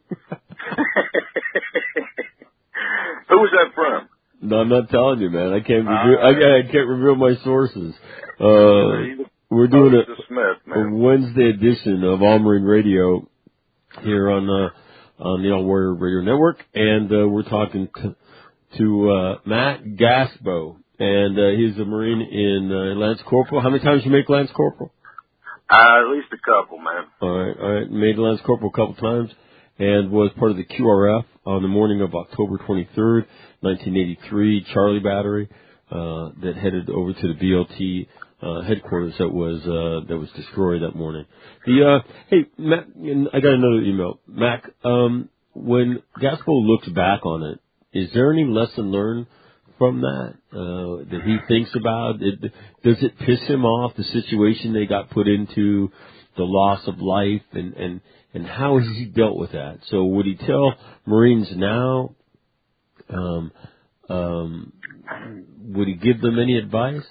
P: Who was that from?
O: No, I'm not telling you, man. I can't reveal, uh, I, I can't reveal my sources. Uh, we're doing a,
P: Smith,
O: a Wednesday edition of All Marine Radio here on uh, on the All Warrior Radio Network, and uh, we're talking to, to uh, Matt Gaspo, and uh, he's a Marine in uh, Lance Corporal. How many times you make Lance Corporal?
P: Uh, at least a couple, man.
O: All right, all right. Made Lance Corporal a couple times, and was part of the Q R F on the morning of October twenty-third, nineteen eighty-three, Charlie Battery, uh, that headed over to the B L T uh, headquarters that was uh, that was destroyed that morning. The uh, hey, Mac, I got another email, Mac. Um, when Gaspo looks back on it, is there any lesson learned from that uh, that he thinks about? It, does it piss him off, the situation they got put into, the loss of life, and and and how has he dealt with that? So would he tell Marines now? Um, um, would he give them any advice?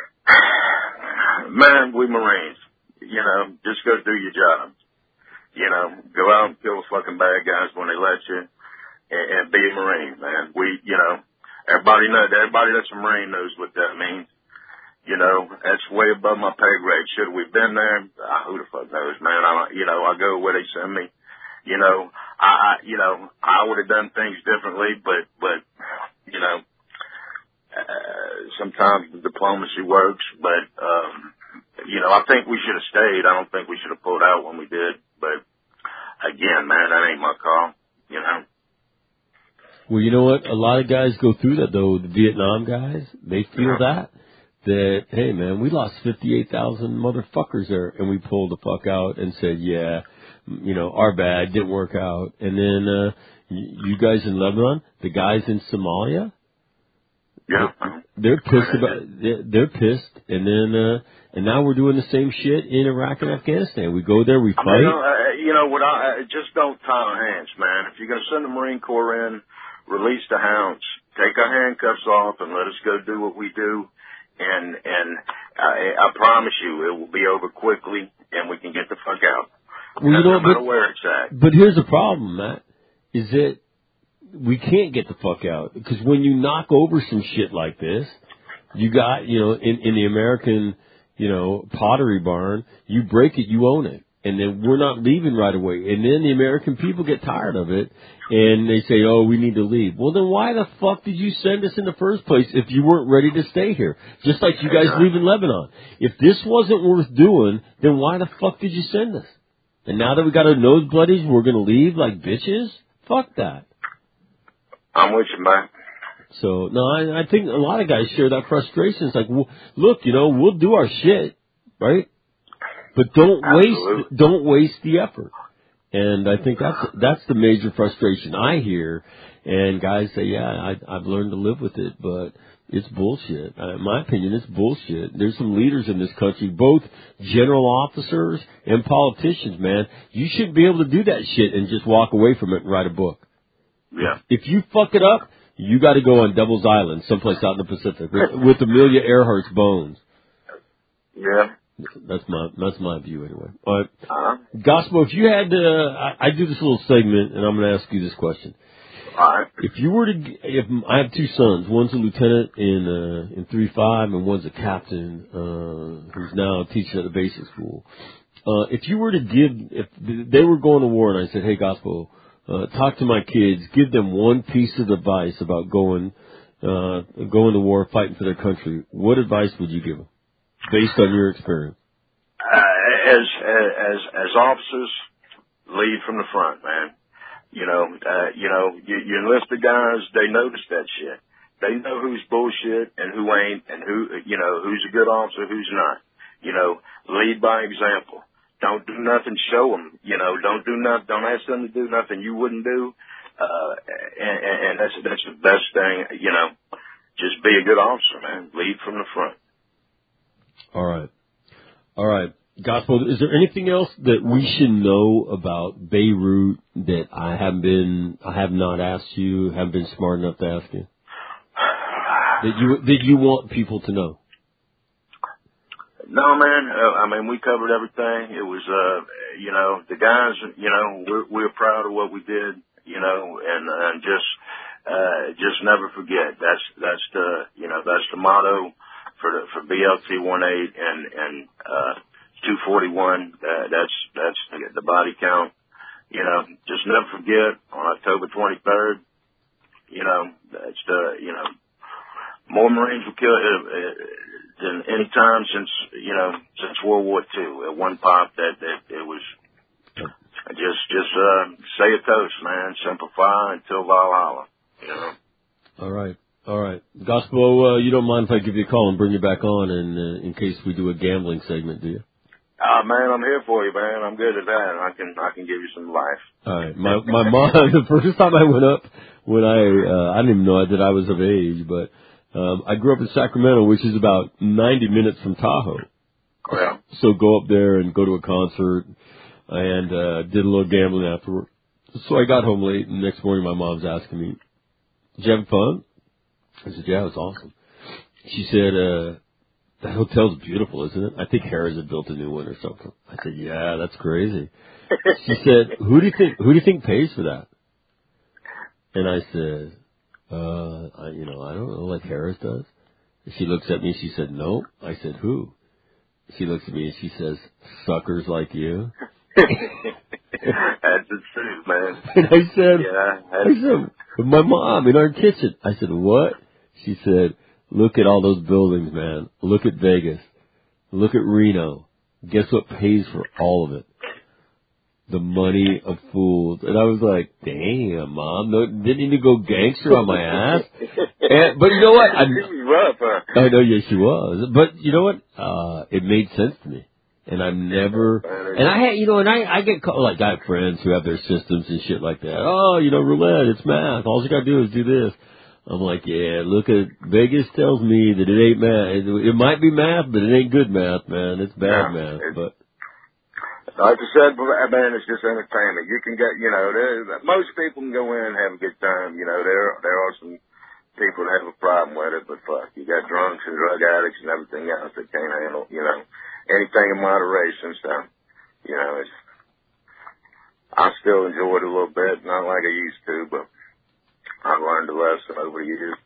P: Man, we Marines, you know, just go do your job. You know, go out and kill the fucking bad guys when they let you, and, and be a Marine, man. We, you know, everybody knows, everybody that's a Marine knows what that means. You know, that's way above my pay grade. Should we been there? Uh, who the fuck knows, man? I, you know, I go where they send me. You know, I, I you know, I would have done things differently, but, but, you know, uh, sometimes the diplomacy works, but, um, you know, I think we should have stayed. I don't think we should have pulled out when we did, but again, man, that ain't my call, you know.
O: Well, you know what? A lot of guys go through that, though. The Vietnam guys, they feel that. That, hey, man, we lost fifty-eight thousand motherfuckers there, and we pulled the fuck out and said, yeah, you know, our bad, didn't work out. And then uh, you guys in Lebanon, the guys in Somalia,
P: yeah,
O: they're pissed about, they're, they're pissed. And then, uh, and now we're doing the same shit in Iraq and Afghanistan. We go there, we fight.
P: I mean, uh, you know, what I, just don't tie our hands, man. If you're going to send the Marine Corps in, release the hounds, take our handcuffs off, and let us go do what we do. And, and I, I promise you, it will be over quickly, and we can get the fuck out.
O: Well, you know,
P: no matter
O: but,
P: where it's at.
O: But here's the problem, Matt, is that we can't get the fuck out. Because when you knock over some shit like this, you got, you know, in, in the American, you know, pottery barn, you break it, you own it. And then we're not leaving right away. And then the American people get tired of it, and they say, oh, we need to leave. Well, then why the fuck did you send us in the first place if you weren't ready to stay here? Just like you guys leaving Lebanon. If this wasn't worth doing, then why the fuck did you send us? And now that we got our nose bloodies, we're going to leave like bitches? Fuck that.
P: I'm with you, man.
O: So, no, I, I think a lot of guys share that frustration. It's like, well, look, you know, we'll do our shit, right? But don't
P: Absolutely.
O: waste don't waste the effort. And I think that's that's the major frustration I hear. And guys say, yeah, I, I've learned to live with it, but It's bullshit. Uh, in my opinion, it's bullshit. There's some leaders in this country, both general officers and politicians, man. You shouldn't be able to do that shit and just walk away from it and write a book.
P: Yeah.
O: If you fuck it up, you got to go on Devil's Island, someplace out in the Pacific, with, with Amelia Earhart's bones.
P: Yeah.
O: That's my that's my view anyway. All right.
P: Uh-huh.
O: Gospel, if you had to, I, I do this little segment, and I'm going to ask you this question.
P: All right.
O: If you were to, if I have two sons, one's a lieutenant in uh, in three five, and one's a captain uh, who's now teaching at the basic school. Uh, if you were to give, if they were going to war, and I said, "Hey, Gospel, uh, talk to my kids, give them one piece of advice about going uh, going to war, fighting for their country," what advice would you give them, based on your experience?
P: Uh, as as as officers, lead from the front, man. You know, uh, you know, you, you enlisted guys, they notice that shit. They know who's bullshit and who ain't, and who, you know, who's a good officer, who's not. You know, lead by example. Don't do nothing, show them. You know, don't do nothing, don't ask them to do nothing you wouldn't do. Uh, and, and, and that's, that's the best thing, you know, just be a good officer, man. Lead from the front.
O: All right. All right. Gospel, is there anything else that we should know about Beirut that I haven't been, I have not asked you, haven't been smart enough to ask you? That you, that you want people to know?
P: No, man. Uh, I mean, we covered everything. It was, uh, you know, the guys, you know, we're, we're proud of what we did, you know, and, and just, uh, just never forget. That's, that's the, you know, that's the motto for the, for B L T eighteen and, and, uh, two forty-one, uh, that's, that's the body count. You know, just never forget on October twenty-third, you know, that's the, you know, more Marines were killed uh, uh, than any time since, you know, since World War Two. At one pop, that, that it was just, just, uh, say a toast, man. Simplify until Valhalla, you know.
O: All right. All right. Gospel, uh, you don't mind if I give you a call and bring you back on and, uh, in case we do a gambling segment, do you?
P: Ah, uh, man, I'm here for you, man. I'm good at that. I can, I can give you some life.
O: All right. My, my mom, the first time I went up, when I, uh, I didn't even know that I was of age, but, um, I grew up in Sacramento, which is about ninety minutes from Tahoe.
P: Yeah.
O: So go up there and go to a concert and, uh, did a little gambling afterward. So I got home late and the next morning my mom's asking me, "Did you have fun?" I said, "Yeah, it was awesome." She said, uh, "That hotel's beautiful, isn't it? I think Harrah's had built a new one or something." I said, "Yeah, that's crazy." She said, "Who do you think, who do you think pays for that?" And I said, uh, I, you know, I don't know, like Harrah's does. And she looks at me, she said, "No." I said, "Who?" She looks at me and she says, "Suckers like you."
P: That's the truth, man.
O: And I said,
P: yeah,
O: I said, "With my mom in our kitchen." I said, "What?" She said, "Look at all those buildings, man. Look at Vegas. Look at Reno. Guess what pays for all of it? The money of fools." And I was like, "Damn, Mom, no, didn't even go gangster on my ass." And, but you know what? I'm,
P: she was rough, huh?
O: I know, yes, she was. But you know what? Uh, it made sense to me. And I've never, and I had, you know, and I, I get called, like, I have friends who have their systems and shit like that. "Oh, you know, roulette, it's math. All you gotta do is do this." I'm like, "Yeah, look at, Vegas tells me that it ain't math. It, it might be math, but it ain't good math, man. It's bad
P: yeah,
O: math." But
P: like I said, man, it's just entertainment. You can get, you know, there, most people can go in and have a good time. You know, there there are some people that have a problem with it, but fuck, you got drunks and drug addicts and everything else that can't handle, you know, anything in moderation. So, you know, it's, I still enjoy it a little bit, not like I used to, but I've learned a lesson over the years.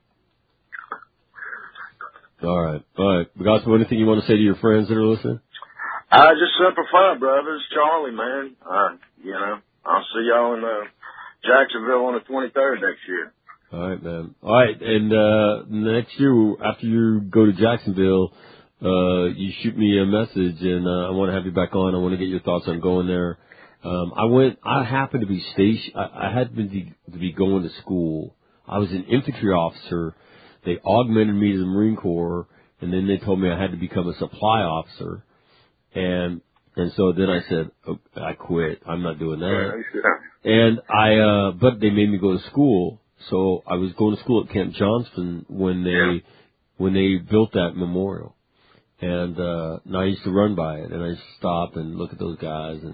O: all right, all right. Gospel, anything you want to say to your friends that are listening?
P: I just simplify, brothers. Charlie, man. Uh, you know, I'll see y'all in uh, Jacksonville on the twenty-third next year.
O: All right, man. All right, and uh next year after you go to Jacksonville, uh you shoot me a message, and uh, I want to have you back on. I want to get your thoughts on going there. Um, I went. I happened to be station. I, I had been to, to be going to school. I was an infantry officer. They augmented me to the Marine Corps, and then they told me I had to become a supply officer. And and so then I said, oh, I quit. I'm not doing that. And I, uh, but they made me go to school. So I was going to school at Camp Johnston when they when they built that memorial. And, uh, and I used to run by it, and I used to stop and look at those guys, and,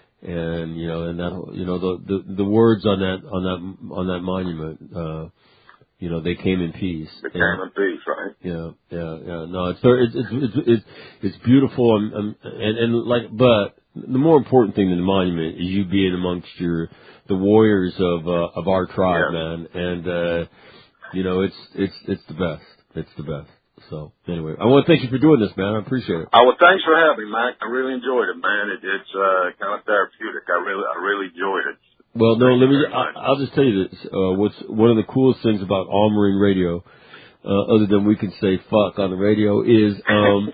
O: and, you know, and that, you know, the, the, the words on that, on that, on that monument, uh, you know, they came in peace.
P: They came in peace, right?
O: Yeah, yeah, yeah. No, it's very, it's, it's, it's, it's, it's beautiful, and, and, and, and like, but the more important thing than the monument is you being amongst your, the warriors of, uh, of our tribe, yeah. man. And, uh, you know, it's, it's, it's the best. It's the best. So anyway, I want to thank you for doing this, man. I appreciate it.
P: Oh, well, thanks for having me, Mac. I really enjoyed it, man. It, it's, uh, kind of therapeutic. I really, I really enjoyed it.
O: Well, no, let me, I, I'll just tell you this. Uh, what's one of the coolest things about All Marine Radio, uh, other than we can say fuck on the radio, is, um,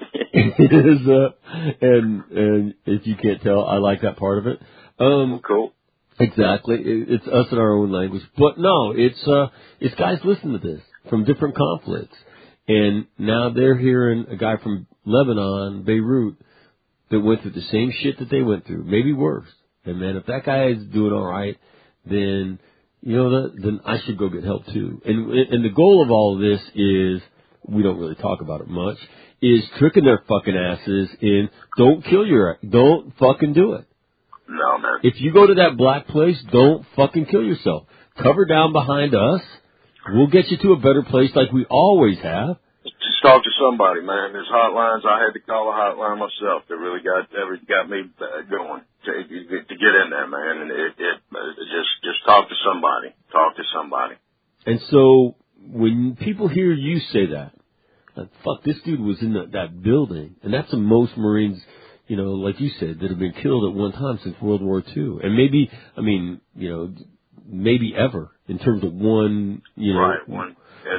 O: is, uh, and, and if you can't tell, I like that part of it. Um,
P: cool.
O: Exactly. It, it's us in our own language. But no, it's, uh, it's guys listening to this from different conflicts. And now they're hearing a guy from Lebanon, Beirut, that went through the same shit that they went through, maybe worse. And man, if that guy is doing all right, then you know that then I should go get help too. And and the goal of all of this is, we don't really talk about it much, is tricking their fucking asses in don't kill your don't fucking do it.
P: No, man.
O: If you go to that black place, don't fucking kill yourself. Cover down behind us. We'll get you to a better place like we always have.
P: Just talk to somebody, man. There's hotlines. I had to call a hotline myself that really got ever got me uh, going to, to get in there, man. And it, it, it just just talk to somebody. Talk to somebody.
O: And so when people hear you say that, like, fuck, this dude was in the, that building, and that's the most Marines, you know, like you said, that have been killed at one time since World War Two, and maybe, I mean, you know, maybe ever in terms of one, you know,
P: right, one.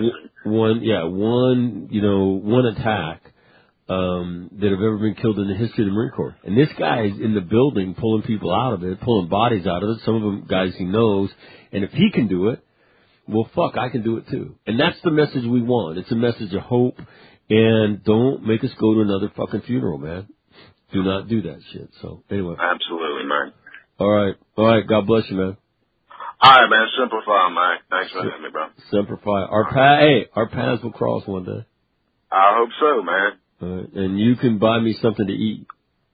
O: One, yeah, one, you know, one attack um, that have ever been killed in the history of the Marine Corps. And this guy is in the building pulling people out of it, pulling bodies out of it, some of them guys he knows. And if he can do it, well, fuck, I can do it too. And that's the message we want. It's a message of hope. And don't make us go to another fucking funeral, man. Do not do that shit. So, anyway.
P: Absolutely, man.
O: All right. All right. God bless you, man.
P: All right, man. Simplify, man. Thanks for having me, bro.
O: Simplify. Our pa- hey, our paths will cross one day.
P: I hope so, man.
O: All right. And you can buy me something to eat.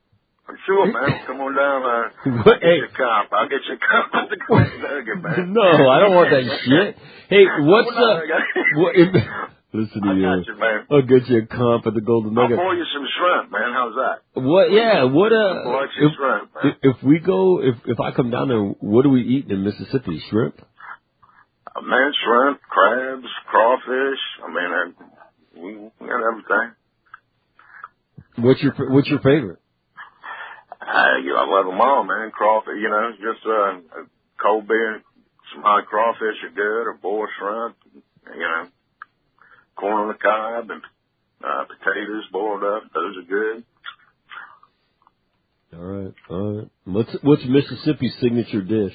P: Sure, man. Come on down. Uh, I'll get hey. you a comp. I'll get you a comp at the Golden Nugget, man.
O: No, I don't want that shit. Hey, what's up? What, if, listen to
P: I
O: you.
P: Got you, man.
O: I'll get you a comp at the Golden Nugget.
P: I'll pour you some shrimp, man. How's that?
O: What? Yeah. What? Uh,
P: if, shrimp, man.
O: if if we go, if if I come down there, what do we eat in Mississippi? Shrimp?
P: Uh, man, shrimp, crabs, crawfish. I mean, I, we, we got everything.
O: What's your What's your favorite?
P: Uh, you know, I love them all, man. Crawfish, you know, just uh, a cold beer, some hot crawfish are good, or boiled shrimp, you know, corn on the cob and uh, potatoes boiled up. Those are good.
O: All right, all right. What's What's Mississippi's signature dish?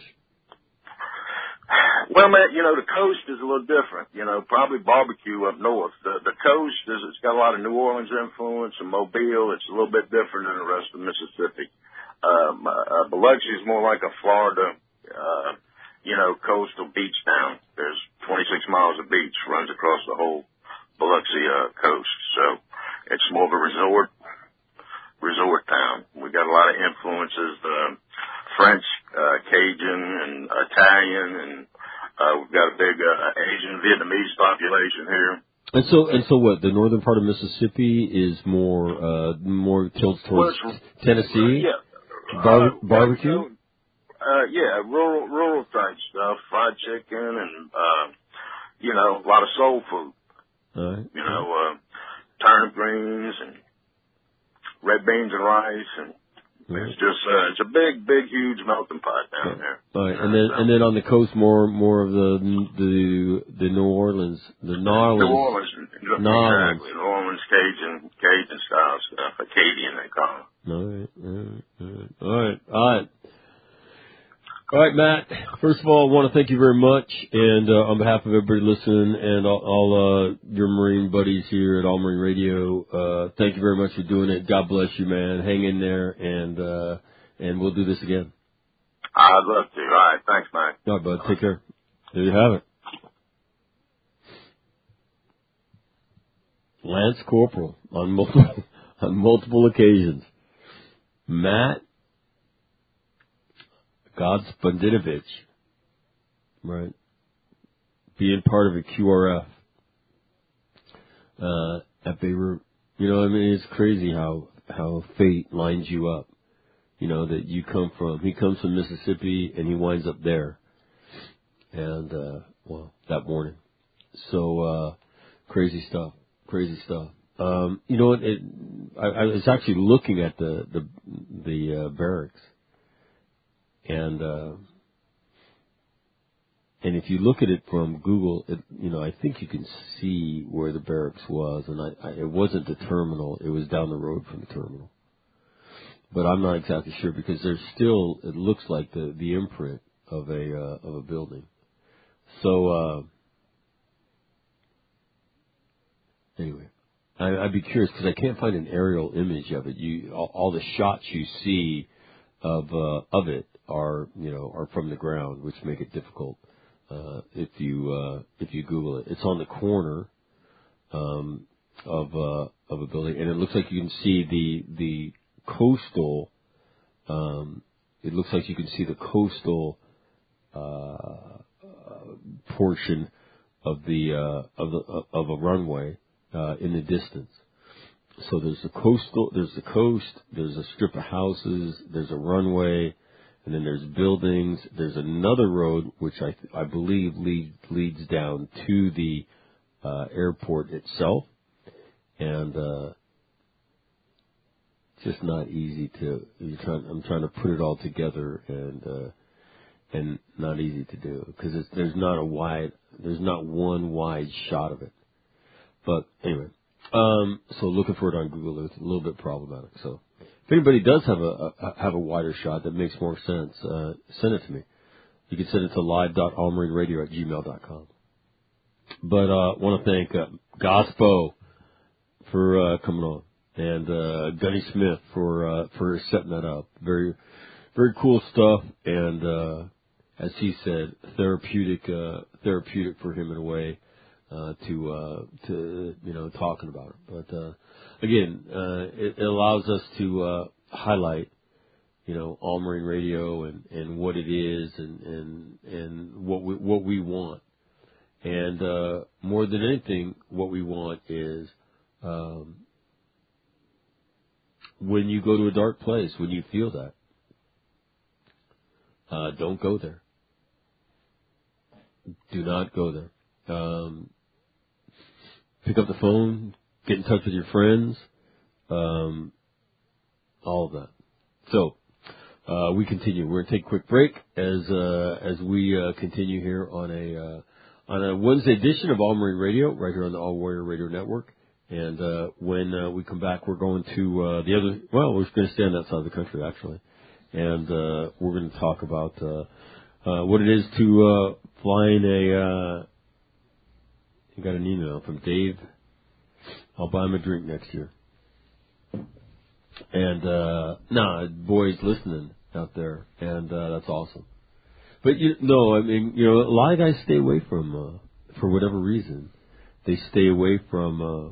P: Well, man, you know, the coast is a little different. You know, probably barbecue up north. The, the coast is, it's got a lot of New Orleans influence and Mobile. It's a little bit different than the rest of Mississippi. Um, uh, Biloxi is more like a Florida, uh, you know, coastal beach town. There's twenty-six miles of beach runs across the whole Biloxi, uh, coast. So it's more of a resort, resort town. We got a lot of influences, uh, French, uh, Cajun and Italian, and Uh, we've got a big uh, Asian Vietnamese population here.
O: And so, and so, what? The northern part of Mississippi is more, uh, more tilted towards
P: well,
O: Tennessee.
P: Uh, yeah,
O: Bar-
P: uh,
O: barbecue.
P: You know, uh, yeah, rural, rural type stuff, fried chicken, and uh, you know, a lot of soul food.
O: All right.
P: You know, uh, turnip greens and red beans and rice and. It's just, uh, it's a big, big, huge melting pot down there.
O: All right, and then, and then on the coast, more, more of the, the, the New Orleans, the New Orleans.
P: New Orleans,
O: New Orleans.
P: Exactly. New Orleans Cajun, Cajun style stuff, Acadian they call it.
O: All right, all right, all right, all right. All right, Matt. First of all, I want to thank you very much, and uh, on behalf of everybody listening and all, all uh, your Marine buddies here at All Marine Radio, uh, thank you very much for doing it. God bless you, man. Hang in there, and uh, and we'll do this again.
P: I'd love to. All right, thanks, Mike.
O: All right, bud. Take care. There you have it. Lance Corporal on multiple on multiple occasions. Matt Godspodinovich, right, being part of a Q R F uh, at Beirut. You know, I mean, it's crazy how how fate lines you up. You know, that you come from. He comes from Mississippi, and he winds up there. And uh, well, that morning. So uh, crazy stuff. Crazy stuff. Um, you know what? It, I, I was actually looking at the the the uh, barracks, and uh, and if you look at it from Google, it, you know, I think you can see where the barracks was, and I, I, it wasn't the terminal; it was down the road from the terminal. But I'm not exactly sure because there's still, it looks like the the imprint of a uh, of a building. So uh, anyway. I'd be curious because I can't find an aerial image of it. You, all, all the shots you see of uh, of it are, you know, are from the ground, which make it difficult uh, if you uh, if you Google it. It's on the corner um, of uh, of a building, and it looks like you can see the the coastal. Um, it looks like you can see the coastal uh, uh, portion of the uh, of the of a runway. Uh, in the distance. So there's the coastal, there's the coast, there's a strip of houses, there's a runway, and then there's buildings. There's another road which I I believe lead, leads down to the uh, airport itself, and uh, it's just not easy to. You're trying, I'm trying to put it all together, and uh, and not easy to do because there's not a wide, there's not one wide shot of it. But anyway, um, so looking for it on Google, it's a little bit problematic. So if anybody does have a, a have a wider shot that makes more sense, uh, send it to me. You can send it to live dot all marine radio at gmail dot com. But I uh, want to thank uh, Gospo for uh, coming on, and uh, Gunny Smith for uh, for setting that up. Very very cool stuff, and uh, as he said, therapeutic uh, therapeutic for him in a way. Uh, to, uh, to, you know, talking about it. But, uh, again, uh, it, it allows us to, uh, highlight, you know, All Marine Radio and, and what it is and, and, and what we, what we want. And, uh, more than anything, what we want is, um, when you go to a dark place, when you feel that, uh, don't go there. Do not go there. Um, Pick up the phone, get in touch with your friends, um, all of that. So, uh, we continue. We're going to take a quick break as, uh, as we, uh, continue here on a, uh, on a Wednesday edition of All Marine Radio, right here on the All Warrior Radio Network. And, uh, when, uh, we come back, we're going to, uh, the other, well, we're going to stay on that side of the country, actually. And, uh, we're going to talk about, uh, uh, what it is to, uh, flying a, uh, You got an email from Dave. I'll buy him a drink next year. And, uh, nah, boys listening out there. And, uh, that's awesome. But, you know, I mean, you know, a lot of guys stay away from, uh, for whatever reason, they stay away from, uh,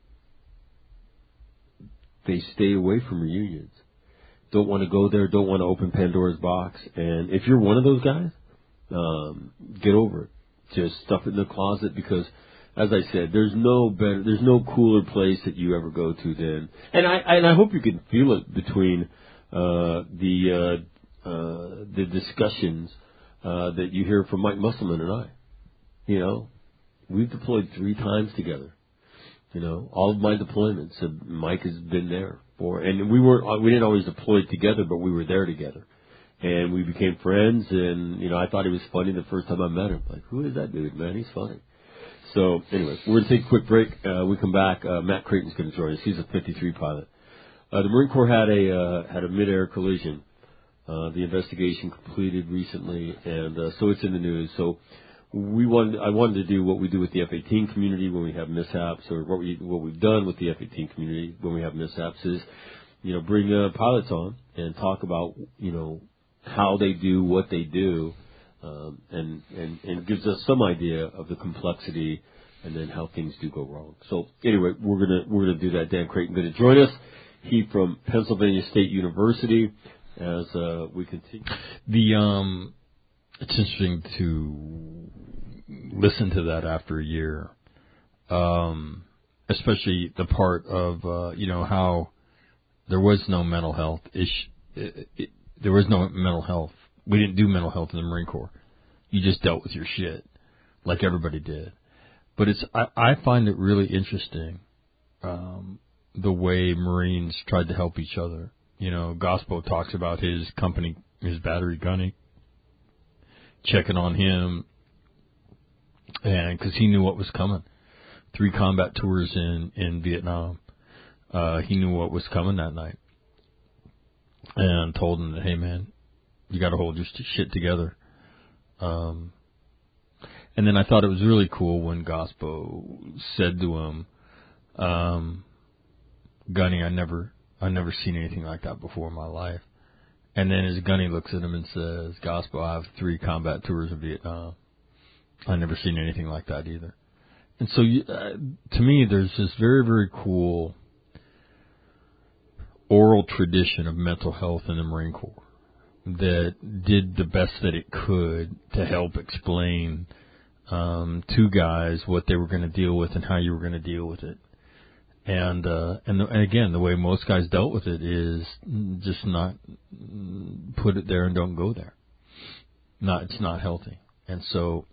O: they stay away from reunions. Don't want to go there, don't want to open Pandora's box. And if you're one of those guys, um, get over it. Just stuff it in the closet because, as I said, there's no better, there's no cooler place that you ever go to than, and I, and I hope you can feel it between, uh, the, uh, uh, the discussions, uh, that you hear from Mike Musselman and I. You know, we've deployed three times together. You know, all of my deployments, uh, Mike has been there for, and we weren't, we didn't always deploy together, but we were there together. And we became friends, and, you know, I thought he was funny the first time I met him. Like, who is that dude, man? He's funny. So, anyway, we're going to take a quick break. Uh, we come back. Uh, Matt Creighton's going to join us. He's a fifty-three pilot. Uh, the Marine Corps had a uh, had a mid-air collision. Uh, the investigation completed recently, and uh, so it's in the news. So we wanted, I wanted to do what we do with the F eighteen community when we have mishaps, or what we what we've done with the F eighteen community when we have mishaps is, you know, bring uh, pilots on and talk about, you know, how they do what they do, um, and, and, and gives us some idea of the complexity and then how things do go wrong. So anyway, we're gonna we're gonna do that. Dan Creighton going to join us. He from Pennsylvania State University as uh, we continue.
A: The um, it's interesting to listen to that after a year, um, especially the part of uh, you know how there was no mental health ish. It, it, there was no mental health. We didn't do mental health in the Marine Corps. You just dealt with your shit like everybody did. But it's I, I find it really interesting um, the way Marines tried to help each other. You know, Gospo talks about his company, his battery gunny, checking on him, and because he knew what was coming. Three combat tours in in Vietnam, uh, he knew what was coming that night, and told him that, hey man, you got to hold your shit together. Um, and then I thought it was really cool when Gospo said to him, um, Gunny, I never, I never seen anything like that before in my life. And then his Gunny looks at him and says, Gospo, I have three combat tours in Vietnam. I never seen anything like that either. And so, you, uh, to me, there's this very, very cool oral tradition of mental health in the Marine Corps that did the best that it could to help explain um, to guys what they were going to deal with and how you were going to deal with it. And uh, and, the, and again, the way most guys dealt with it is just not put it there and don't go there. Not it's not healthy. And so,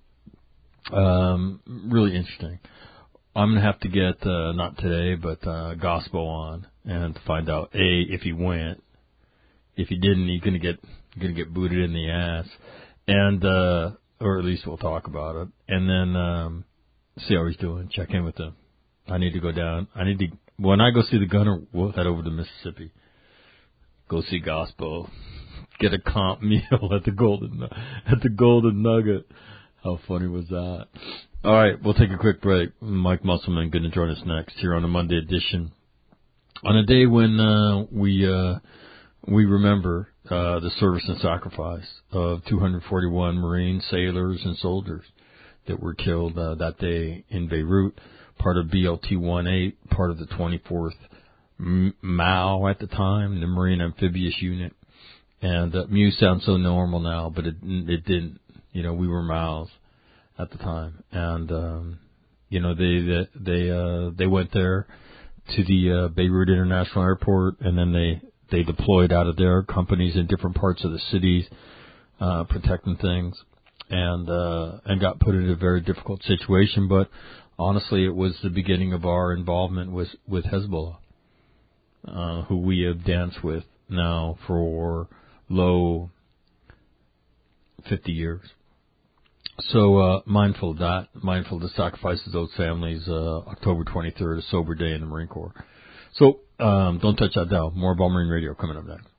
A: um, really interesting. I'm gonna have to get uh, not today, but uh, Gospo on and find out a if he went. If he didn't, he's gonna get gonna get booted in the ass, and uh, or at least we'll talk about it, and then um, see how he's doing. Check in with him. I need to go down. I need to when I go see the gunner. We'll head over to Mississippi. Go see Gospo. Get a comp meal at the Golden at the Golden Nugget. How funny was that? All right, we'll take a quick break. Mike Musselman going to join us next here on the Monday edition. On a day when uh, we uh, we remember uh, the service and sacrifice of two hundred forty-one Marines, sailors, and soldiers that were killed uh, that day in Beirut, part of B L T eighteen, part of the twenty-fourth M A U at the time, the Marine Amphibious Unit. And uh, M U sounds so normal now, but it it didn't. You know, we were M A Us at the time, and um, you know they they they, uh, they went there to the uh, Beirut International Airport, and then they they deployed out of there, companies in different parts of the cities, uh, protecting things, and uh, and got put in a very difficult situation. But honestly, it was the beginning of our involvement with with Hezbollah, uh, who we have danced with now for low fifty years. So uh, mindful of that, mindful of the sacrifices of those families. Uh, October twenty-third, a sober day in the Marine Corps. So um, don't touch that dial. More Ball Marine Radio coming up next.